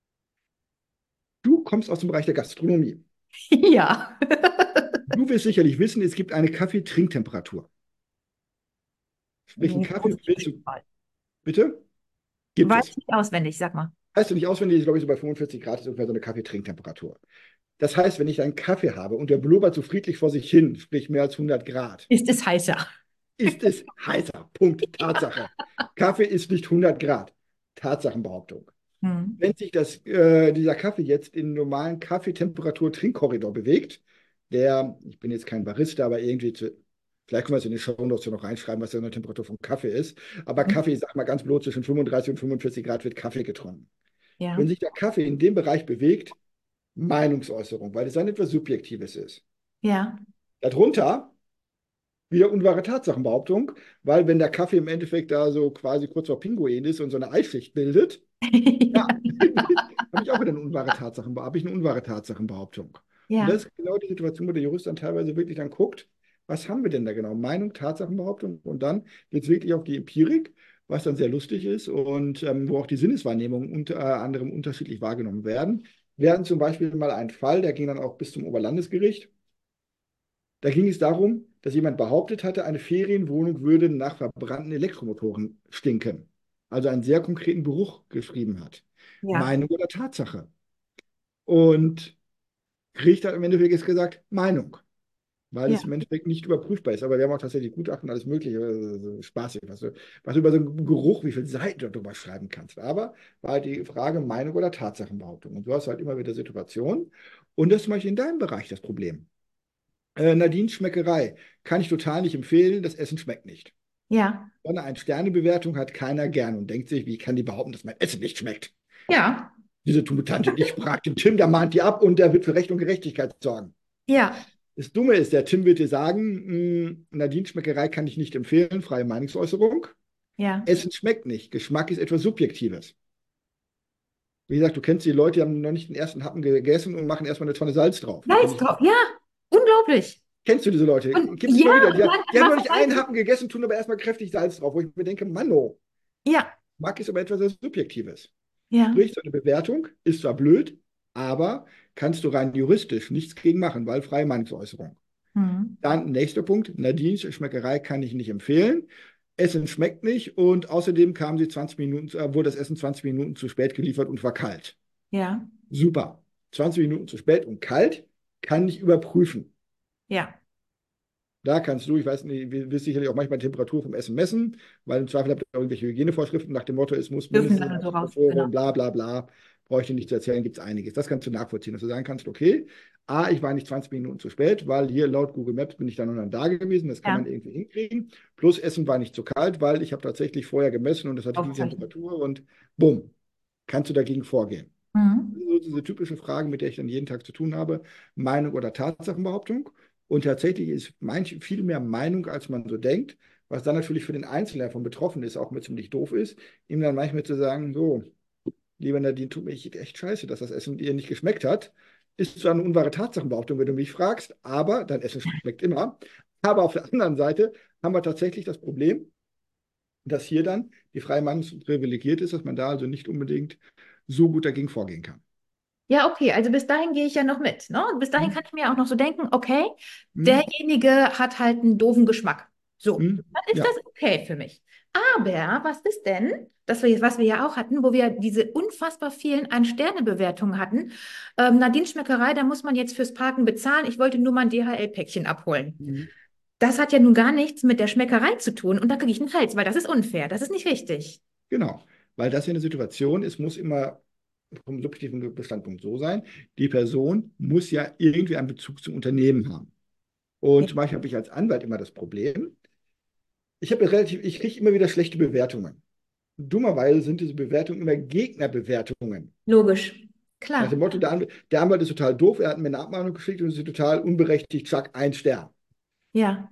Du kommst aus dem Bereich der Gastronomie. Ja. Du wirst sicherlich wissen, es gibt eine Kaffeetrinktemperatur. Sprich, einen Nee, Kaffee muss ich willst bestimmt du, mal. bitte? Gibt Weiß es. ich nicht auswendig, sag mal. Heißt du nicht auswendig, ist, glaube ich, so bei 45 Grad ist ungefähr so eine Kaffeetrinktemperatur. Das heißt, wenn ich einen Kaffee habe und der blubbert so friedlich vor sich hin, sprich mehr als 100 Grad, Ist es heißer? ist es heißer. Punkt. Tatsache. Kaffee ist nicht 100 Grad. Tatsachenbehauptung. Hm. Wenn sich dieser Kaffee jetzt in normalen Kaffeetemperatur-Trinkkorridor bewegt, ich bin jetzt kein Barista, aber irgendwie, vielleicht können wir es in den Shownotes noch reinschreiben, was die Temperatur von Kaffee ist. Aber Hm. Kaffee, ich sag mal ganz bloß, zwischen 35 und 45 Grad wird Kaffee getrunken. Ja, Wenn sich der Kaffee in dem Bereich bewegt, Meinungsäußerung, weil es dann etwas Subjektives ist. ja. Darunter wieder unwahre Tatsachenbehauptung, weil wenn der Kaffee im Endeffekt da so quasi kurz vor Pinguin ist und so eine Eisschicht bildet, ja, habe ich auch wieder habe ich eine unwahre Tatsachenbehauptung. Und Ja, das ist genau die Situation, wo der Jurist dann teilweise wirklich dann guckt, was haben wir denn da genau? Meinung, Tatsachenbehauptung und dann geht es wirklich auf die Empirik, was dann sehr lustig ist und wo auch die Sinneswahrnehmungen unter anderem unterschiedlich wahrgenommen werden. Wir hatten zum Beispiel mal einen Fall, der ging dann auch bis zum Oberlandesgericht. Da ging es darum, dass jemand behauptet hatte, eine Ferienwohnung würde nach verbrannten Elektromotoren stinken. Also einen sehr konkreten Geruch geschrieben hat. Ja, Meinung oder Tatsache? Und Gericht hat im Endeffekt jetzt gesagt, Meinung, weil ja, es im Endeffekt nicht überprüfbar ist. Aber wir haben auch tatsächlich Gutachten, alles Mögliche, spaßig, was du über so einen Geruch, wie viele Seiten du darüber schreiben kannst. Aber war halt die Frage Meinung oder Tatsachenbehauptung. Und du hast halt immer wieder Situationen. Und das ist zum Beispiel in deinem Bereich das Problem. Nadines Schmeckerei kann ich total nicht empfehlen, das Essen schmeckt nicht. ja, Sondern eine Sternebewertung hat keiner gern und denkt sich, wie kann die behaupten, dass mein Essen nicht schmeckt? ja, Diese Tante, ich frage den Tim, der mahnt die ab und der wird für Recht und Gerechtigkeit sorgen. ja, Das Dumme ist, der Tim wird dir sagen, Nadines Schmeckerei kann ich nicht empfehlen, freie Meinungsäußerung. ja. Essen schmeckt nicht. Geschmack ist etwas Subjektives. Wie gesagt, du kennst die Leute, die haben noch nicht den ersten Happen gegessen und machen erstmal eine Tonne Salz drauf. Die Salz drauf, ja, unglaublich. kennst du diese Leute? Und Gibt es ja, immer wieder. und dann Die haben was noch nicht einen Happen gegessen, tun aber erstmal kräftig Salz drauf, wo ich mir denke, Manno, ja, Geschmack ist aber etwas sehr Subjektives. ja. Sprich, so eine Bewertung ist zwar blöd, aber kannst du rein juristisch nichts gegen machen, weil freie Meinungsäußerung. Hm. Dann nächster Punkt, Nadines Schmeckerei kann ich nicht empfehlen. Essen schmeckt nicht und außerdem kam sie 20 Minuten, wurde das Essen 20 Minuten zu spät geliefert und war kalt. Ja, Super. 20 Minuten zu spät und kalt kann ich überprüfen. ja. Da kannst du, ich weiß nicht, wir wirst sicherlich auch manchmal die Temperatur vom Essen messen, weil im Zweifel habt ihr irgendwelche Hygienevorschriften nach dem Motto, es muss Dürfen mindestens dann so raus, Temperatur genau. und bla bla bla. Brauche ich dir nicht zu erzählen, gibt es einiges. Das kannst du nachvollziehen, dass du sagen kannst, okay, A, ich war nicht 20 Minuten zu spät, weil hier laut Google Maps bin ich dann noch dann da gewesen, das kann man Ja, irgendwie hinkriegen. Plus Essen war nicht zu kalt, weil ich habe tatsächlich vorher gemessen und das hatte die aufzeichnen. Temperatur und bumm, kannst du dagegen vorgehen. Mhm. So diese typische Frage, mit der ich dann jeden Tag zu tun habe, Meinung oder Tatsachenbehauptung. Und tatsächlich ist viel mehr Meinung, als man so denkt, was dann natürlich für den Einzelnen, der davon betroffen ist, auch mit ziemlich doof ist, ihm dann manchmal zu sagen, so, lieber Nadine, tut mir echt scheiße, dass das Essen dir nicht geschmeckt hat. Ist zwar eine unwahre Tatsachenbehauptung, wenn du mich fragst, aber dein Essen schmeckt immer. Aber auf der anderen Seite haben wir tatsächlich das Problem, dass hier dann die freie Meinung privilegiert ist, dass man da also nicht unbedingt so gut dagegen vorgehen kann. Ja, okay, also bis dahin gehe ich ja noch mit, ne? Bis dahin Hm? kann ich mir auch noch so denken, okay, Hm? derjenige hat halt einen doofen Geschmack. So, Hm? dann ist das Ja. okay für mich. Aber was ist denn, was wir ja auch hatten, wo wir diese unfassbar vielen Ein-Sterne-Bewertungen hatten? Nadine Schmeckerei, da muss man jetzt fürs Parken bezahlen. Ich wollte nur mein DHL-Päckchen abholen. Mhm. Das hat ja nun gar nichts mit der Schmeckerei zu tun und da kriege ich einen Hals, weil das ist unfair. Das ist nicht richtig. Genau. Weil das hier eine Situation ist, muss immer vom subjektiven Bestandpunkt so sein. Die Person muss ja irgendwie einen Bezug zum Unternehmen haben. Ja. Und zum Beispiel habe ich als Anwalt immer das Problem, ich kriege immer wieder schlechte Bewertungen. Dummerweise sind diese Bewertungen immer Gegnerbewertungen. Logisch. Nach dem Klar. Motto, der Anwalt ist total doof, er hat mir eine Abmahnung geschickt und ist total unberechtigt, zack, ein Stern. Ja,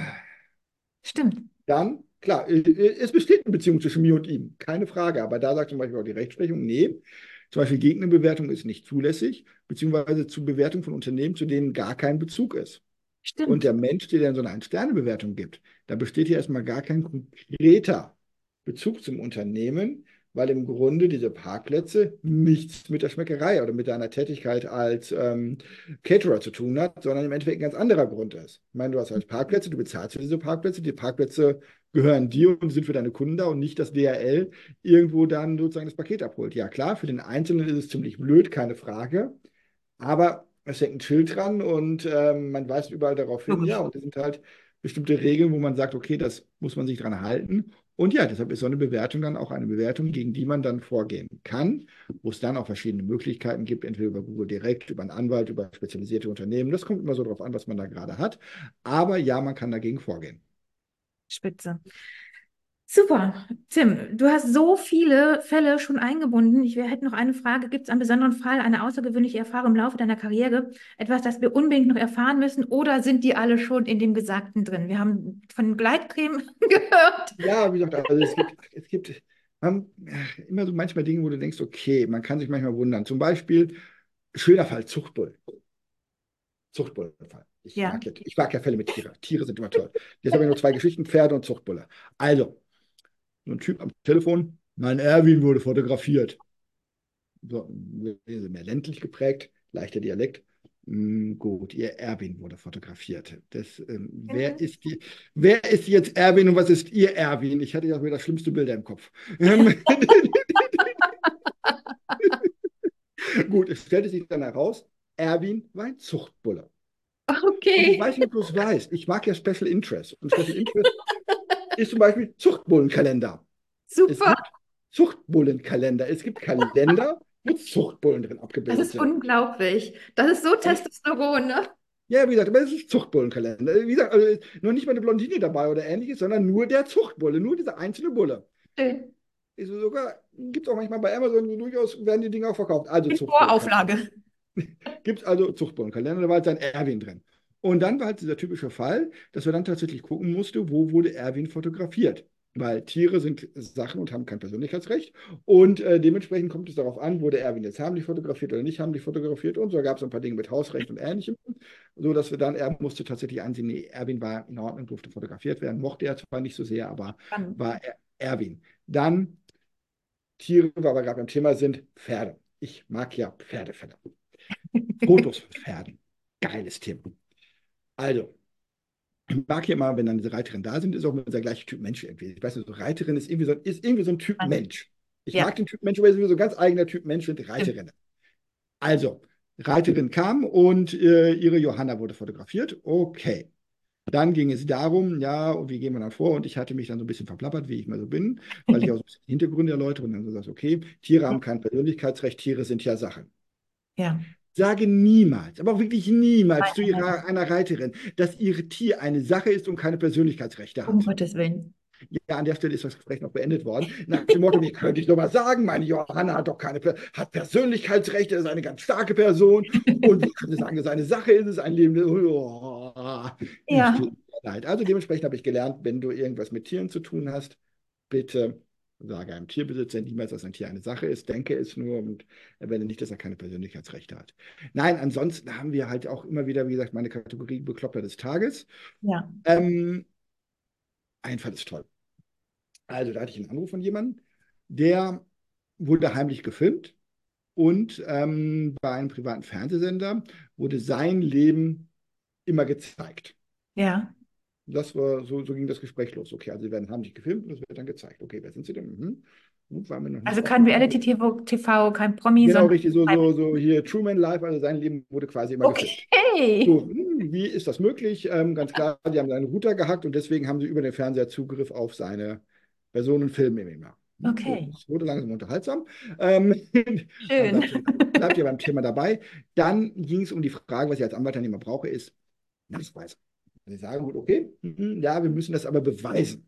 stimmt. Dann, klar, es besteht eine Beziehung zwischen mir und ihm, keine Frage. Aber da sagt zum Beispiel auch die Rechtsprechung, nee, zum Beispiel Gegnerbewertung ist nicht zulässig, beziehungsweise zu Bewertung von Unternehmen, zu denen gar kein Bezug ist. Und Stimmt. der Mensch, der dann so eine Ein-Sterne-Bewertung gibt, da besteht hier erstmal gar kein konkreter Bezug zum Unternehmen, weil im Grunde diese Parkplätze nichts mit der Schmeckerei oder mit deiner Tätigkeit als Caterer zu tun hat, sondern im Endeffekt ein ganz anderer Grund ist. Ich meine, du hast halt Parkplätze, du bezahlst für diese Parkplätze, die Parkplätze gehören dir und sind für deine Kunden da und nicht das DHL irgendwo dann sozusagen das Paket abholt. Ja klar, für den Einzelnen ist es ziemlich blöd, keine Frage, aber es hängt ein Schild dran und man weist überall darauf hin, ja, Logisch. und es sind halt bestimmte Regeln, wo man sagt, okay, das muss man sich dran halten. Und ja, deshalb ist so eine Bewertung dann auch eine Bewertung, gegen die man dann vorgehen kann, wo es dann auch verschiedene Möglichkeiten gibt, entweder über Google direkt, über einen Anwalt, über spezialisierte Unternehmen. Das kommt immer so darauf an, was man da gerade hat. Aber ja, man kann dagegen vorgehen. Spitze. Super. Tim, du hast so viele Fälle schon eingebunden. Ich hätte noch eine Frage. Gibt es einen besonderen Fall, eine außergewöhnliche Erfahrung im Laufe deiner Karriere? Etwas, das wir unbedingt noch erfahren müssen? Oder sind die alle schon in dem Gesagten drin? Wir haben von Gleitcreme gehört. Ja, wie gesagt, also es gibt immer so manchmal Dinge, wo du denkst, okay, man kann sich manchmal wundern. Zum Beispiel, schöner Fall, Zuchtbull. Zuchtbullenfall. Ja. Ich mag ja Fälle mit Tieren. Tiere sind immer toll. Jetzt habe ich nur zwei Geschichten, Pferde und Zuchtbulle. Also, so ein Typ am Telefon, mein Erwin wurde fotografiert. So, mehr ländlich geprägt, leichter Dialekt. Gut, ihr Erwin wurde fotografiert. Wer ist jetzt Erwin und was ist ihr Erwin? Ich hatte ja wieder schlimmste Bilder im Kopf. Gut, es stellte sich dann heraus, Erwin war ein Zuchtbulle. Und ich Okay, weiß nicht, ob du es weißt, ich mag ja Special Interest. Und Special Interest ist zum Beispiel Zuchtbullenkalender. Es super. gibt Zuchtbullenkalender. Es gibt Kalender, wo Zuchtbullen drin Das abgebildet ist sind. unglaublich. Das ist so Und Testosteron, ne? ja, wie gesagt, aber es ist Zuchtbullenkalender. Wie gesagt, also noch nicht mal eine Blondine dabei oder ähnliches, sondern nur der Zuchtbulle, nur dieser einzelne Bulle. Schön. Ist sogar, gibt es auch manchmal bei Amazon, durchaus werden die Dinge auch verkauft. Also In Zuchtbullenkalender. Vorauflage. Gibt es also Zuchtbullenkalender, da war halt sein Erwin drin. Und dann war halt dieser typische Fall, dass wir dann tatsächlich gucken mussten, wo wurde Erwin fotografiert. Weil Tiere sind Sachen und haben kein Persönlichkeitsrecht. Und dementsprechend kommt es darauf an, wurde Erwin jetzt heimlich fotografiert oder nicht heimlich fotografiert. Und so gab es ein paar Dinge mit Hausrecht und Ähnlichem. So dass wir dann, er musste tatsächlich ansehen, nee, Erwin war in Ordnung, durfte fotografiert werden. Mochte er zwar nicht so sehr, aber Spannend. war Erwin. Dann Tiere, weil wir gerade beim Thema sind, Pferde. Ich mag ja Pferdefälle. Fotos von Pferden. Geiles Thema. Also, ich mag ja immer, wenn dann diese Reiterinnen da sind, ist auch immer der gleiche Typ Mensch irgendwie. Ich weiß nicht, so Reiterin ist irgendwie so ein Typ Spannend. Mensch. Ich Ja, mag den Typ Mensch, aber es ist irgendwie so ein ganz eigener Typ Mensch und stimmt. Reiterinnen. Also, Reiterin kam und ihre Johanna wurde fotografiert. Okay. Dann ging es darum, ja, und wie gehen wir dann vor? Und ich hatte mich dann so ein bisschen verplappert, wie ich mal so bin, weil ich auch so ein bisschen Hintergründe erläutere und dann so sagst, okay, Tiere haben kein Persönlichkeitsrecht, Tiere sind ja Sachen. Ja. Sage niemals, aber auch wirklich niemals zu Nein, nein, einer Reiterin, dass ihr Tier eine Sache ist und keine Persönlichkeitsrechte um hat. Gottes Willen. Ja, an der Stelle ist das Gespräch noch beendet worden. Nach dem Motto, wie könnte ich doch mal sagen, meine Johanna hat doch hat Persönlichkeitsrechte, ist eine ganz starke Person. Und wie könnte sagen, dass eine Sache ist, ist ein Leben. Oh, es Ja, tut mir leid. Also dementsprechend habe ich gelernt, wenn du irgendwas mit Tieren zu tun hast, bitte sage einem Tierbesitzer niemals, dass ein Tier eine Sache ist, denke es nur und erwähne nicht, dass er keine Persönlichkeitsrechte hat. Nein, ansonsten haben wir halt auch immer wieder, wie gesagt, meine Kategorie Bekloppter des Tages. ja, Ähm, Einfall ist toll. Also da hatte ich einen Anruf von jemandem, der wurde heimlich gefilmt und bei einem privaten Fernsehsender wurde sein Leben immer gezeigt. ja. Das war so ging das Gespräch los. Okay, also sie werden heimlich gefilmt und es wird dann gezeigt. Okay, wer sind sie denn? Gut, war mir noch nicht Also kein aufgefallen. Reality-TV, kein Promi, Genau, sondern richtig, so hier Truman Live, also sein Leben wurde quasi immer gefilmt. okay. So, wie ist das möglich? Ganz klar, die haben seinen Router gehackt und deswegen haben sie über den Fernseher Zugriff auf seine Personenfilme immer. Gut, Okay, es wurde langsam unterhaltsam. Ähm, aber schön. bleibt ja beim Thema dabei. Dann ging es um die Frage, was ich als Anwalt dann immer brauche, ist Nachweise. Sie sagen, gut, okay, ja, wir müssen das aber beweisen.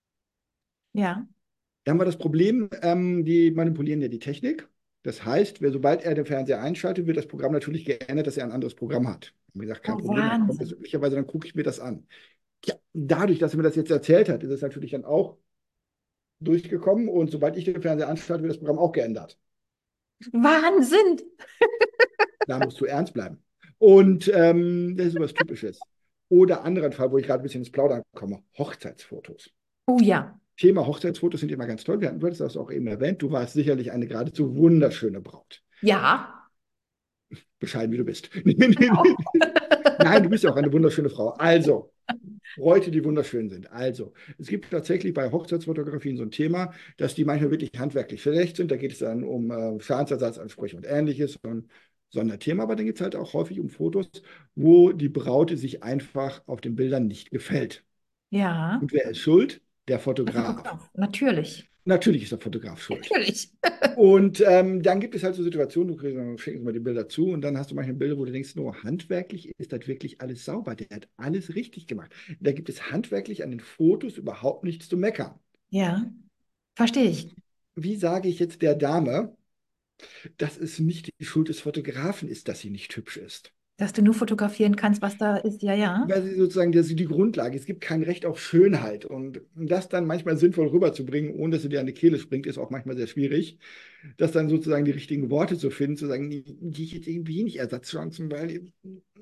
Ja. Dann war das Problem, die manipulieren ja die Technik. Das heißt, sobald er den Fernseher einschaltet, wird das Programm natürlich geändert, dass er ein anderes Programm hat. Wie gesagt, kein Oh, Problem, dann kommt das Wahnsinn. üblicherweise, dann gucke ich mir das an. Ja, dadurch, dass er mir das jetzt erzählt hat, ist es natürlich dann auch durchgekommen und sobald ich den Fernseher anschalte, wird das Programm auch geändert. Wahnsinn. Da musst du ernst bleiben. Und das ist was Typisches. Oder anderen Fall, wo ich gerade ein bisschen ins Plaudern komme, Hochzeitsfotos. Oh ja. Thema Hochzeitsfotos sind immer ganz toll. Du hattest das auch eben erwähnt. Du warst sicherlich eine geradezu wunderschöne Braut. Ja. Bescheiden wie du bist. Genau. Nein, du bist ja auch eine wunderschöne Frau. Also, Bräute, die wunderschön sind. Also, es gibt tatsächlich bei Hochzeitsfotografien so ein Thema, dass die manchmal wirklich handwerklich schlecht sind. Da geht es dann um Schadensersatzansprüche und ähnliches. So ein Sonderthema, aber dann geht es halt auch häufig um Fotos, wo die Braut sich einfach auf den Bildern nicht gefällt. Ja. Und wer ist schuld? Der Der Fotograf. Fotograf. Natürlich. Natürlich ist der Fotograf schuld. Natürlich. Und dann gibt es halt so Situationen, schicken Sie mal die Bilder zu und dann hast du manchmal Bilder, wo du denkst, nur handwerklich ist das wirklich alles sauber. Der hat alles richtig gemacht. Da gibt es handwerklich an den Fotos überhaupt nichts zu meckern. Ja. Verstehe ich. Wie sage ich jetzt der Dame, dass es nicht die Schuld des Fotografen ist, dass sie nicht hübsch ist? Dass du nur fotografieren kannst, was da ist. Ja, ja. Weil sie sozusagen, das ist die Grundlage. Es gibt kein Recht auf Schönheit. Und das dann manchmal sinnvoll rüberzubringen, ohne dass sie dir an die Kehle springt, ist auch manchmal sehr schwierig. Das dann sozusagen die richtigen Worte zu finden, zu sagen, die ich jetzt irgendwie nicht Ersatzchancen, weil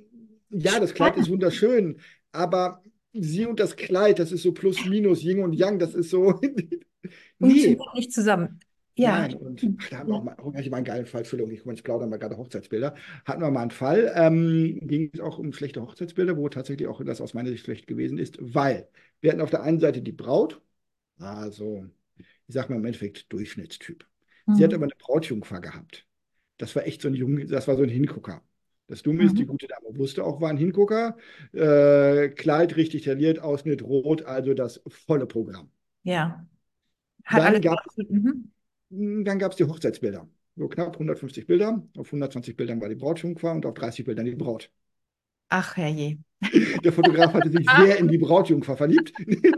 ja, das Kleid ist Spannend. wunderschön, aber sie und das Kleid, das ist so plus minus, Yin und Yang, das ist so, nee. Funktioniert nicht zusammen. Ja. Nein, und ach, da haben wir auch Ja. mal, oh, ich mal einen geilen Fall, Entschuldigung, ich plaudere mal gerade Hochzeitsbilder. Hatten wir mal einen Fall, ging es auch um schlechte Hochzeitsbilder, wo tatsächlich auch das aus meiner Sicht schlecht gewesen ist, weil wir hatten auf der einen Seite die Braut, also, ich sag mal im Endeffekt Durchschnittstyp. Sie hat aber Mhm. eine Brautjungfer gehabt. Das war echt so ein das war so ein Hingucker. Das Dumme ist, die Mhm. gute Dame wusste auch, war ein Hingucker. Kleid richtig tailliert, Ausschnitt rot, also das volle Programm. Ja. Hat alles. Dann gab es Mhm. Dann gab es die Hochzeitsbilder. So knapp 150 Bilder. Auf 120 Bildern war die Brautjungfer und auf 30 Bildern die Braut. Ach, herrje. Der Fotograf hatte sich Ah, sehr in die Brautjungfer verliebt.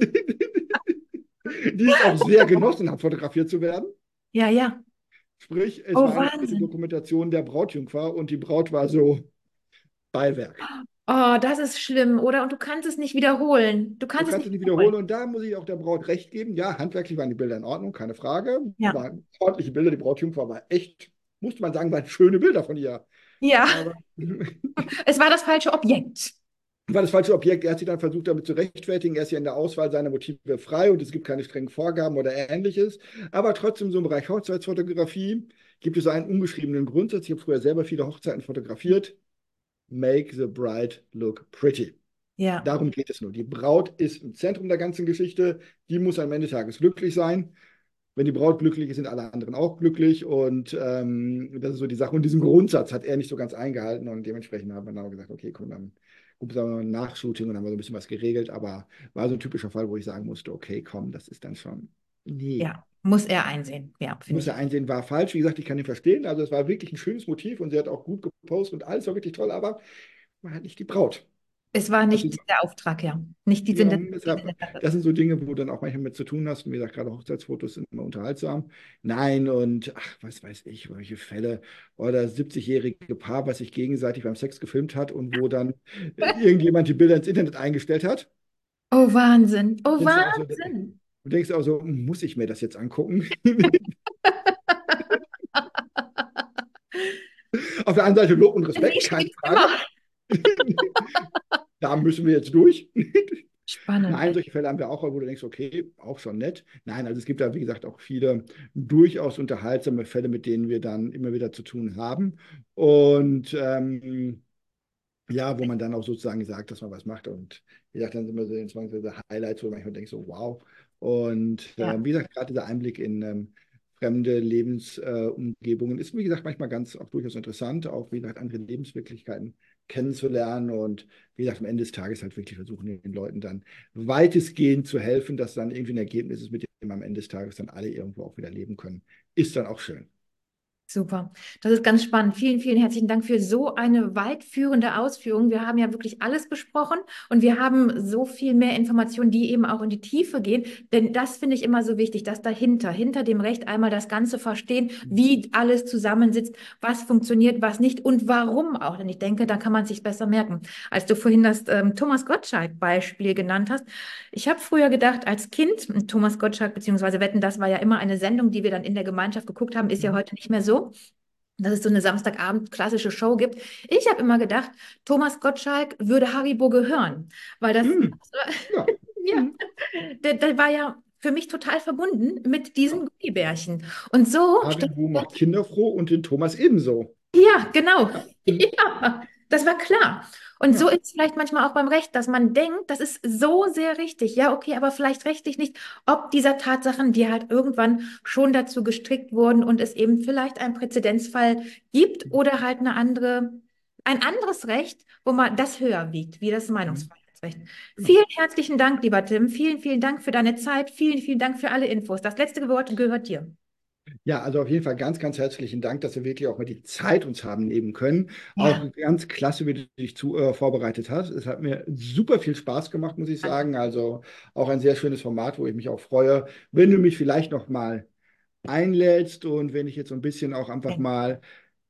Die es auch sehr genossen hat, fotografiert zu werden. ja, ja. Sprich, es Oh, war eine schöne Wahnsinn. Dokumentation der Brautjungfer und die Braut war so Beiwerk. Oh, das ist schlimm, oder? Und du kannst es nicht wiederholen. Du Du kannst es kannst es nicht nicht wiederholen. wiederholen und da muss ich auch der Braut recht geben. Ja, handwerklich waren die Bilder in Ordnung, keine Frage. Ja. Waren ordentliche Bilder. Die Brautjungfer war echt, musste man sagen, waren schöne Bilder von ihr. Ja, Aber es war das falsche Objekt. war das falsche Objekt. Er hat sich dann versucht, damit zu rechtfertigen. Er ist ja in der Auswahl seiner Motive frei und es gibt keine strengen Vorgaben oder Ähnliches. Aber trotzdem, so im Bereich Hochzeitsfotografie gibt es einen ungeschriebenen Grundsatz. Ich habe früher selber viele Hochzeiten fotografiert. Make the bride look pretty. Ja, Darum geht es nur. Die Braut ist im Zentrum der ganzen Geschichte. Die muss am Ende des Tages glücklich sein. Wenn die Braut glücklich ist, sind alle anderen auch glücklich. Und das ist so die Sache. Und diesen Grundsatz hat er nicht so ganz eingehalten. Und dementsprechend haben wir dann auch gesagt, okay, komm, dann gibt es aber ein Nachshooting und dann haben wir so ein bisschen was geregelt. Aber war so ein typischer Fall, wo ich sagen musste, okay, komm, das ist dann schon, nee. ja. Muss er einsehen. Ja, finde Muss ich. er einsehen, war falsch. Wie gesagt, ich kann ihn verstehen. Also es war wirklich ein schönes Motiv und sie hat auch gut gepostet und alles war wirklich toll, aber war halt nicht die Braut. Es war Also nicht der Auftrag, ja. Nicht die Sinn ja, der deshalb, das sind so Dinge, wo du dann auch manchmal mit zu tun hast. Und wie gesagt, gerade Hochzeitsfotos sind immer unterhaltsam. Nein, und ach, was weiß ich, welche Fälle. Oder 70-jährige Paar, was sich gegenseitig beim Sex gefilmt hat und wo dann irgendjemand die Bilder ins Internet eingestellt hat. Oh, Wahnsinn. Oh, Denkst du auch so, Wahnsinn. du denkst auch so, muss ich mir das jetzt angucken? Auf der anderen Seite Lob und Wie Respekt, keine steht's immer? Frage. Da müssen wir jetzt durch. Spannend. Nein, solche Fälle haben wir auch, wo du denkst, okay, auch schon nett. Nein, also es gibt da, wie gesagt, auch viele durchaus unterhaltsame Fälle, mit denen wir dann immer wieder zu tun haben. Und ja, wo man dann auch sozusagen sagt, dass man was macht. Und wie gesagt, dann sind wir so in zwangsweise Highlights, wo man manchmal denkt, so wow. Und Ja, wie gesagt, gerade dieser Einblick in fremde Lebensumgebungen ist, wie gesagt, manchmal ganz auch durchaus interessant, auch wie gesagt, andere Lebenswirklichkeiten kennenzulernen und wie gesagt, am Ende des Tages halt wirklich versuchen, den Leuten dann weitestgehend zu helfen, dass dann irgendwie ein Ergebnis ist, mit dem am Ende des Tages dann alle irgendwo auch wieder leben können. Ist dann auch schön. super. Das ist ganz spannend. Vielen, vielen herzlichen Dank für so eine weitführende Ausführung. Wir haben ja wirklich alles besprochen und wir haben so viel mehr Informationen, die eben auch in die Tiefe gehen. Denn das finde ich immer so wichtig, dass dahinter, hinter dem Recht einmal das Ganze verstehen, wie alles zusammensitzt, was funktioniert, was nicht und warum auch. Denn ich denke, da kann man sich besser merken. Als du vorhin das Thomas Gottschalk-Beispiel genannt hast, ich habe früher gedacht, als Kind, Thomas Gottschalk beziehungsweise Wetten, das war ja immer eine Sendung, die wir dann in der Gemeinschaft geguckt haben, ist ja heute nicht mehr so, dass es so eine Samstagabend klassische Show gibt. Ich habe immer gedacht, Thomas Gottschalk würde Haribo gehören, weil das, Hm. Ja. ja, Hm. der war ja für mich total verbunden mit diesen Ja. Gummibärchen. Und so stellt Haribo macht Kinder froh und den Thomas ebenso. ja, genau. Ja. Hm. Ja, das war klar. Und so Ja. ist es vielleicht manchmal auch beim Recht, dass man denkt, das ist so sehr richtig. Ja, okay, aber vielleicht rechtlich nicht, ob dieser Tatsachen, die halt irgendwann schon dazu gestrickt wurden und es eben vielleicht einen Präzedenzfall gibt oder halt ein anderes Recht, wo man das höher wiegt, wie das Hm. Meinungsfreiheitsrecht. Genau. Vielen herzlichen Dank, lieber Tim. Vielen, vielen Dank für deine Zeit. Vielen, vielen Dank für alle Infos. Das letzte Wort gehört dir. Ja, also auf jeden Fall ganz, ganz herzlichen Dank, dass wir wirklich auch mal die Zeit uns haben nehmen können. Ja, Auch ganz klasse, wie du dich vorbereitet hast. Es hat mir super viel Spaß gemacht, muss ich danke. sagen. Also auch ein sehr schönes Format, wo ich mich auch freue, wenn du mich vielleicht noch mal einlädst und wenn ich jetzt so ein bisschen auch einfach mal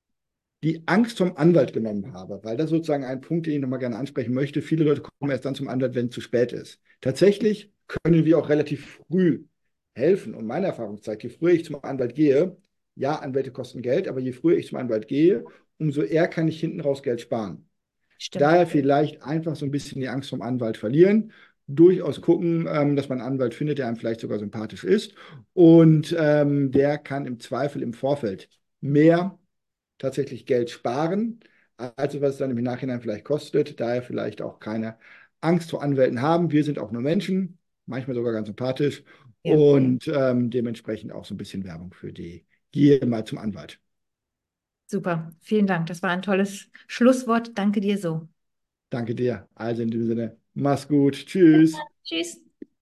die Angst vom Anwalt genommen habe, weil das sozusagen ein Punkt, den ich nochmal gerne ansprechen möchte. Viele Leute kommen erst dann zum Anwalt, wenn es zu spät ist. Tatsächlich können wir auch relativ früh helfen. Und meine Erfahrung zeigt, je früher ich zum Anwalt gehe, ja, Anwälte kosten Geld, aber je früher ich zum Anwalt gehe, umso eher kann ich hinten raus Geld sparen. Stimmt. Daher vielleicht einfach so ein bisschen die Angst vom Anwalt verlieren. Durchaus gucken, dass man einen Anwalt findet, der einem vielleicht sogar sympathisch ist. Und der kann im Zweifel im Vorfeld mehr tatsächlich Geld sparen, als was es dann im Nachhinein vielleicht kostet. Daher vielleicht auch keine Angst vor Anwälten haben. Wir sind auch nur Menschen, manchmal sogar ganz sympathisch Ja, und dementsprechend auch so ein bisschen Werbung für die Gier mal zum Anwalt. super. Vielen Dank. Das war ein tolles Schlusswort. Danke dir so. Danke dir. Also in diesem Sinne, mach's gut. Tschüss. Tschüss.